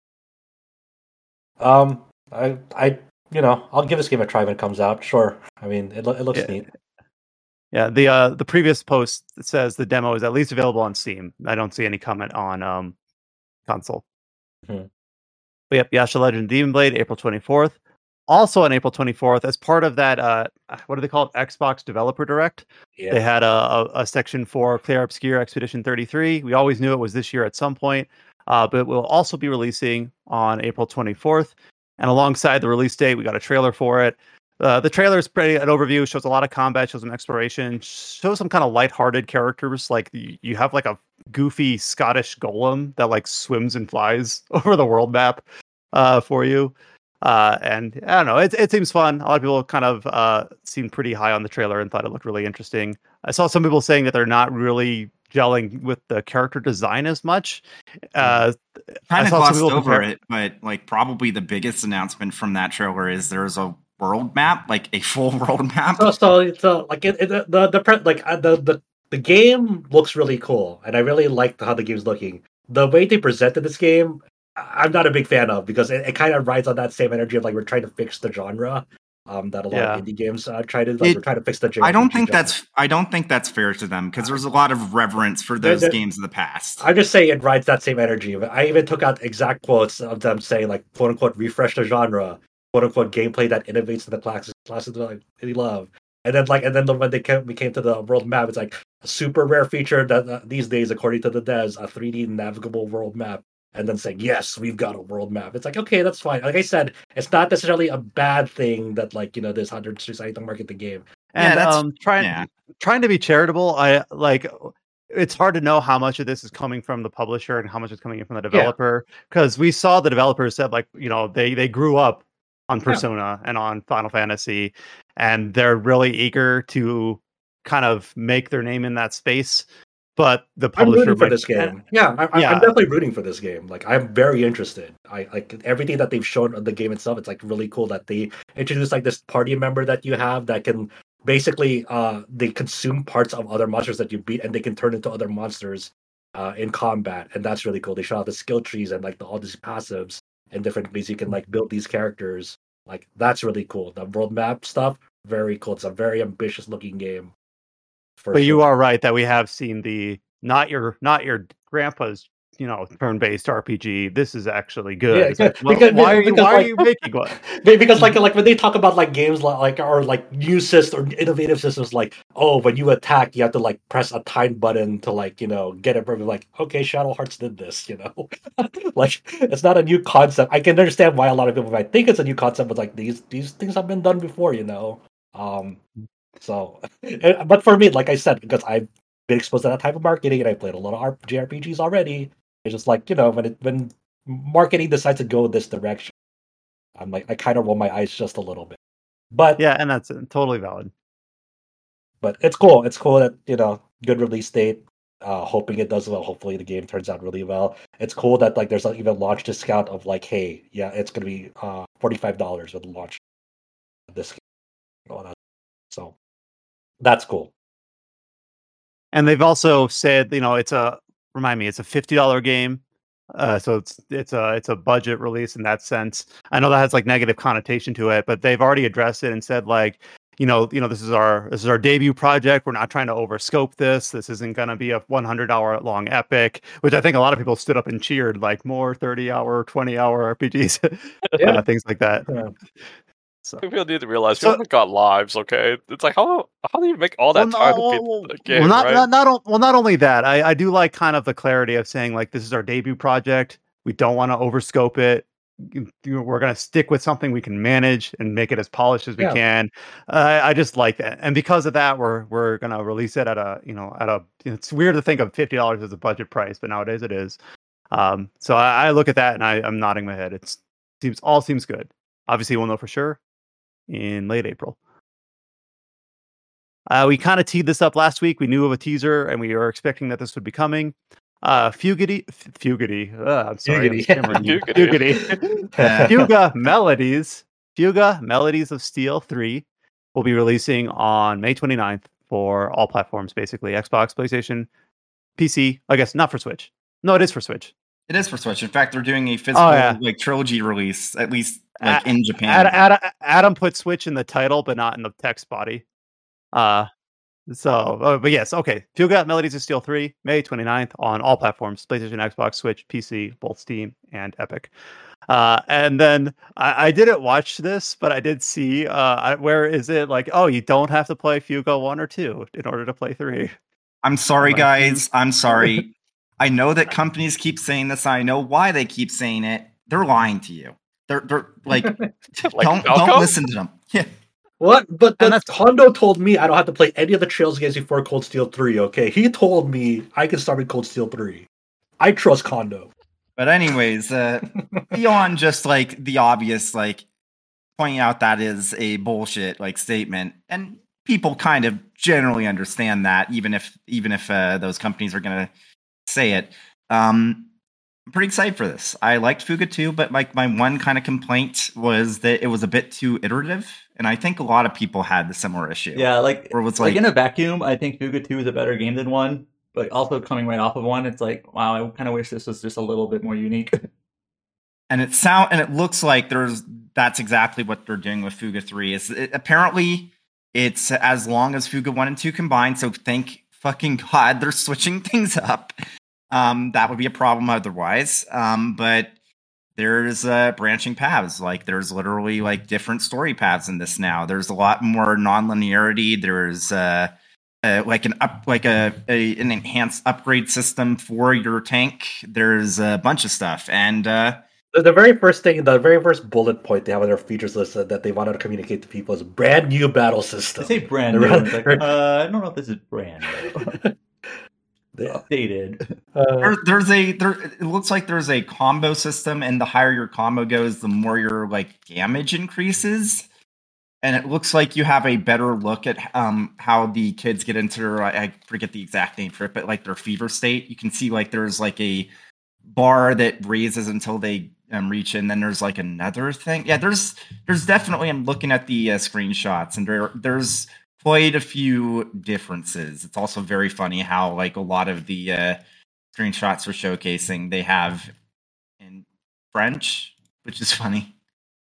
I'll give this game a try when it comes out. Sure, I mean it looks neat. Yeah, the previous post says the demo is at least available on Steam. I don't see any comment on console. Mm-hmm. But yep, Yasha Legend Demon Blade, April 24th. Also on April 24th, as part of that, what do they call it? Xbox Developer Direct. Yeah. They had a section for Clair Obscur Expedition 33. We always knew it was this year at some point, but it will also be releasing on April 24th. And alongside the release date, we got a trailer for it. The trailer is pretty an overview, shows a lot of combat, shows some exploration, shows some kind of lighthearted characters. Like you have like a goofy Scottish golem that like swims and flies over the world map for you. And I don't know, it seems fun. A lot of people kind of seemed pretty high on the trailer and thought it looked really interesting. I saw some people saying that they're not really gelling with the character design as much. Kind of glossed over it, but like probably the biggest announcement from that trailer is there's a world map, like a full world map. So like the game looks really cool, and I really like how the game's looking. The way they presented this game, I'm not a big fan of because it kind of rides on that same energy of like we're trying to fix the genre. That a lot of indie games try to we're trying to fix the genre. I don't think that's fair to them because there's a lot of reverence for those games in the past. I'm just saying it rides that same energy. I even took out exact quotes of them saying like quote unquote refresh the genre, quote unquote gameplay that innovates in the classes that I really love. And then when we came to the world map, it's like a super rare feature that these days, according to the devs, a 3D navigable world map. And then saying, yes, we've got a world map. It's like, okay, that's fine. Like I said, it's not necessarily a bad thing that like, there's hundreds deciding to market the game. And trying to be charitable, it's hard to know how much of this is coming from the publisher and how much is coming in from the developer. Because we saw the developers said like, they grew up on Persona and on Final Fantasy, and they're really eager to kind of make their name in that space. But the publisher I'm rooting for this game. I'm definitely rooting for this game. Like I'm very interested. I like everything that they've shown on the game itself. It's like really cool that they introduced like this party member that you have that can basically they consume parts of other monsters that you beat, and they can turn into other monsters in combat, and that's really cool. They show out the skill trees and like all these passives and different ways you can like build these characters. Like that's really cool. The world map stuff, very cool. It's a very ambitious looking game. But you are right that we have seen the not your grandpa's turn-based RPG. This is actually good. Yeah, why are you making one? Because like when they talk about like games like or like new systems or innovative systems, like when you attack you have to like press a time button to like get it. Like okay, Shadow Hearts did this. Like it's not a new concept. I can understand why a lot of people might think it's a new concept, but like these things have been done before. So, but for me, like I said, because I've been exposed to that type of marketing and I played a lot of JRPGs already, it's just like, when marketing decides to go this direction, I'm like, I kind of roll my eyes just a little bit. But Yeah, and that's totally valid. But it's cool. It's cool that good release date. Hoping it does well. Hopefully the game turns out really well. It's cool that like there's even launch discount of like, hey, yeah, it's gonna be $45 with launch this game. All that. So that's cool. And they've also said, it's a $50 game. So it's a budget release in that sense. I know that has like negative connotation to it, but they've already addressed it and said like, this is our debut project. We're not trying to overscope this. This isn't going to be a 100-hour long epic, which I think a lot of people stood up and cheered, like more 30-hour, 20-hour RPGs, Yeah. things like that. Yeah. So people need to realize people have got lives. Okay, it's like how do you make all that time to beat the game? Not only that, I do like kind of the clarity of saying like this is our debut project. We don't want to overscope it. We're going to stick with something we can manage and make it as polished as we can. I just like that, and because of that, we're going to release it at it's weird to think of $50 as a budget price, but nowadays it is. So I look at that and I'm nodding my head. It seems good. Obviously, we'll know for sure in late April. We kind of teed this up last week. We knew of a teaser, and we were expecting that this would be coming. Fuguity. I'm sorry. Fuga Melodies of Steel 3 will be releasing on May 29th for all platforms, basically Xbox, PlayStation, PC. I guess not for Switch. No, it is for Switch. It is for Switch. In fact, they're doing a physical trilogy release, at least in Japan. Adam put Switch in the title, but not in the text body. But yes, okay. Fuga Melodies of Steel 3, May 29th on all platforms, PlayStation, Xbox, Switch, PC, both Steam and Epic. And then I didn't watch this, but I did see where is it like, oh, you don't have to play Fuga 1 or 2 in order to play 3. I'm sorry, guys. I'm sorry. I know that companies keep saying this. I know why they keep saying it. They're lying to you. They're like, don't listen to them. Yeah. What? But Kondo told me I don't have to play any of the Trails games before Cold Steel 3, okay? He told me I can start with Cold Steel 3. I trust Kondo. But anyways, beyond just like the obvious, like pointing out that is a bullshit like statement, and people kind of generally understand that, even if those companies are gonna say it. I'm pretty excited for this. I liked Fuga 2, but like my one kind of complaint was that it was a bit too iterative, and I think a lot of people had the similar issue. Yeah, like where it was like in a vacuum, I think Fuga 2 is a better game than 1, but also coming right off of 1, it's like, wow, I kind of wish this was just a little bit more unique. And it looks like that's exactly what they're doing with Fuga 3. Apparently it's as long as Fuga 1 and 2 combined, so thank fucking God they're switching things up. That would be a problem otherwise. But there's branching paths. Like there's literally like different story paths in this now. There's a lot more non-linearity. There's like an enhanced upgrade system for your tank. There's a bunch of stuff, and the very first bullet point they have on their features list that they wanted to communicate to people is brand new battle system. They say brand new. Like, I don't know if this is brand new. Updated. It looks like there's a combo system, and the higher your combo goes, the more your like damage increases. And it looks like you have a better look at how the kids get into I forget the exact name for it, but like their fever state. You can see like there's like a bar that raises until they reach, and then there's like another thing. Yeah, there's definitely. I'm looking at the screenshots, and there's quite a few differences. It's also very funny how like a lot of the screenshots are showcasing they have in French, which is funny.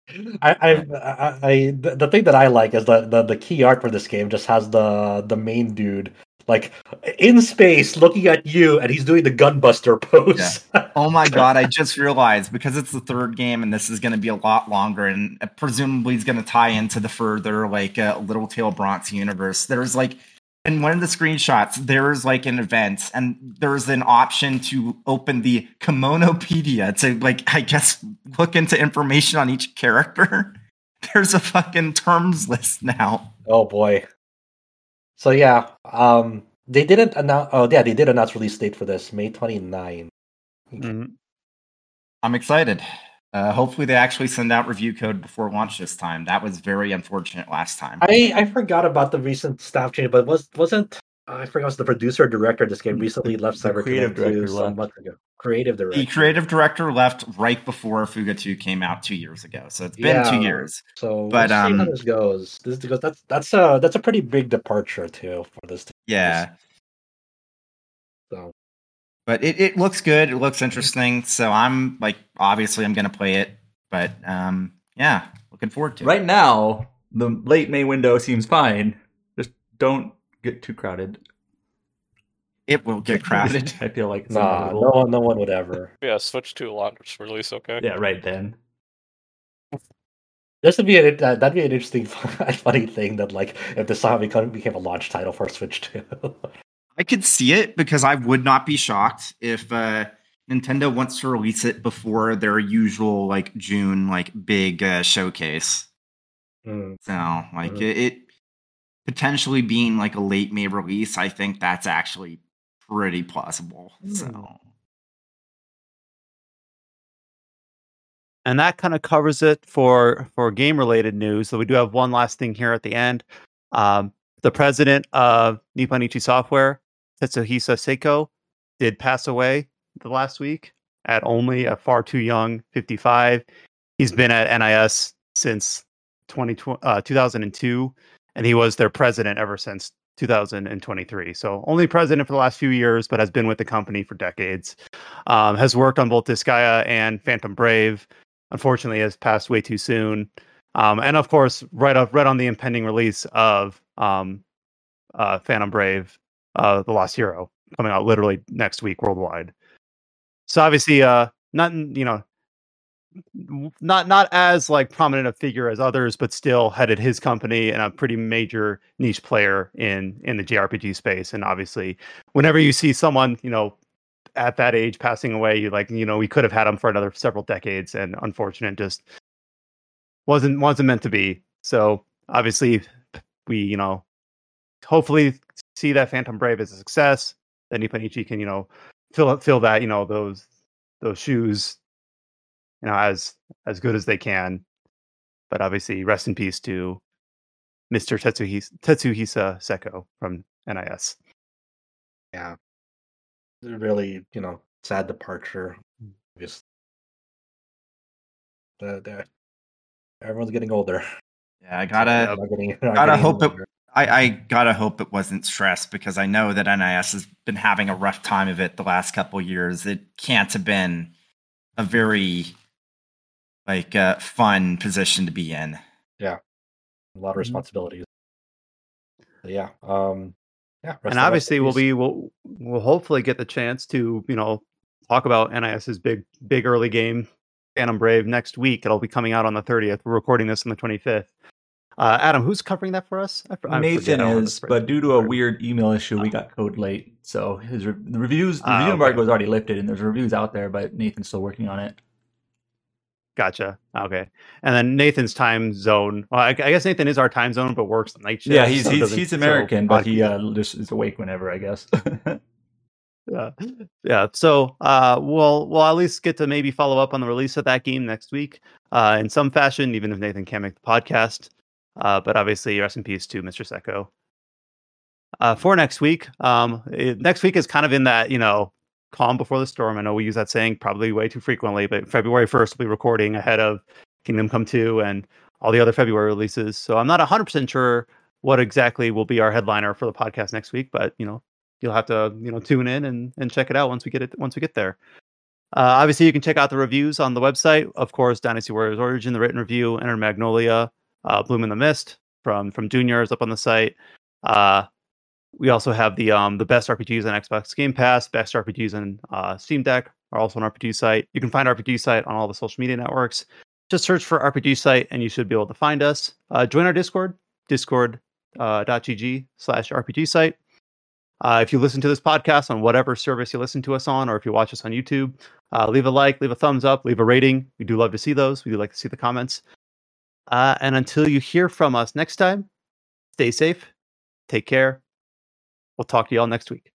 The thing that I like is the key art for this game just has the main dude like in space looking at you, and he's doing the gunbuster pose. Yeah. Oh my God, I just realized, because it's the third game and this is going to be a lot longer, and presumably it's going to tie into the further like Little Tail Bronx universe. There's like in one of the screenshots, there's like an event, and there's an option to open the Kimonopedia to like, I guess, look into information on each character. There's a fucking terms list now. Oh boy. So yeah, they didn't announce. Oh yeah, they did announce release date for this, May 29. Mhm. I'm excited. Hopefully, they actually send out review code before launch this time. That was very unfortunate last time. I forgot about the recent staff change, but wasn't I forgot it was the producer or director of this game recently left the creative CyberConnect director 2 some left. months ago. Creative The director. creative director left right before Fuga 2 came out 2 years ago, so it's been 2 years. So But, we'll see how this goes. Because that's a pretty big departure too for this. Yeah, So but it looks good. It looks interesting. So I'm obviously I'm gonna play it. But yeah, looking forward to it. Right now, the late May window seems fine. Just don't get too crowded. It will get crowded. I feel like it's nah, inevitable. no one would ever. Yeah, Switch 2 launch release, okay. Yeah, right then. This would be that'd be an interesting, funny thing that if this somehow became a launch title for Switch 2. I could see it because I would not be shocked if Nintendo wants to release it before their usual June big showcase. Mm. So it potentially being a late May release, I think that's actually pretty plausible. So. And that kind of covers it for game related news. So we do have one last thing here at the end. The president of Nippon Ichi Software, Tetsuhisa Seiko, did pass away the last week at only a far too young 55. He's been at NIS since 2002, and he was their president ever since 2023. So only president for the last few years, but has been with the company for decades. Has worked on both Disgaea and Phantom Brave. Unfortunately, has passed way too soon. And of course, right on the impending release of Phantom Brave, The Lost Hero, coming out literally next week worldwide. So obviously, not as prominent a figure as others, but still headed his company and a pretty major niche player in the JRPG space. And obviously, whenever you see someone at that age passing away, we could have had him for another several decades, and unfortunate, just wasn't meant to be. So obviously, we hopefully see that Phantom Brave as a success. That Nippon Ichi can fill that those shoes as good as they can. But obviously, rest in peace to Mr. Tetsuhisa Seiko from NIS. Yeah, really, sad departure. Just everyone's getting older. Yeah, I gotta hope it. I gotta hope it wasn't stress, because I know that NIS has been having a rough time of it the last couple of years. It can't have been a very fun position to be in. Yeah, a lot of responsibilities. Yeah, yeah. And obviously, we'll hopefully get the chance to talk about NIS's big early game, Phantom Brave, next week. It'll be coming out on the 30th. We're recording this on the 25th. Adam, who's covering that for us? Nathan is, but due to a weird email issue, we got code late. So the review embargo was already lifted, and there's reviews out there, but Nathan's still working on it. Gotcha. Okay. And then Nathan's time zone. Well, I guess Nathan is our time zone, but works the night shift. Yeah, he's American, but he just is awake whenever, I guess. Yeah. So we'll at least get to maybe follow up on the release of that game next week in some fashion, even if Nathan can't make the podcast. But obviously, rest in peace to Mr. Seiko. For next week, next week is kind of in that calm before the storm. I know we use that saying probably way too frequently, but February 1st we'll be recording ahead of Kingdom Come 2 and all the other February releases. So I'm not 100% sure what exactly will be our headliner for the podcast next week, but you'll have to tune in and check it out once we get there. Obviously, you can check out the reviews on the website. Of course, Dynasty Warriors Origin, the written review, Enter Magnolia, Bloom in the Mist from Junior is up on the site. We also have the best RPGs on Xbox Game Pass, best RPGs on Steam Deck are also on RPG Site. You can find RPG Site on all the social media networks. Just search for RPG Site and you should be able to find us. Join our Discord, discord.gg/RPG Site. If you listen to this podcast on whatever service you listen to us on, or if you watch us on YouTube, leave a like, leave a thumbs up, leave a rating. We do love to see those. We do like to see the comments. And until you hear from us next time, stay safe, take care, We'll talk to you all next week.